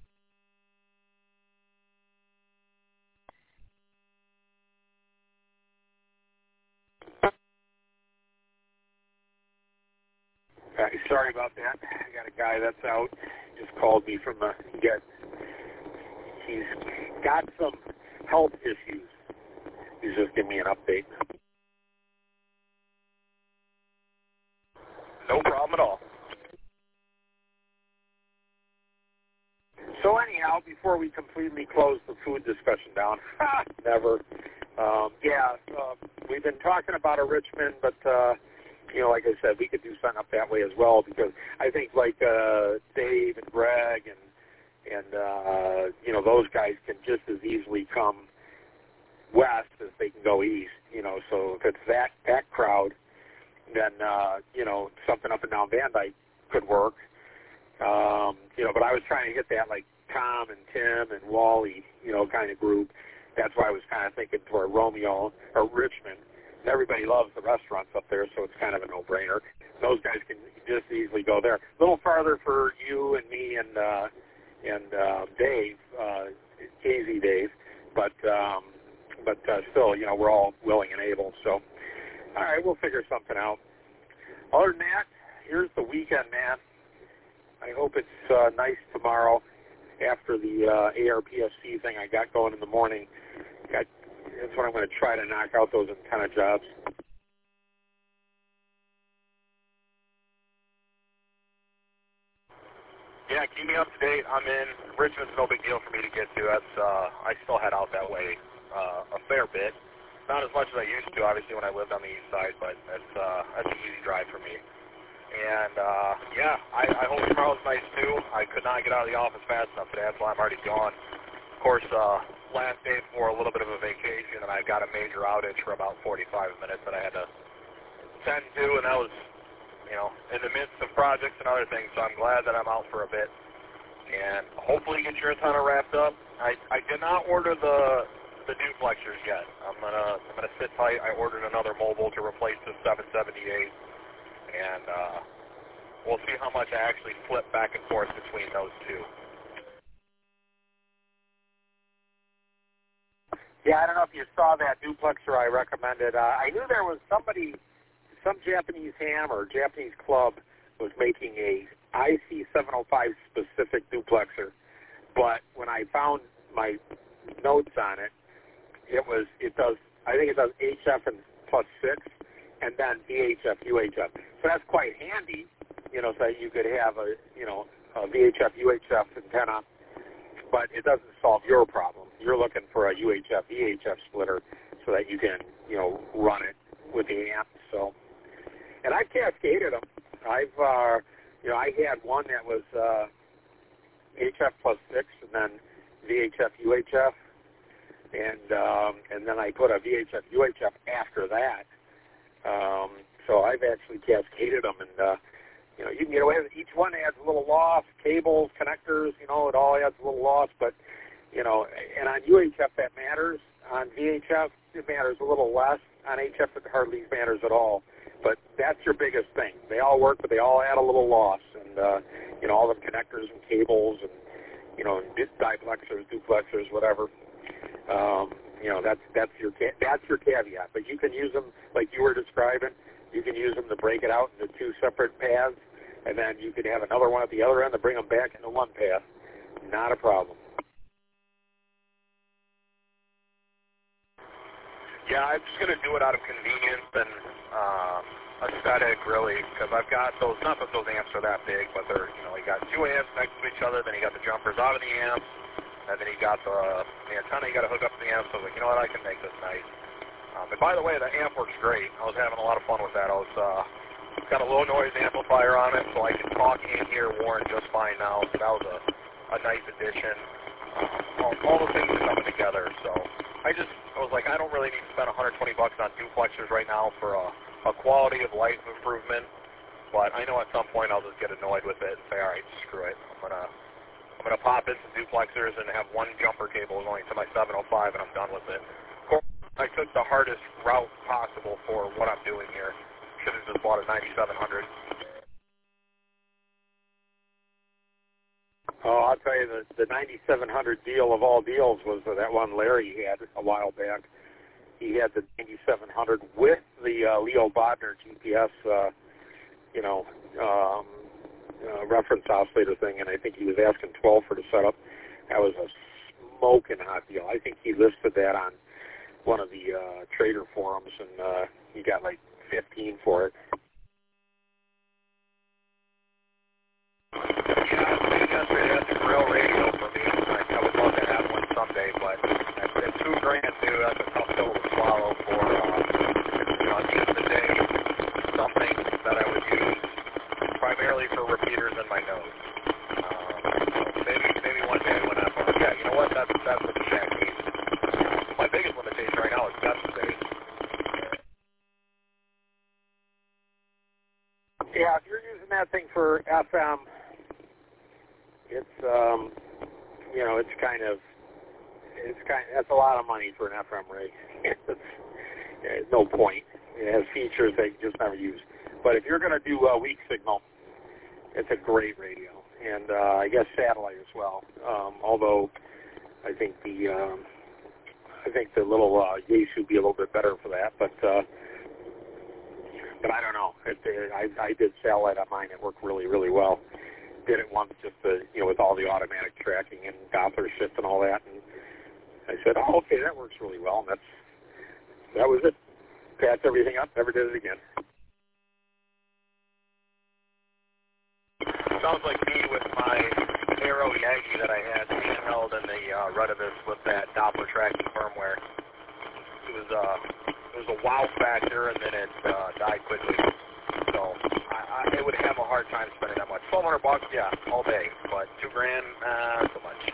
Sorry about that. I got a guy that's out. Just called me from he's got some health issues. He's just giving me an update. No problem at all. So anyhow, before we completely close the food discussion down, never. We've been talking about a Richmond, but like I said, we could do something up that way as well because I think Dave and Greg and And you know, those guys can just as easily come west as they can go east. You know, so if it's that crowd, then you know, something up and down Van Dyke could work. You know, but I was trying to hit that like Tom and Tim and Wally, you know, kind of group. That's why I was kind of thinking toward Romeo or Richmond. Everybody loves the restaurants up there, so it's kind of a no-brainer. Those guys can just easily go there. A little farther for you and me and Dave, Casey Dave, but still, you know, we're all willing and able. So, all right, we'll figure something out. Other than that, here's the weekend, man. I hope it's nice tomorrow after the ARPSC thing I got going in the morning. That's what I'm going to try to knock out, those antenna jobs. Yeah, keep me up to date. I'm in. Richmond's no big deal for me to get to. That's I still head out that way a fair bit. Not as much as I used to, obviously, when I lived on the east side, but that's an easy drive for me. And, yeah, I hope tomorrow's nice, too. I could not get out of the office fast enough today. That's why I'm already gone. Of course, last day before a little bit of a vacation, and I got a major outage for about 45 minutes that I had to tend to, and that was, you know, in the midst of projects and other things, so I'm glad that I'm out for a bit. And hopefully get your antenna wrapped up. I did not order the duplexers yet. I'm gonna sit tight. I ordered another mobile to replace the 778, and we'll see how much I actually flip back and forth between those two. Yeah, I don't know if you saw that duplexer I recommended. I knew there was some Japanese ham or Japanese club was making a IC705 specific duplexer, but when I found my notes on it, I think it does HF and +6, and then VHF, UHF. So that's quite handy, you know, so you could have a VHF, UHF antenna, but it doesn't solve your problem. You're looking for a UHF, VHF splitter so that you can, you know, run it with the amp. So, and I've cascaded them. I had one that was HF +6 and then VHF, UHF. And then I put a VHF, UHF after that. So I've actually cascaded them, and you know, you can get away with it. Each one adds a little loss, cables, connectors, you know, it all adds a little loss. But you know, and on UHF that matters. On VHF it matters a little less. On HF it hardly matters at all. But that's your biggest thing. They all work, but they all add a little loss, and you know, all the connectors and cables, and you know, diplexers, duplexers, whatever. You know, that's your caveat. But you can use them like you were describing. You can use them to break it out into two separate paths, and then you could have another one at the other end to bring them back into one path. Not a problem. Yeah, I'm just going to do it out of convenience and aesthetic, really, because I've got those, not that those amps are that big, but they're, you know, you got two amps next to each other, then you got the jumpers out of the amps, and then you got the antenna you got to hook up to the amp, so I was like, you know what, I can make this nice. And by the way, the amp works great. I was having a lot of fun with that. I was got a low noise amplifier on it, so I can talk and hear Warren just fine now, so that was a nice addition. All the things are coming together, so I was like, I don't really need to spend $120 on duplexers right now for a quality of life improvement, but I know at some point I'll just get annoyed with it and say, all right, screw it. I'm gonna pop in some duplexers and have one jumper cable going to my 705, and I'm done with it. Of course, I took the hardest route possible for what I'm doing here. Should have just bought a 9700. Oh, I'll tell you, the 9700 deal of all deals was that one Larry had a while back. He had the 9700 with the Leo Bodner GPS, reference oscillator thing, and I think he was asking 12 for the setup. That was a smoking hot deal. I think he listed that on one of the trader forums, and he got like 15 for it. That's a real radio for me. I would love to have one someday, but at $2,000 new, that's a tough pill to swallow for, at the end of the day, something that I would use primarily for repeaters in my nose. So maybe one day using that thing for FM, it's that's a lot of money for an FM rig. It's no point. It has features they just never use. But if you're going to do a weak signal, it's a great radio, and I guess satellite as well. Although I think the little Yaesu would be a little bit better for that, but I don't know. I did satellite on mine. It worked really, really well. Did it once just to, with all the automatic tracking and Doppler shift and all that, and I said, oh, okay, that works really well, and that was it. Patched everything up, never did it again. Sounds like me with my Aero Yagi that I had handheld in the Retevis with that Doppler tracking firmware. It was a wow factor, and then it died quickly. So I would have a hard time spending that much. $1,200, yeah, all day, but $2,000, not so much.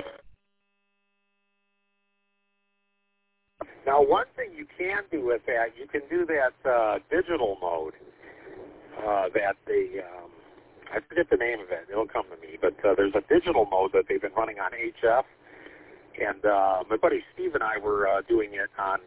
Now, one thing you can do with that, you can do that digital mode that they, I forget the name of it. It'll come to me. But there's a digital mode that they've been running on HF. And my buddy Steve and I were doing it on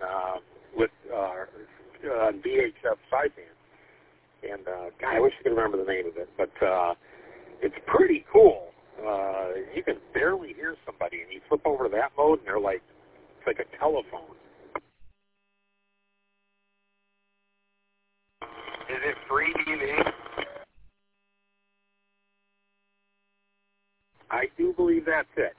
VHF sideband. And, God, I wish I could remember the name of it. But it's pretty cool. You can barely hear somebody. And you flip over to that mode, and they're like, it's like a telephone. Is it free TV? I do believe that's it.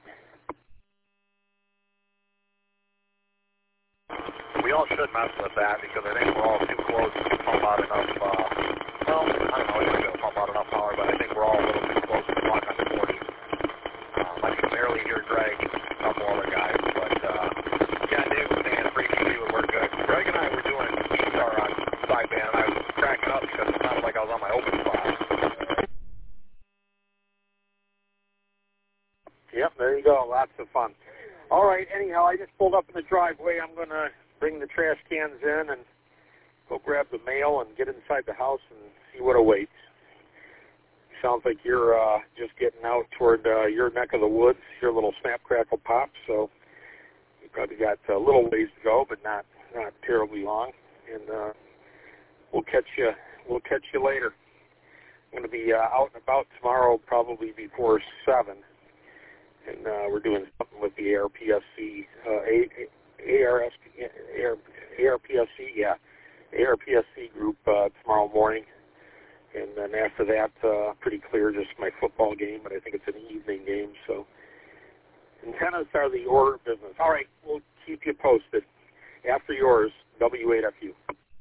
We all should mess with that because I think we're all too close to pump out enough, I don't know if we're going to pump out enough power, but I think we're all a little too close to block on the 40. I can barely hear Greg, a couple other guys, but yeah, Dave was saying free TV would work good. Greg and I were doing ESTAR on sideband, and I was cracking up because it sounded like I was on my open spot. Yep, there you go. Lots of fun. All right, anyhow, I just pulled up in the driveway. I'm going to bring the trash cans in and go grab the mail and get inside the house and see what awaits. Sounds like you're just getting out toward your neck of the woods, your little snap, crackle, pop, so you probably got a little ways to go, but not terribly long. And we'll catch you later. I'm going to be out and about tomorrow probably before 7. And we're doing something with the ARPSC, ARPSC group tomorrow morning. And then after that, pretty clear, just my football game, but I think it's an evening game. So antennas are the order of business. All right, we'll keep you posted. After yours, W8FU.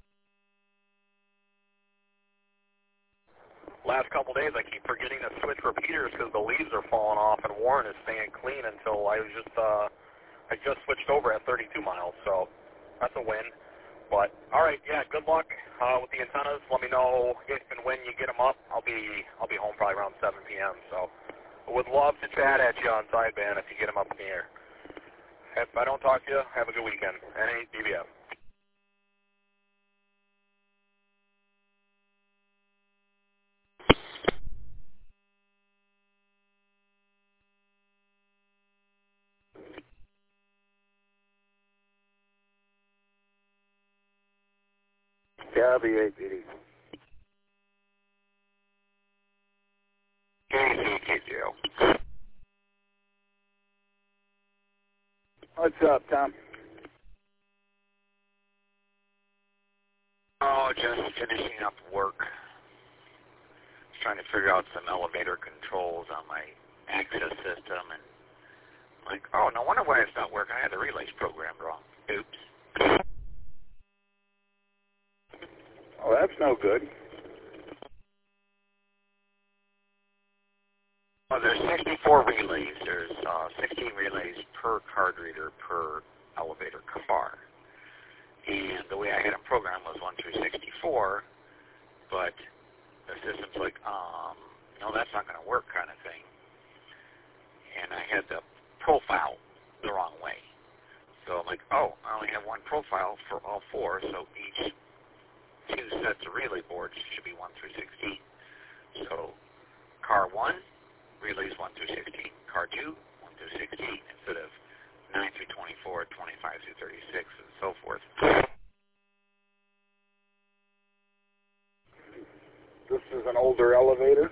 Last couple days, I keep forgetting to switch repeaters because the leaves are falling off, and Warren is staying clean until I just switched over at 32 miles, so that's a win. But all right, yeah, good luck with the antennas. Let me know if and when you get them up. I'll be home probably around 7 p.m. So I would love to chat at you on sideband if you get them up in the air. If I don't talk to you, have a good weekend. NA DBF. W8BD. KCKJO. What's up, Tom? Oh, just finishing up work. Just trying to figure out some elevator controls on my access system, and like, oh, no wonder why it's not working. I had the relays programmed wrong. Oops. Oh, that's no good. Well, there's 64 relays. There's 16 relays per card reader per elevator car. And the way I had them programmed was 1 through 64, but the system's like, no, that's not going to work kind of thing. And I had the profile the wrong way. So I'm like, oh, I only have one profile for all 4, so each 2 sets of relay boards should be 1 through 16. So 36, and so forth. This is an older elevator.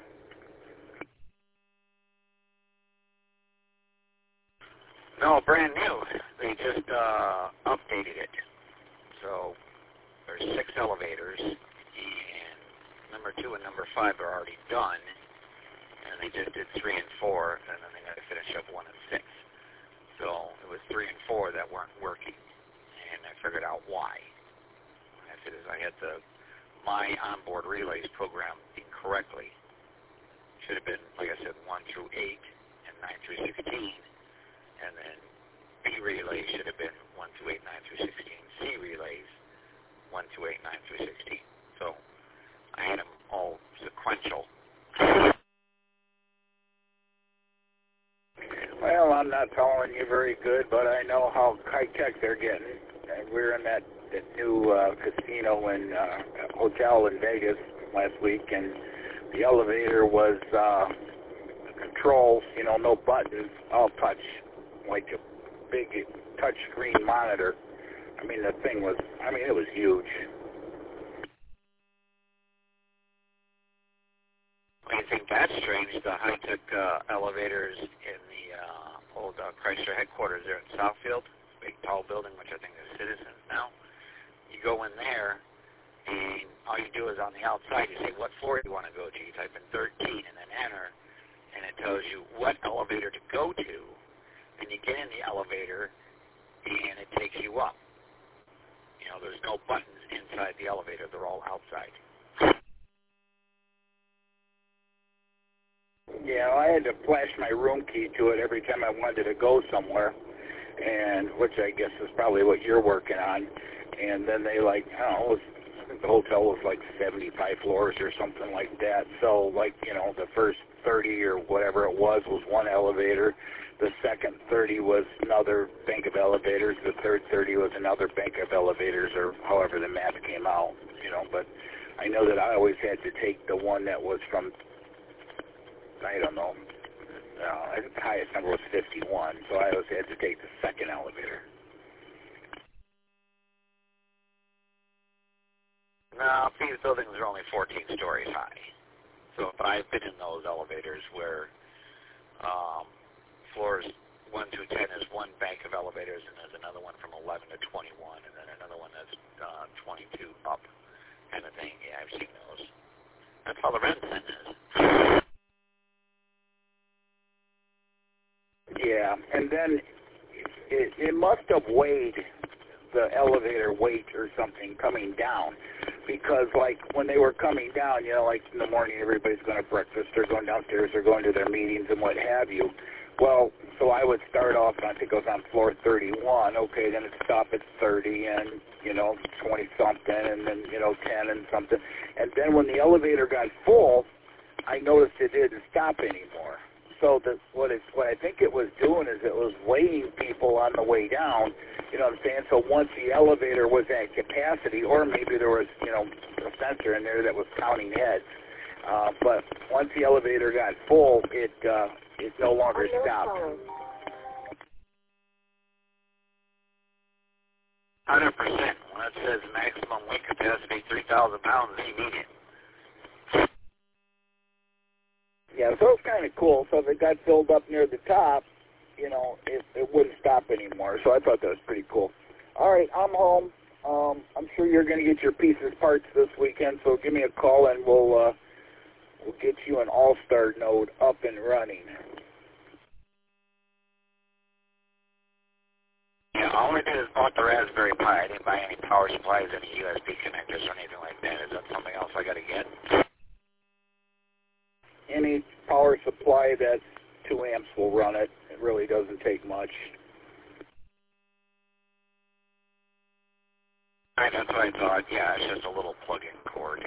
No, brand new. They just updated it. So there's 6 elevators, and number 2 and number 5 are already done, and they just did 3 and 4, and then they got to finish up 1 and 6. So it was 3 and 4 that weren't working, and I figured out why. I said I had my onboard relays programmed incorrectly. Should have been, like I said, 1 through 8 and 9 through 16, and then B relays should have been 1 through 8, 9 through 16. C relays 1 through 8, 9 through 16. So I had them all sequential. Well, I'm not following you very good, but I know how high-tech they're getting. And we're in that new casino and hotel in Vegas last week, and the elevator was controls, no buttons, all touch, like a big touch screen monitor. I mean, the thing was, it was huge. I think that's strange. The high-tech elevators in the old Chrysler headquarters there in Southfield, big tall building, which I think is Citizens now. You go in there, and all you do is on the outside, you say, what floor do you want to go to? You type in 13 and then enter, and it tells you what elevator to go to, and you get in the elevator, and it takes you up. There's no buttons inside the elevator. They're all outside. Yeah, I had to flash my room key to it every time I wanted to go somewhere, and which I guess is probably what you're working on. And then they I think the hotel was like 75 floors or something like that. So the first 30 or whatever it was one elevator. The second 30 was another bank of elevators. The third 30 was another bank of elevators, or however the math came out. But I know that I always had to take the one that was from, I don't know, I think the highest number was 51, so I always had to take the second elevator. No, these buildings are only 14 stories high. So if I've been in those elevators where floors 1 through 10 is one bank of elevators, and there's another one from 11 to 21, and then another one that's 22 up kind of thing. Yeah, I've seen those. That's how the rent is. Yeah, and then it must have weighed the elevator weight or something coming down, because when they were coming down, in the morning everybody's going to breakfast, they're going downstairs, they're going to their meetings and what have you. Well, so I would start off, I think it was on floor 31, okay, then it'd stop at 30 and, 20-something, and then, 10 and something. And then when the elevator got full, I noticed it didn't stop anymore. So what I think it was doing is it was weighing people on the way down, you know what I'm saying? So once the elevator was at capacity, or maybe there was, a sensor in there that was counting heads, but once the elevator got full, it no longer stopped. 100%. When it says maximum weight capacity 3,000 pounds, you need it. Yeah, so it's kind of cool. So if it got filled up near the top, it wouldn't stop anymore. So I thought that was pretty cool. All right, I'm home. I'm sure you're going to get your pieces parts this weekend, so give me a call and we'll get you an All-Star node up and running. Yeah, all I did is bought the Raspberry Pi. I didn't buy any power supplies, any USB connectors, or anything like that. Is that something else I got to get? Any power supply that's 2 amps will run it. It really doesn't take much. Right, that's what I thought. Yeah, it's just a little plug-in cord.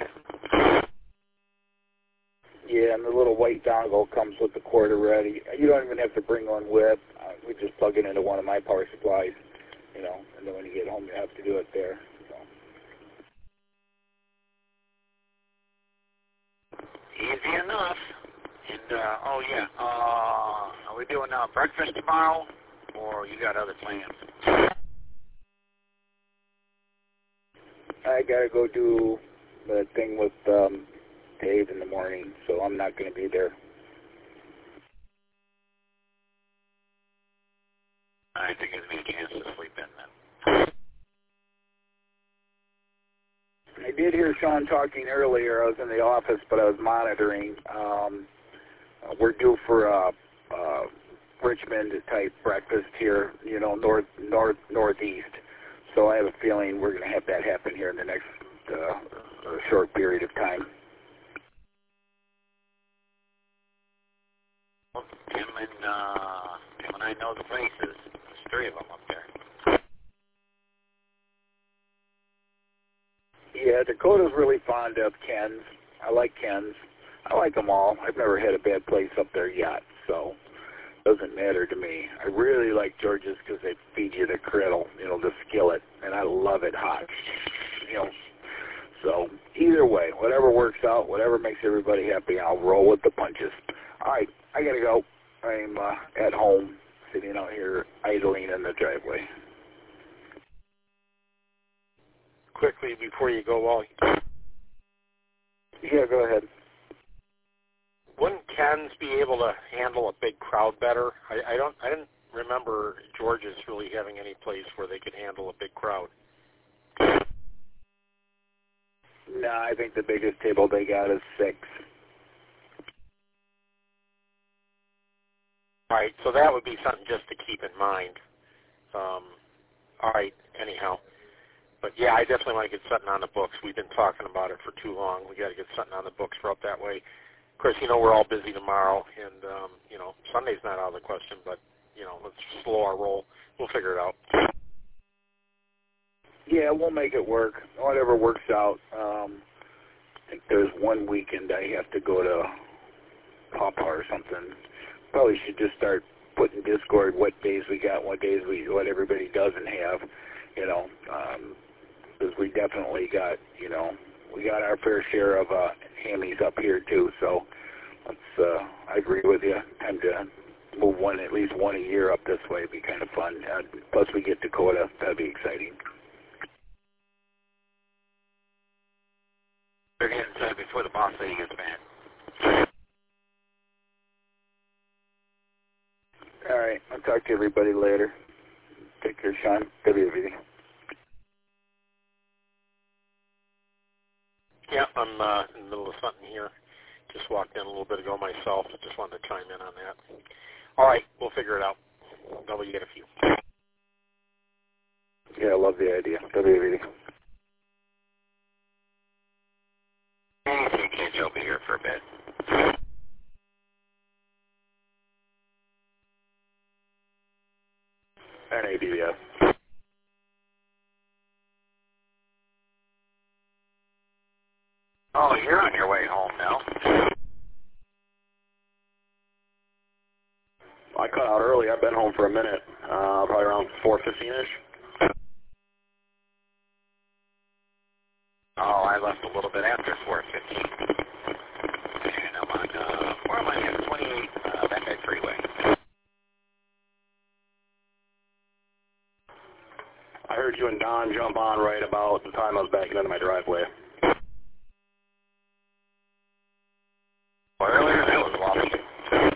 Yeah, and the little white dongle comes with the cord already. You don't even have to bring one with. We just plug it into one of my power supplies, and then when you get home, you have to do it there. So. Easy enough. And, are we doing breakfast tomorrow, or you got other plans? I got to go do the thing with Dave in the morning, so I'm not going to be there. I think it gives me a chance to sleep in then. I did hear Sean talking earlier. I was in the office, but I was monitoring. We're due for a Richmond-type breakfast here, northeast. So I have a feeling we're going to have that happen here in the next short period of time. Well, Tim and I know the places. There's 3 of them up there. Yeah, Dakota's really fond of Ken's. I like Ken's. I like them all. I've never had a bad place up there yet, so it doesn't matter to me. I really like George's because they feed you the griddle, the skillet, and I love it hot. So either way, whatever works out, whatever makes everybody happy, I'll roll with the punches. All right, I got to go. I'm at home, sitting out here idling in the driveway. Quickly before you go, Wally. Yeah, go ahead. Wouldn't Ken's be able to handle a big crowd better? I didn't remember George's really having any place where they could handle a big crowd. No, I think the biggest table they got is 6. All right, so that would be something just to keep in mind. All right, anyhow. But, yeah, I definitely want to get something on the books. We've been talking about it for too long. We got to get something on the books for up that way. Of course, we're all busy tomorrow, and, Sunday's not out of the question, but, let's slow our roll. We'll figure it out. Yeah, we'll make it work. Whatever works out. I think there's one weekend I have to go to Papa or something. Probably should just start putting Discord what days we got, what everybody doesn't have, because we definitely got, we got our fair share of hammies up here too. So let's, I agree with you. Time to move at least one a year up this way. It'd be kind of fun. Plus we get Dakota. That'd be exciting. They're getting inside before the boss lady gets mad. All right. I'll talk to everybody later. Take care, Sean. WVD. Yeah, I'm in the middle of something here. Just walked in a little bit ago myself. Just wanted to chime in on that. All right, we'll figure it out. Double get a few. Yeah, I love the idea. WVD. Hey, kids, you'll be here for a bit. NADVS. Oh, you're on your way home now. I cut out early. I've been home for a minute, probably around 4:15ish. Oh, I left a little bit after 4:15. And I'm on, where am I at? 28 Van Freeway. I heard you and Don jump on right about the time I was backing into my driveway. Well, earlier that was Wally.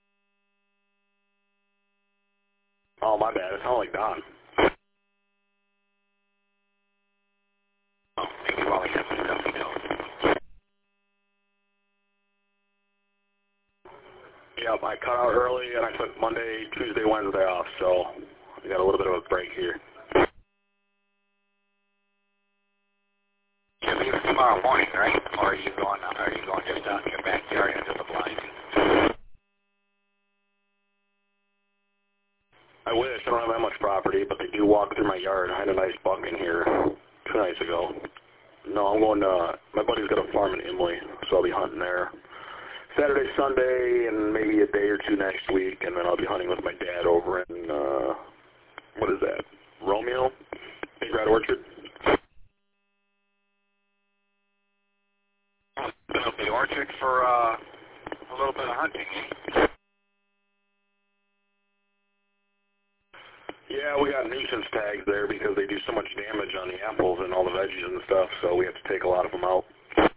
Oh, my bad. It sounded like Don. Oh, maybe Wally has some stuff he knows. Yep, I cut out early, and I took Monday, Tuesday, Wednesday off, so we got a little bit of a break here. You're leaving tomorrow morning, right? Or are you going just out in your backyard into the blind? I wish. I don't have that much property, but they do walk through my yard. I had a nice buck in here 2 nights ago. No, I'm going to, my buddy's got a farm in Imlay, so I'll be hunting there Saturday, Sunday, and maybe a day or two next week, and then I'll be hunting with my dad over in, what is that, Romeo? Big Red Orchard? Been up the orchard for a little bit of hunting, eh? Yeah, Yeah, we got nuisance tags there because they do so much damage on the apples and all the veggies and stuff, so we have to take a lot of them out.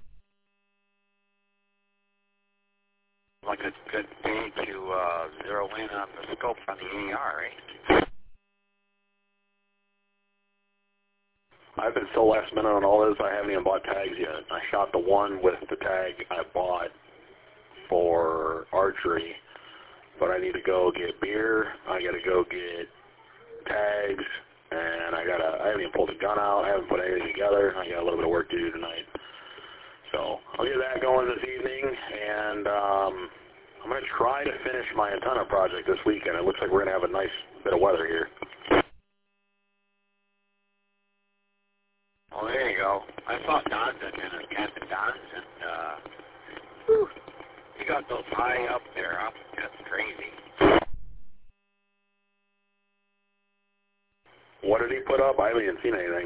Like a good day to zero in on the scope on the AR, right? I've been so last minute on all this, I haven't even bought tags yet. I shot the one with the tag I bought for archery, but I need to go get beer, I got to go get tags, and I haven't even pulled the gun out, I haven't put anything together, I got a little bit of work to do tonight. So I'll get that going this evening, and I'm going to try to finish my antenna project this weekend. It looks like we're going to have a nice bit of weather here. Well, there you go. I saw Don's antennas, Captain Don's, and he got those high up there. That's crazy. What did he put up? I haven't even seen anything.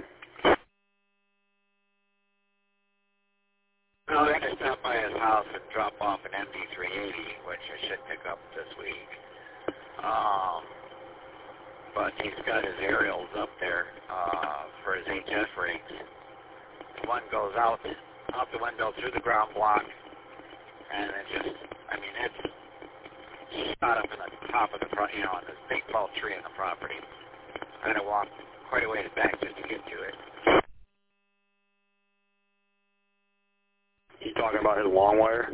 No, I just stopped by his house and dropped off an MD380, which I should pick up this week. But he's got his aerials up there for his HF rigs. One goes out the window through the ground block, and it just, I mean, it's shot up in the top of the front, you know, on this big tall tree in the property. I had to walk quite a ways back just to get to it. You talking about his long wire?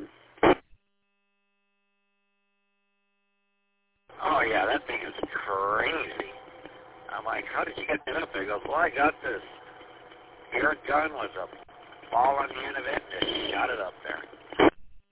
Oh, yeah, that thing is crazy. I'm like, how did you get that up there? He goes, well, I got this air gun with a ball on the end of it and just shot it up there.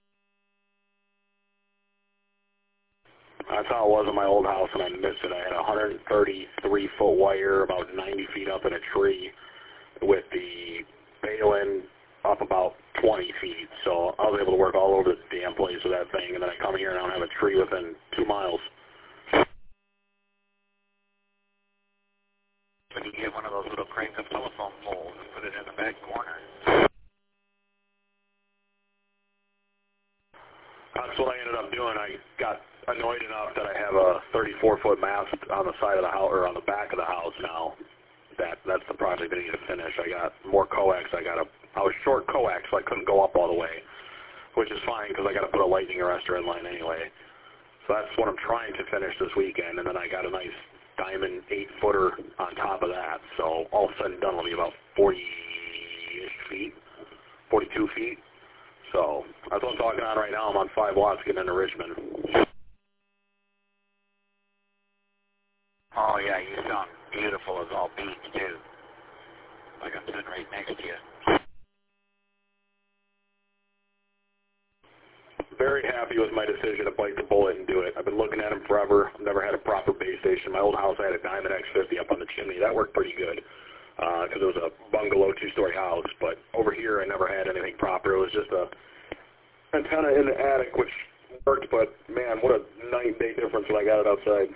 That's how it was in my old house, and I missed it. I had a 133-foot wire about 90 feet up in a tree with the baling up about 20 feet. So I was able to work all over the damn place with that thing, and then I come here and I don't have a tree within 2 miles. But you get one of those little crank-up telephone poles and put it in the back corner. That's what I ended up doing. I got annoyed enough that I have a 34-foot mast on the side of the house, or on the back of the house now. That's the project I need to finish. I got more coax. I was short coax, so I couldn't go up all the way, which is fine because I got to put a lightning arrestor in line anyway. So that's what I'm trying to finish this weekend, and then I got a nice diamond 8-footer on top of that. So all said and done, will be about 40-ish feet, 42 feet. So that's what I'm talking on right now. I'm on 5 watts getting into Richmond. Oh, yeah, you sound beautiful as all beans, too. Like I'm sitting right next to you. Very happy with my decision to bite the bullet and do it. I've been looking at them forever. I've never had a proper base station. My old house, I had a Diamond X50 up on the chimney. That worked pretty good because it was a bungalow 2-story house. But over here, I never had anything proper. It was just a antenna in the attic, which worked. But, man, what a night and day difference when I got it outside.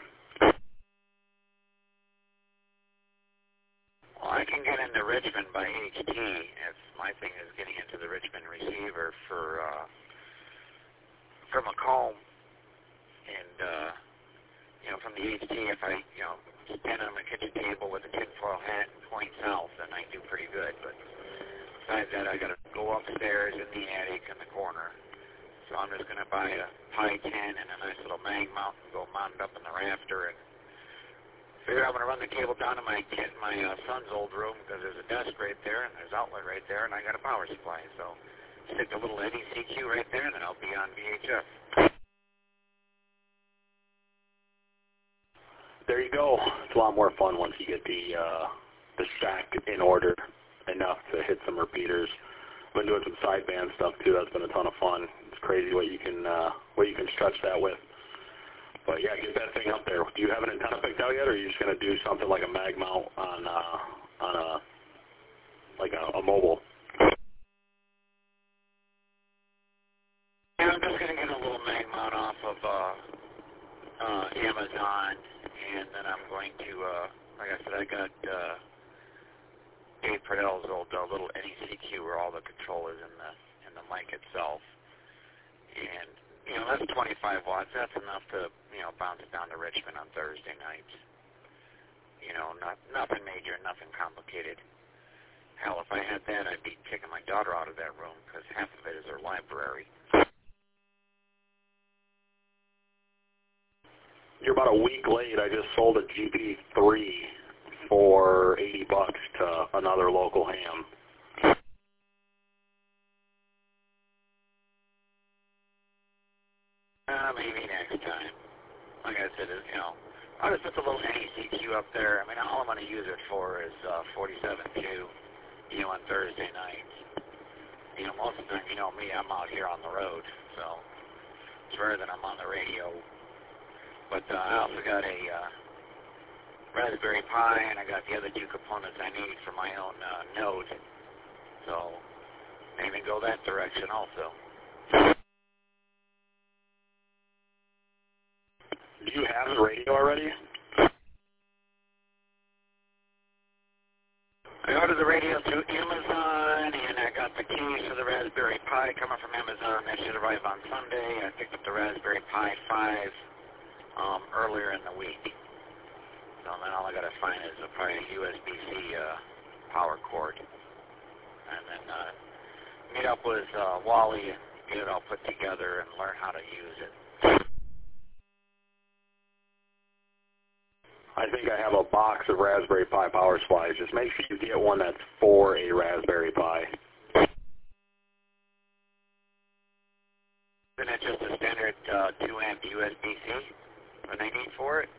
Well, I can get into Richmond by HT. My thing is getting into the Richmond receiver for Macomb. And, from the HT, if I, stand on my kitchen table with a tinfoil hat and point south, then I do pretty good. But besides that, I got to go upstairs in the attic in the corner. So I'm just going to buy a Pi 10 and a nice little mag mount and go mount it up in the rafter and figure I'm going to run the cable down to my son's old room because there's a desk right there and there's outlet right there and I got a power supply. So stick a little NECQ right there and then I'll be on VHF. There you go. It's a lot more fun once you get the stack in order enough to hit some repeaters. I've been doing some sideband stuff too. That's been a ton of fun. It's crazy what you can stretch that with. But yeah, get that thing up there. Do you have an antenna picked out yet, or are you just going to do something like a mag mount on a mobile? Yeah, I'm just going to get a little mag mount off of Amazon, and then I'm going to, like I said, I got Dave Pradell's old little NECQ where all the control is in the mic itself, and that's 25 watts. That's enough to, bounce it down to Richmond on Thursday nights. You know, nothing major, nothing complicated. Hell, if I had that, I'd be kicking my daughter out of that room because half of it is her library. You're about a week late. I just sold a GP3 for $80 to another local ham. Maybe next time. Like I said, you know, I just put the little NECQ up there. I mean, all I'm going to use it for is 47.2, you know, on Thursday nights. You know, most of the time, you know me, I'm out here on the road, so it's rare that I'm on the radio. But I also got a Raspberry Pi, and I got the other two components I need for my own node. So maybe go that direction also. Do you have the radio already? I ordered the radio through Amazon, and I got the keys for the Raspberry Pi coming from Amazon. That should arrive on Sunday. I picked up the Raspberry Pi 5 earlier in the week. So then all I got to find is probably a USB-C power cord. And then meet up with Wally and get it all put together and learn how to use it. I think I have a box of Raspberry Pi power supplies. Just make sure you get one that's for a Raspberry Pi. Isn't that just a standard 2-amp USB-C that they need for it?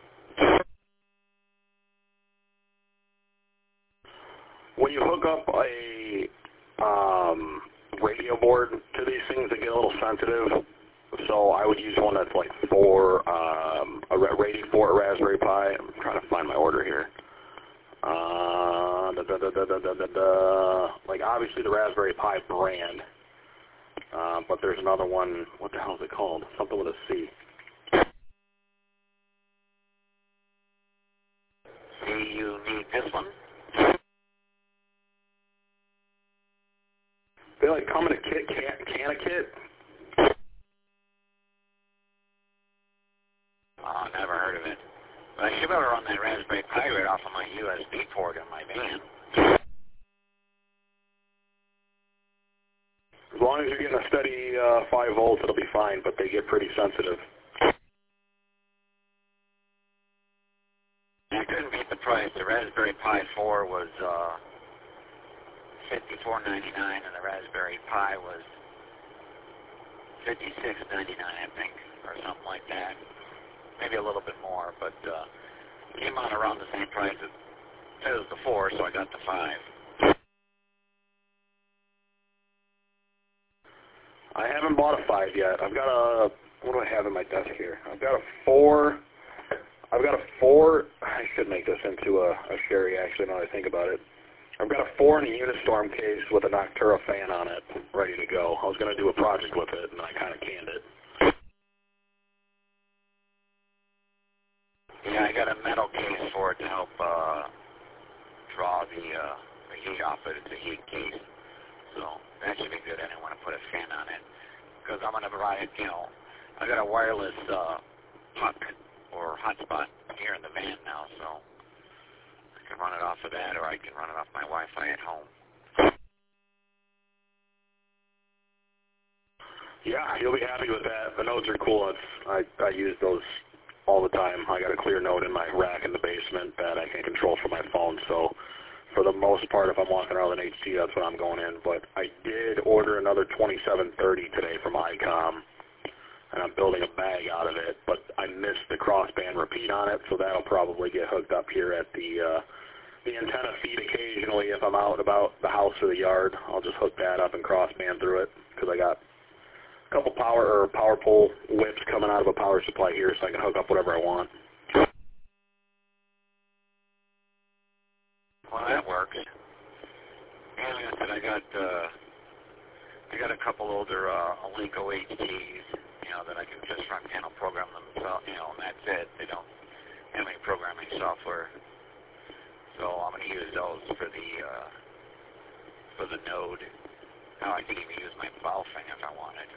When you hook up a radio board to these things, they get a little sensitive. So I would use one that's like rated for a Raspberry Pi. I'm trying to find my order here. Like obviously the Raspberry Pi brand, but there's another one. What the hell is it called? Something with a C. Do you need this one? They like come in a kit, can a kit. Oh, never heard of it. But I should be able to run that Raspberry Pi right off of my USB port in my van. As long as you're getting a steady 5 volts, it'll be fine, but they get pretty sensitive. I couldn't beat the price. The Raspberry Pi 4 was $54.99, and the Raspberry Pi was $56.99, I think, or something like that. Maybe a little bit more, but came out around the same price as the 4, so I got the 5. I haven't bought a 5 yet. I've got a, what do I have in my desk here? I've got a 4. I should make this into a Sherry, actually, now that I think about it. I've got a 4 in a Unistorm case with a Noctura fan on it, ready to go. I was going to do a project with it, and I kind of canned it. Yeah, I got a metal case for it to help draw the heat off it. It's a heat case, so that should be good. I didn't want to put a fan on it because I'm going to ride, you know, I got a wireless puck or hotspot here in the van now, so I can run it off of that, or I can run it off my Wi-Fi at home. Yeah, you'll be happy with that. The nodes are cool. I use those all the time. I got a clear node in my rack in the basement that I can control from my phone, so for the most part, if I'm walking around with an HT, that's what I'm going in. But I did order another 2730 today from ICOM, and I'm building a bag out of it, but I missed the crossband repeat on it, so that'll probably get hooked up here at the antenna feed occasionally if I'm out and about the house or the yard. I'll just hook that up and crossband through it, because I got a couple power pole whips coming out of a power supply here, so I can hook up whatever I want. Well, that works. And like I said, I got a couple older Alinco HTs, you know, that I can just run panel program them, you know, and that's it. They don't have any programming software, so I'm going to use those for the node. Now I can even use my Baofeng if I wanted.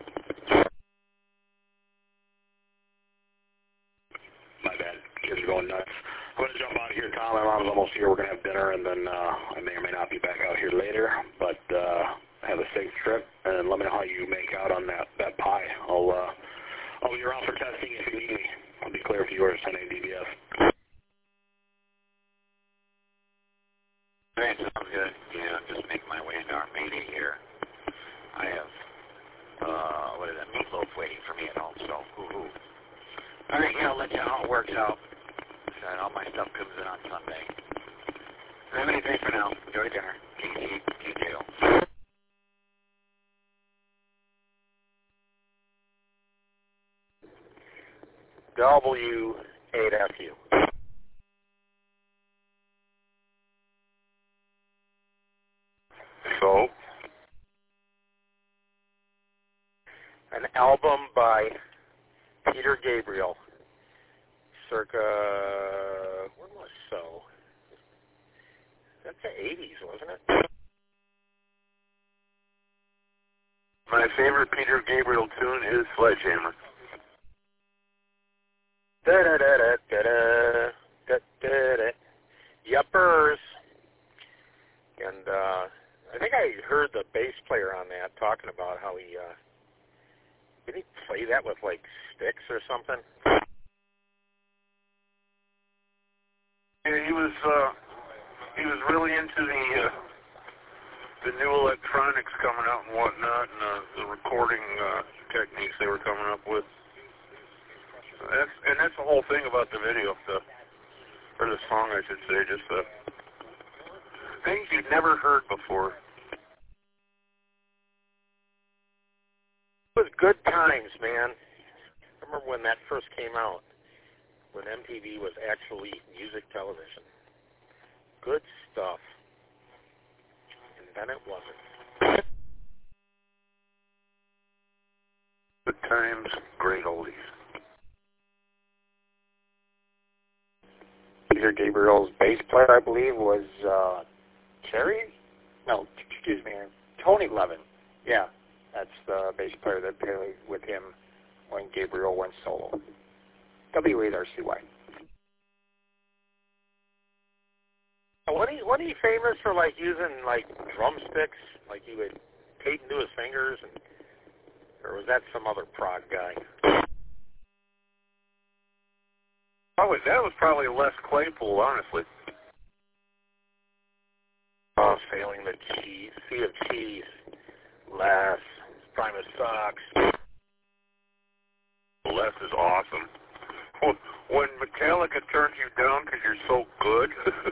My bad. Kids are going nuts. I'm going to jump out here, Tom. My mom's almost here. We're going to have dinner, and then I may or may not be back out here later. But have a safe trip, and let me know how you make out on that pie. I'll be around for testing if you need me. I'll be clear for yours, 10 DBS. Great, sounds good. Yeah, I'm just making my way into Armada here. I have, meatloaf waiting for me at home, so woo-hoo. All right, yeah, I'll let you know how it works out. And all my stuff comes in on Sunday. Have a nice day for now. Enjoy dinner. KC, KJO. W8FU. So? An album by Peter Gabriel, circa, when was so? That's the 80s, wasn't it? My favorite Peter Gabriel tune is Sledgehammer. Da-da-da-da-da-da, da-da-da. Yuppers. And I think I heard the bass player on that talking about how he, did he play that with, like, sticks or something? Yeah, he was really into the new electronics coming out and whatnot, and the recording techniques they were coming up with. That's the whole thing about the video, or the song, I should say, just the things you'd never heard before. It was good times, man. I remember when that first came out, when MTV was actually music television. Good stuff. And then it wasn't. Good times, great oldies. Peter Gabriel's bass player, I believe, was Terry? No, excuse me, Tony Levin. Yeah, that's the bass player that played with him when Gabriel went solo. W8RCY. Wasn't he famous for, like, using, like, drumsticks? Like, he would tape into his fingers? Or was that some other prog guy? That was probably Les Claypool, honestly. Oh, failing the cheese. Sea of Cheese. Les. Primus sucks. Les is awesome. When Metallica turns you down because you're so good.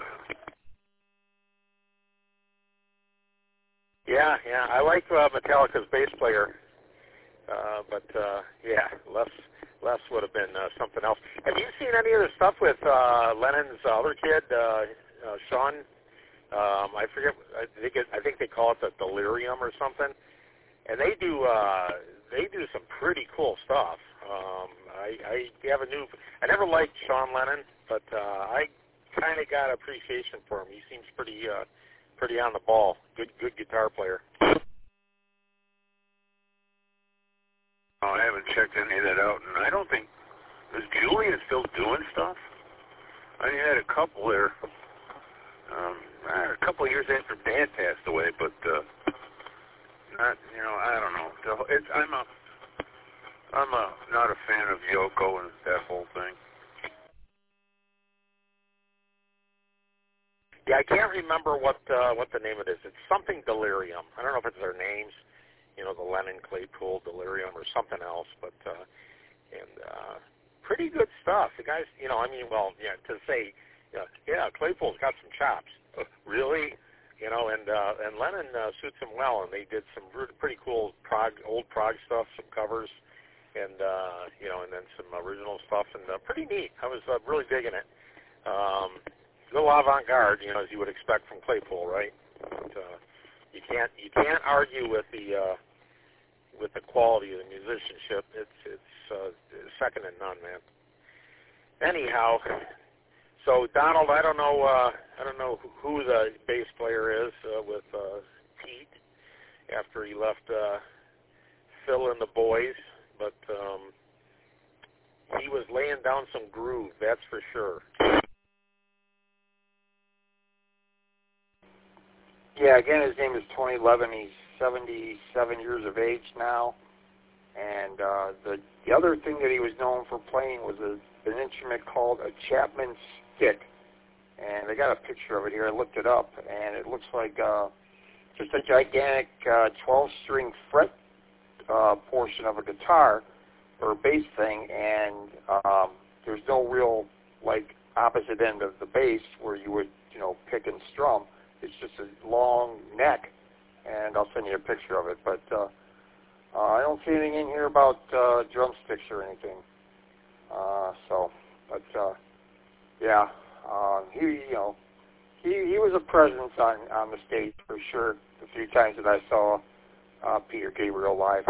Yeah, I like Metallica's bass player, but Les would have been something else. Have you seen any of the stuff with Lennon's other kid, Sean? I forget. I think they call it the Delirium or something. And they do some pretty cool stuff. I have a new. I never liked Sean Lennon, but I kind of got appreciation for him. He seems pretty on the ball. Good guitar player. Oh, I haven't checked any of that out, and I don't think is Julian still doing stuff. I had a couple there. A couple of years after Dad passed away, but not. I don't know. I'm not a fan of Yoko and that whole thing. Yeah, I can't remember what the name of it is. It's something Delirium. I don't know if it's their names, the Lennon, Claypool, Delirium, or something else. But pretty good stuff. The guys, to say, Claypool's got some chops. Really, and Lennon suits him well. And they did some pretty cool old prog stuff, some covers, and and then some original stuff, and pretty neat. I was really digging it. A little avant-garde, as you would expect from Claypool, right? But, you can't argue with the quality of the musicianship. It's second to none, man. Anyhow, so Donald, I don't know who the bass player is with Pete after he left Phil and the boys, but he was laying down some groove, that's for sure. Yeah, again, his name is Tony Levin. He's 77 years of age now. And the other thing that he was known for playing was an instrument called a Chapman stick. And I got a picture of it here. I looked it up, and it looks like just a gigantic 12-string fret portion of a guitar or a bass thing, and there's no real, like, opposite end of the bass where you would, pick and strum. It's just a long neck, and I'll send you a picture of it. But I don't see anything in here about drumsticks or anything. Yeah, he was a presence on the stage for sure. The few times that I saw Peter Gabriel live.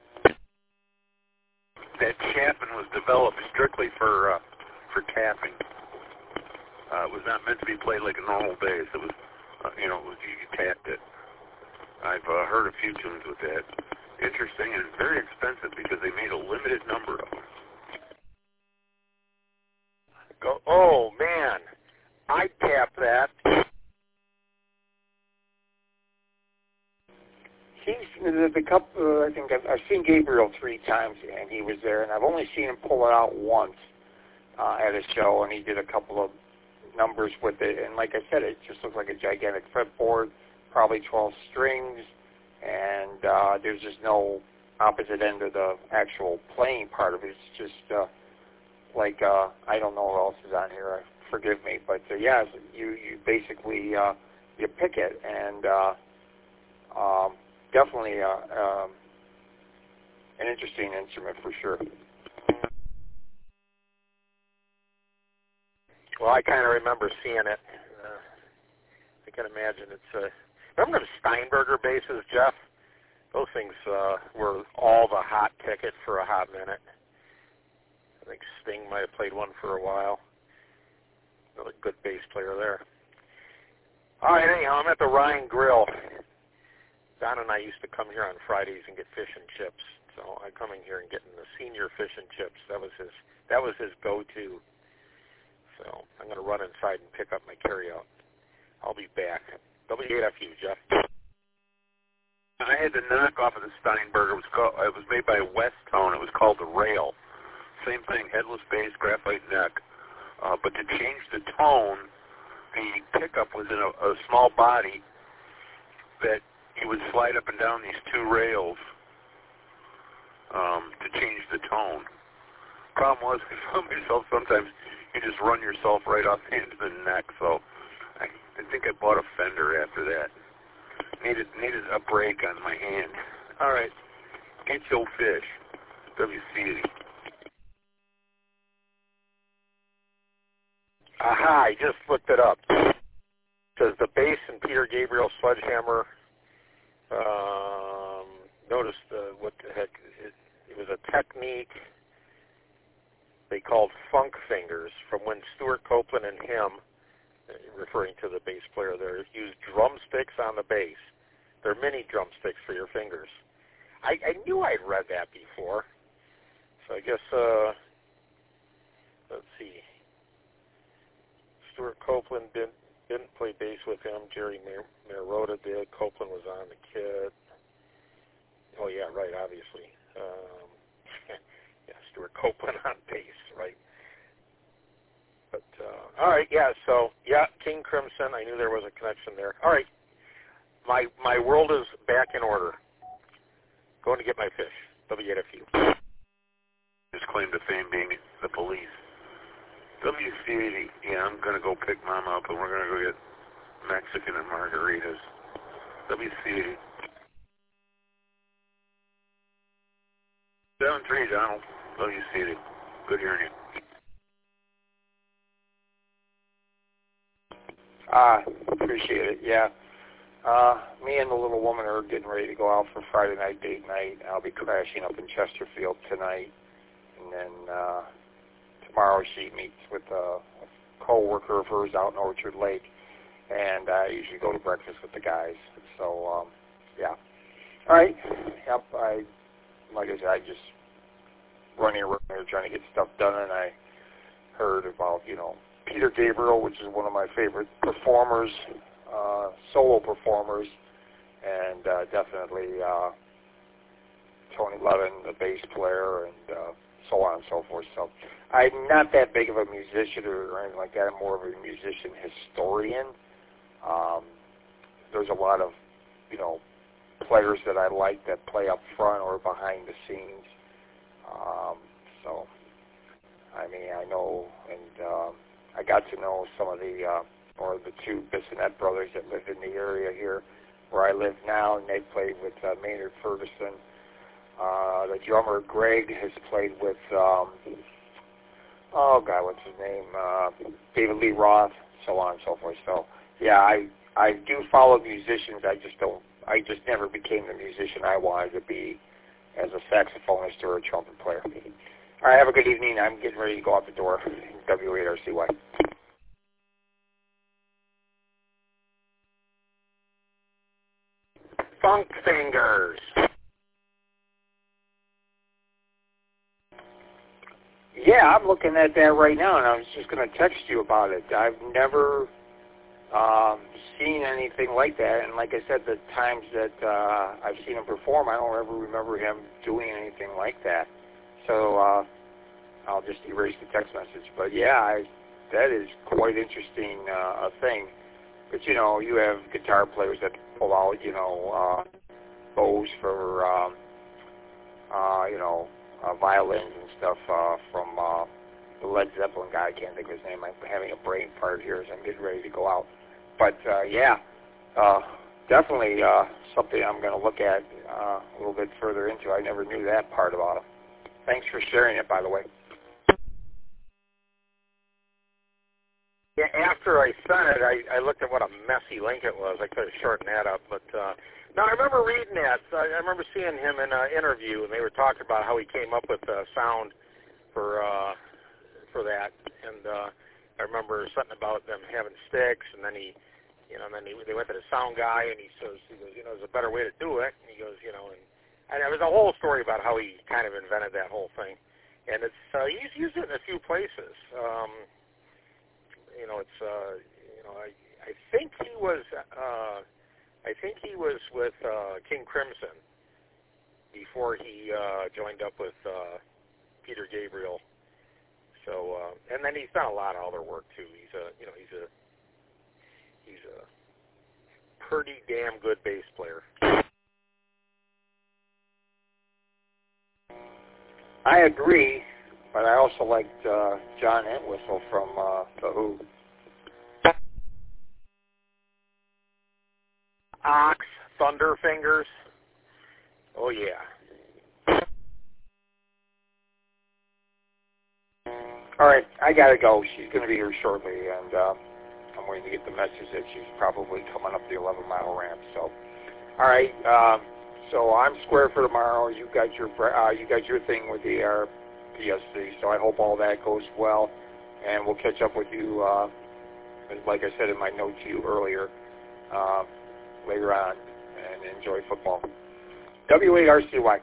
That Chapman was developed strictly for tapping. It was not meant to be played like a normal bass. It was, you tapped it. I've heard a few tunes with that. Interesting, and very expensive because they made a limited number of them. Oh man, I tapped that. He's the couple. I think I've seen Gabriel 3 times, and he was there, and I've only seen him pull it out once at a show, and he did a couple of numbers with it. And like I said, it just looks like a gigantic fretboard, probably 12 strings, and there's just no opposite end of the actual playing part of it. It's just I don't know what else is on here. Forgive me, but yeah, you basically you pick it, and definitely an interesting instrument for sure. Well, I kind of remember seeing it. I can imagine it's. Remember the Steinberger basses, Jeff? Those things were all the hot ticket for a hot minute. I think Sting might have played one for a while. Another good bass player there. All right, anyhow, I'm at the Ryan Grill. Don and I used to come here on Fridays and get fish and chips. So I come in here and getting the senior fish and chips. That was his go-to. So I'm going to run inside and pick up my carryout. I'll be back. WAFU, Jeff. I had the knockoff of the Steinberger. It was made by Westone. It was called the Rail. Same thing, headless bass, graphite neck. But to change the tone, the pickup was in a small body that you would slide up and down these 2 rails to change the tone. Problem was, I found myself sometimes you just run yourself right off the end of the neck. So I think I bought a Fender after that. Needed a break on my hand. All right, get your fish. WCD. Aha, I just looked it up. It says the bass in Peter Gabriel Sledgehammer. Notice what the heck, it was a technique they called funk fingers from when Stuart Copeland and him, referring to the bass player there, used drumsticks on the bass. They're mini drumsticks for your fingers. I knew I'd read that before. So I guess, let's see. Stuart Copeland didn't play bass with him. Jerry Marotta did. Copeland was on the kit. Oh, yeah, right, obviously. Yeah, Stuart Copeland on bass, right? But, all right, yeah, so, yeah, King Crimson. I knew there was a connection there. All right, my world is back in order. Going to get my fish. WAFU. His claim to fame being the police. WC80. Yeah, I'm going to go pick Mom up, and we're going to go get Mexican and margaritas. WC80. 7-3, Donald. WC80. Good hearing you. Appreciate it, yeah. Me and the little woman are getting ready to go out for Friday night date night. I'll be crashing up in Chesterfield tonight. And then tomorrow she meets with a co-worker of hers out in Orchard Lake. And I usually go to breakfast with the guys. So, yeah. All right. Yep, like I said, I just running around here trying to get stuff done, and I heard about, Peter Gabriel, which is one of my favorite performers solo performers, and definitely Tony Levin, the bass player, and so on and so forth. So I'm not that big of a musician or anything like that. I'm more of a musician historian. There's a lot of, players that I like that play up front or behind the scenes. So, I mean, I know, and I got to know some of the two Bissonette brothers that lived in the area here where I live now, and they played with Maynard Ferguson. The drummer, Greg, has played with, what's his name? David Lee Roth, so on and so forth. So, yeah, I do follow musicians. I just never became the musician I wanted to be as a saxophonist or a trumpet player. All right, have a good evening. I'm getting ready to go out the door. W8RCY. Funk Fingers. Yeah, I'm looking at that right now, and I was just going to text you about it. I've never seen anything like that, and like I said, the times that I've seen him perform, I don't ever remember him doing anything like that. So I'll just erase the text message. But yeah, that is quite interesting a thing. But you have guitar players that pull out, bows for, violins and stuff from the Led Zeppelin guy. I can't think of his name. I'm having a brain fart here as I'm getting ready to go out. But definitely something I'm going to look at a little bit further into. I never knew that part about him. Thanks for sharing it, by the way. Yeah, after I sent it, I looked at what a messy link it was. I could have shortened that up, but no, I remember reading that. I remember seeing him in an interview, and they were talking about how he came up with the sound for that. And I remember something about them having sticks, and then they went to the sound guy, and he goes, there's a better way to do it. And he goes, and there was a whole story about how he kind of invented that whole thing. And it's he's used it in a few places. I think he was with King Crimson before he joined up with Peter Gabriel. So and then he's done a lot of other work too. He's a pretty damn good bass player. I agree, but I also liked John Entwistle from The Who. Ox, Thunderfingers. Oh, yeah. All right, I got to go. She's going to be here shortly, and I'm waiting to get the message that she's probably coming up the 11-mile ramp. So, all right, so I'm square for tomorrow. You got your thing with the PSC, so I hope all that goes well, and we'll catch up with you, like I said in my note to you earlier, later on, and enjoy football. W8RCY.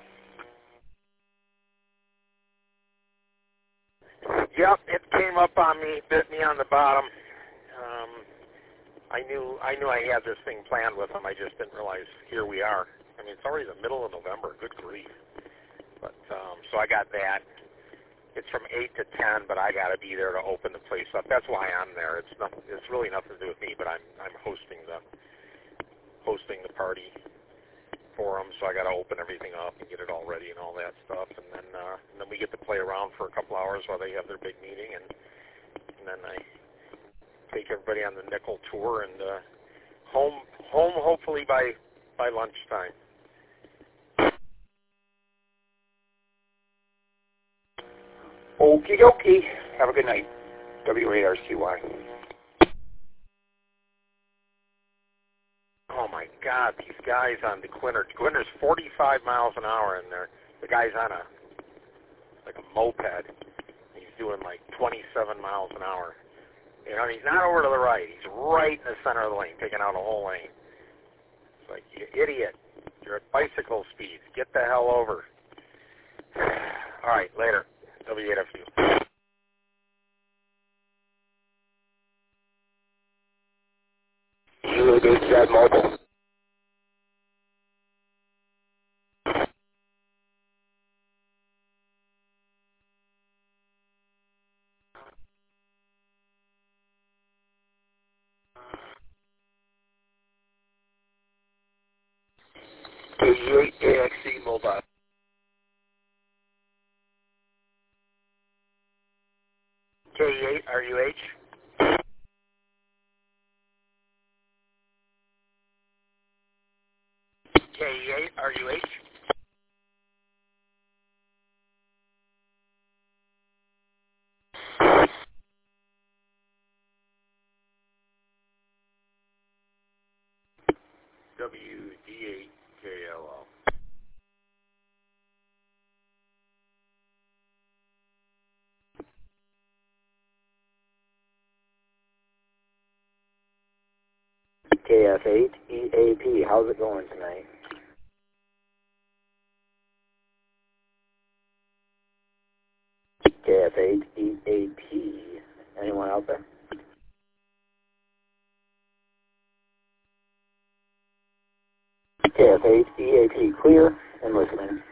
Yep, it came up on me, bit me on the bottom. I knew I had this thing planned with him. I just didn't realize here we are. I mean, it's already the middle of November. Good grief. But so I got that. It's from 8 to 10, but I got to be there to open the place up. That's why I'm there. It's really nothing to do with me, but I'm hosting the party for them, so I got to open everything up and get it all ready and all that stuff, and then we get to play around for a couple hours while they have their big meeting, and then I take everybody on the Nickel tour and home hopefully by lunchtime. Okie dokie. Have a good night. W8RCY. Oh my God, these guys on DeQuinter. DeQuinter's 45 miles an hour in there. The guy's on a moped. He's doing like 27 miles an hour. He's not over to the right. He's right in the center of the lane, taking out a whole lane. It's like, you idiot. You're at bicycle speed. Get the hell over. All right, later. W8FU. You KE8AXC Mobile. KE8RUH. KE8RUH. WD8KLL. KF8EAP, how's it going tonight? KF8EAP, anyone out there? KF8EAP, clear and listening.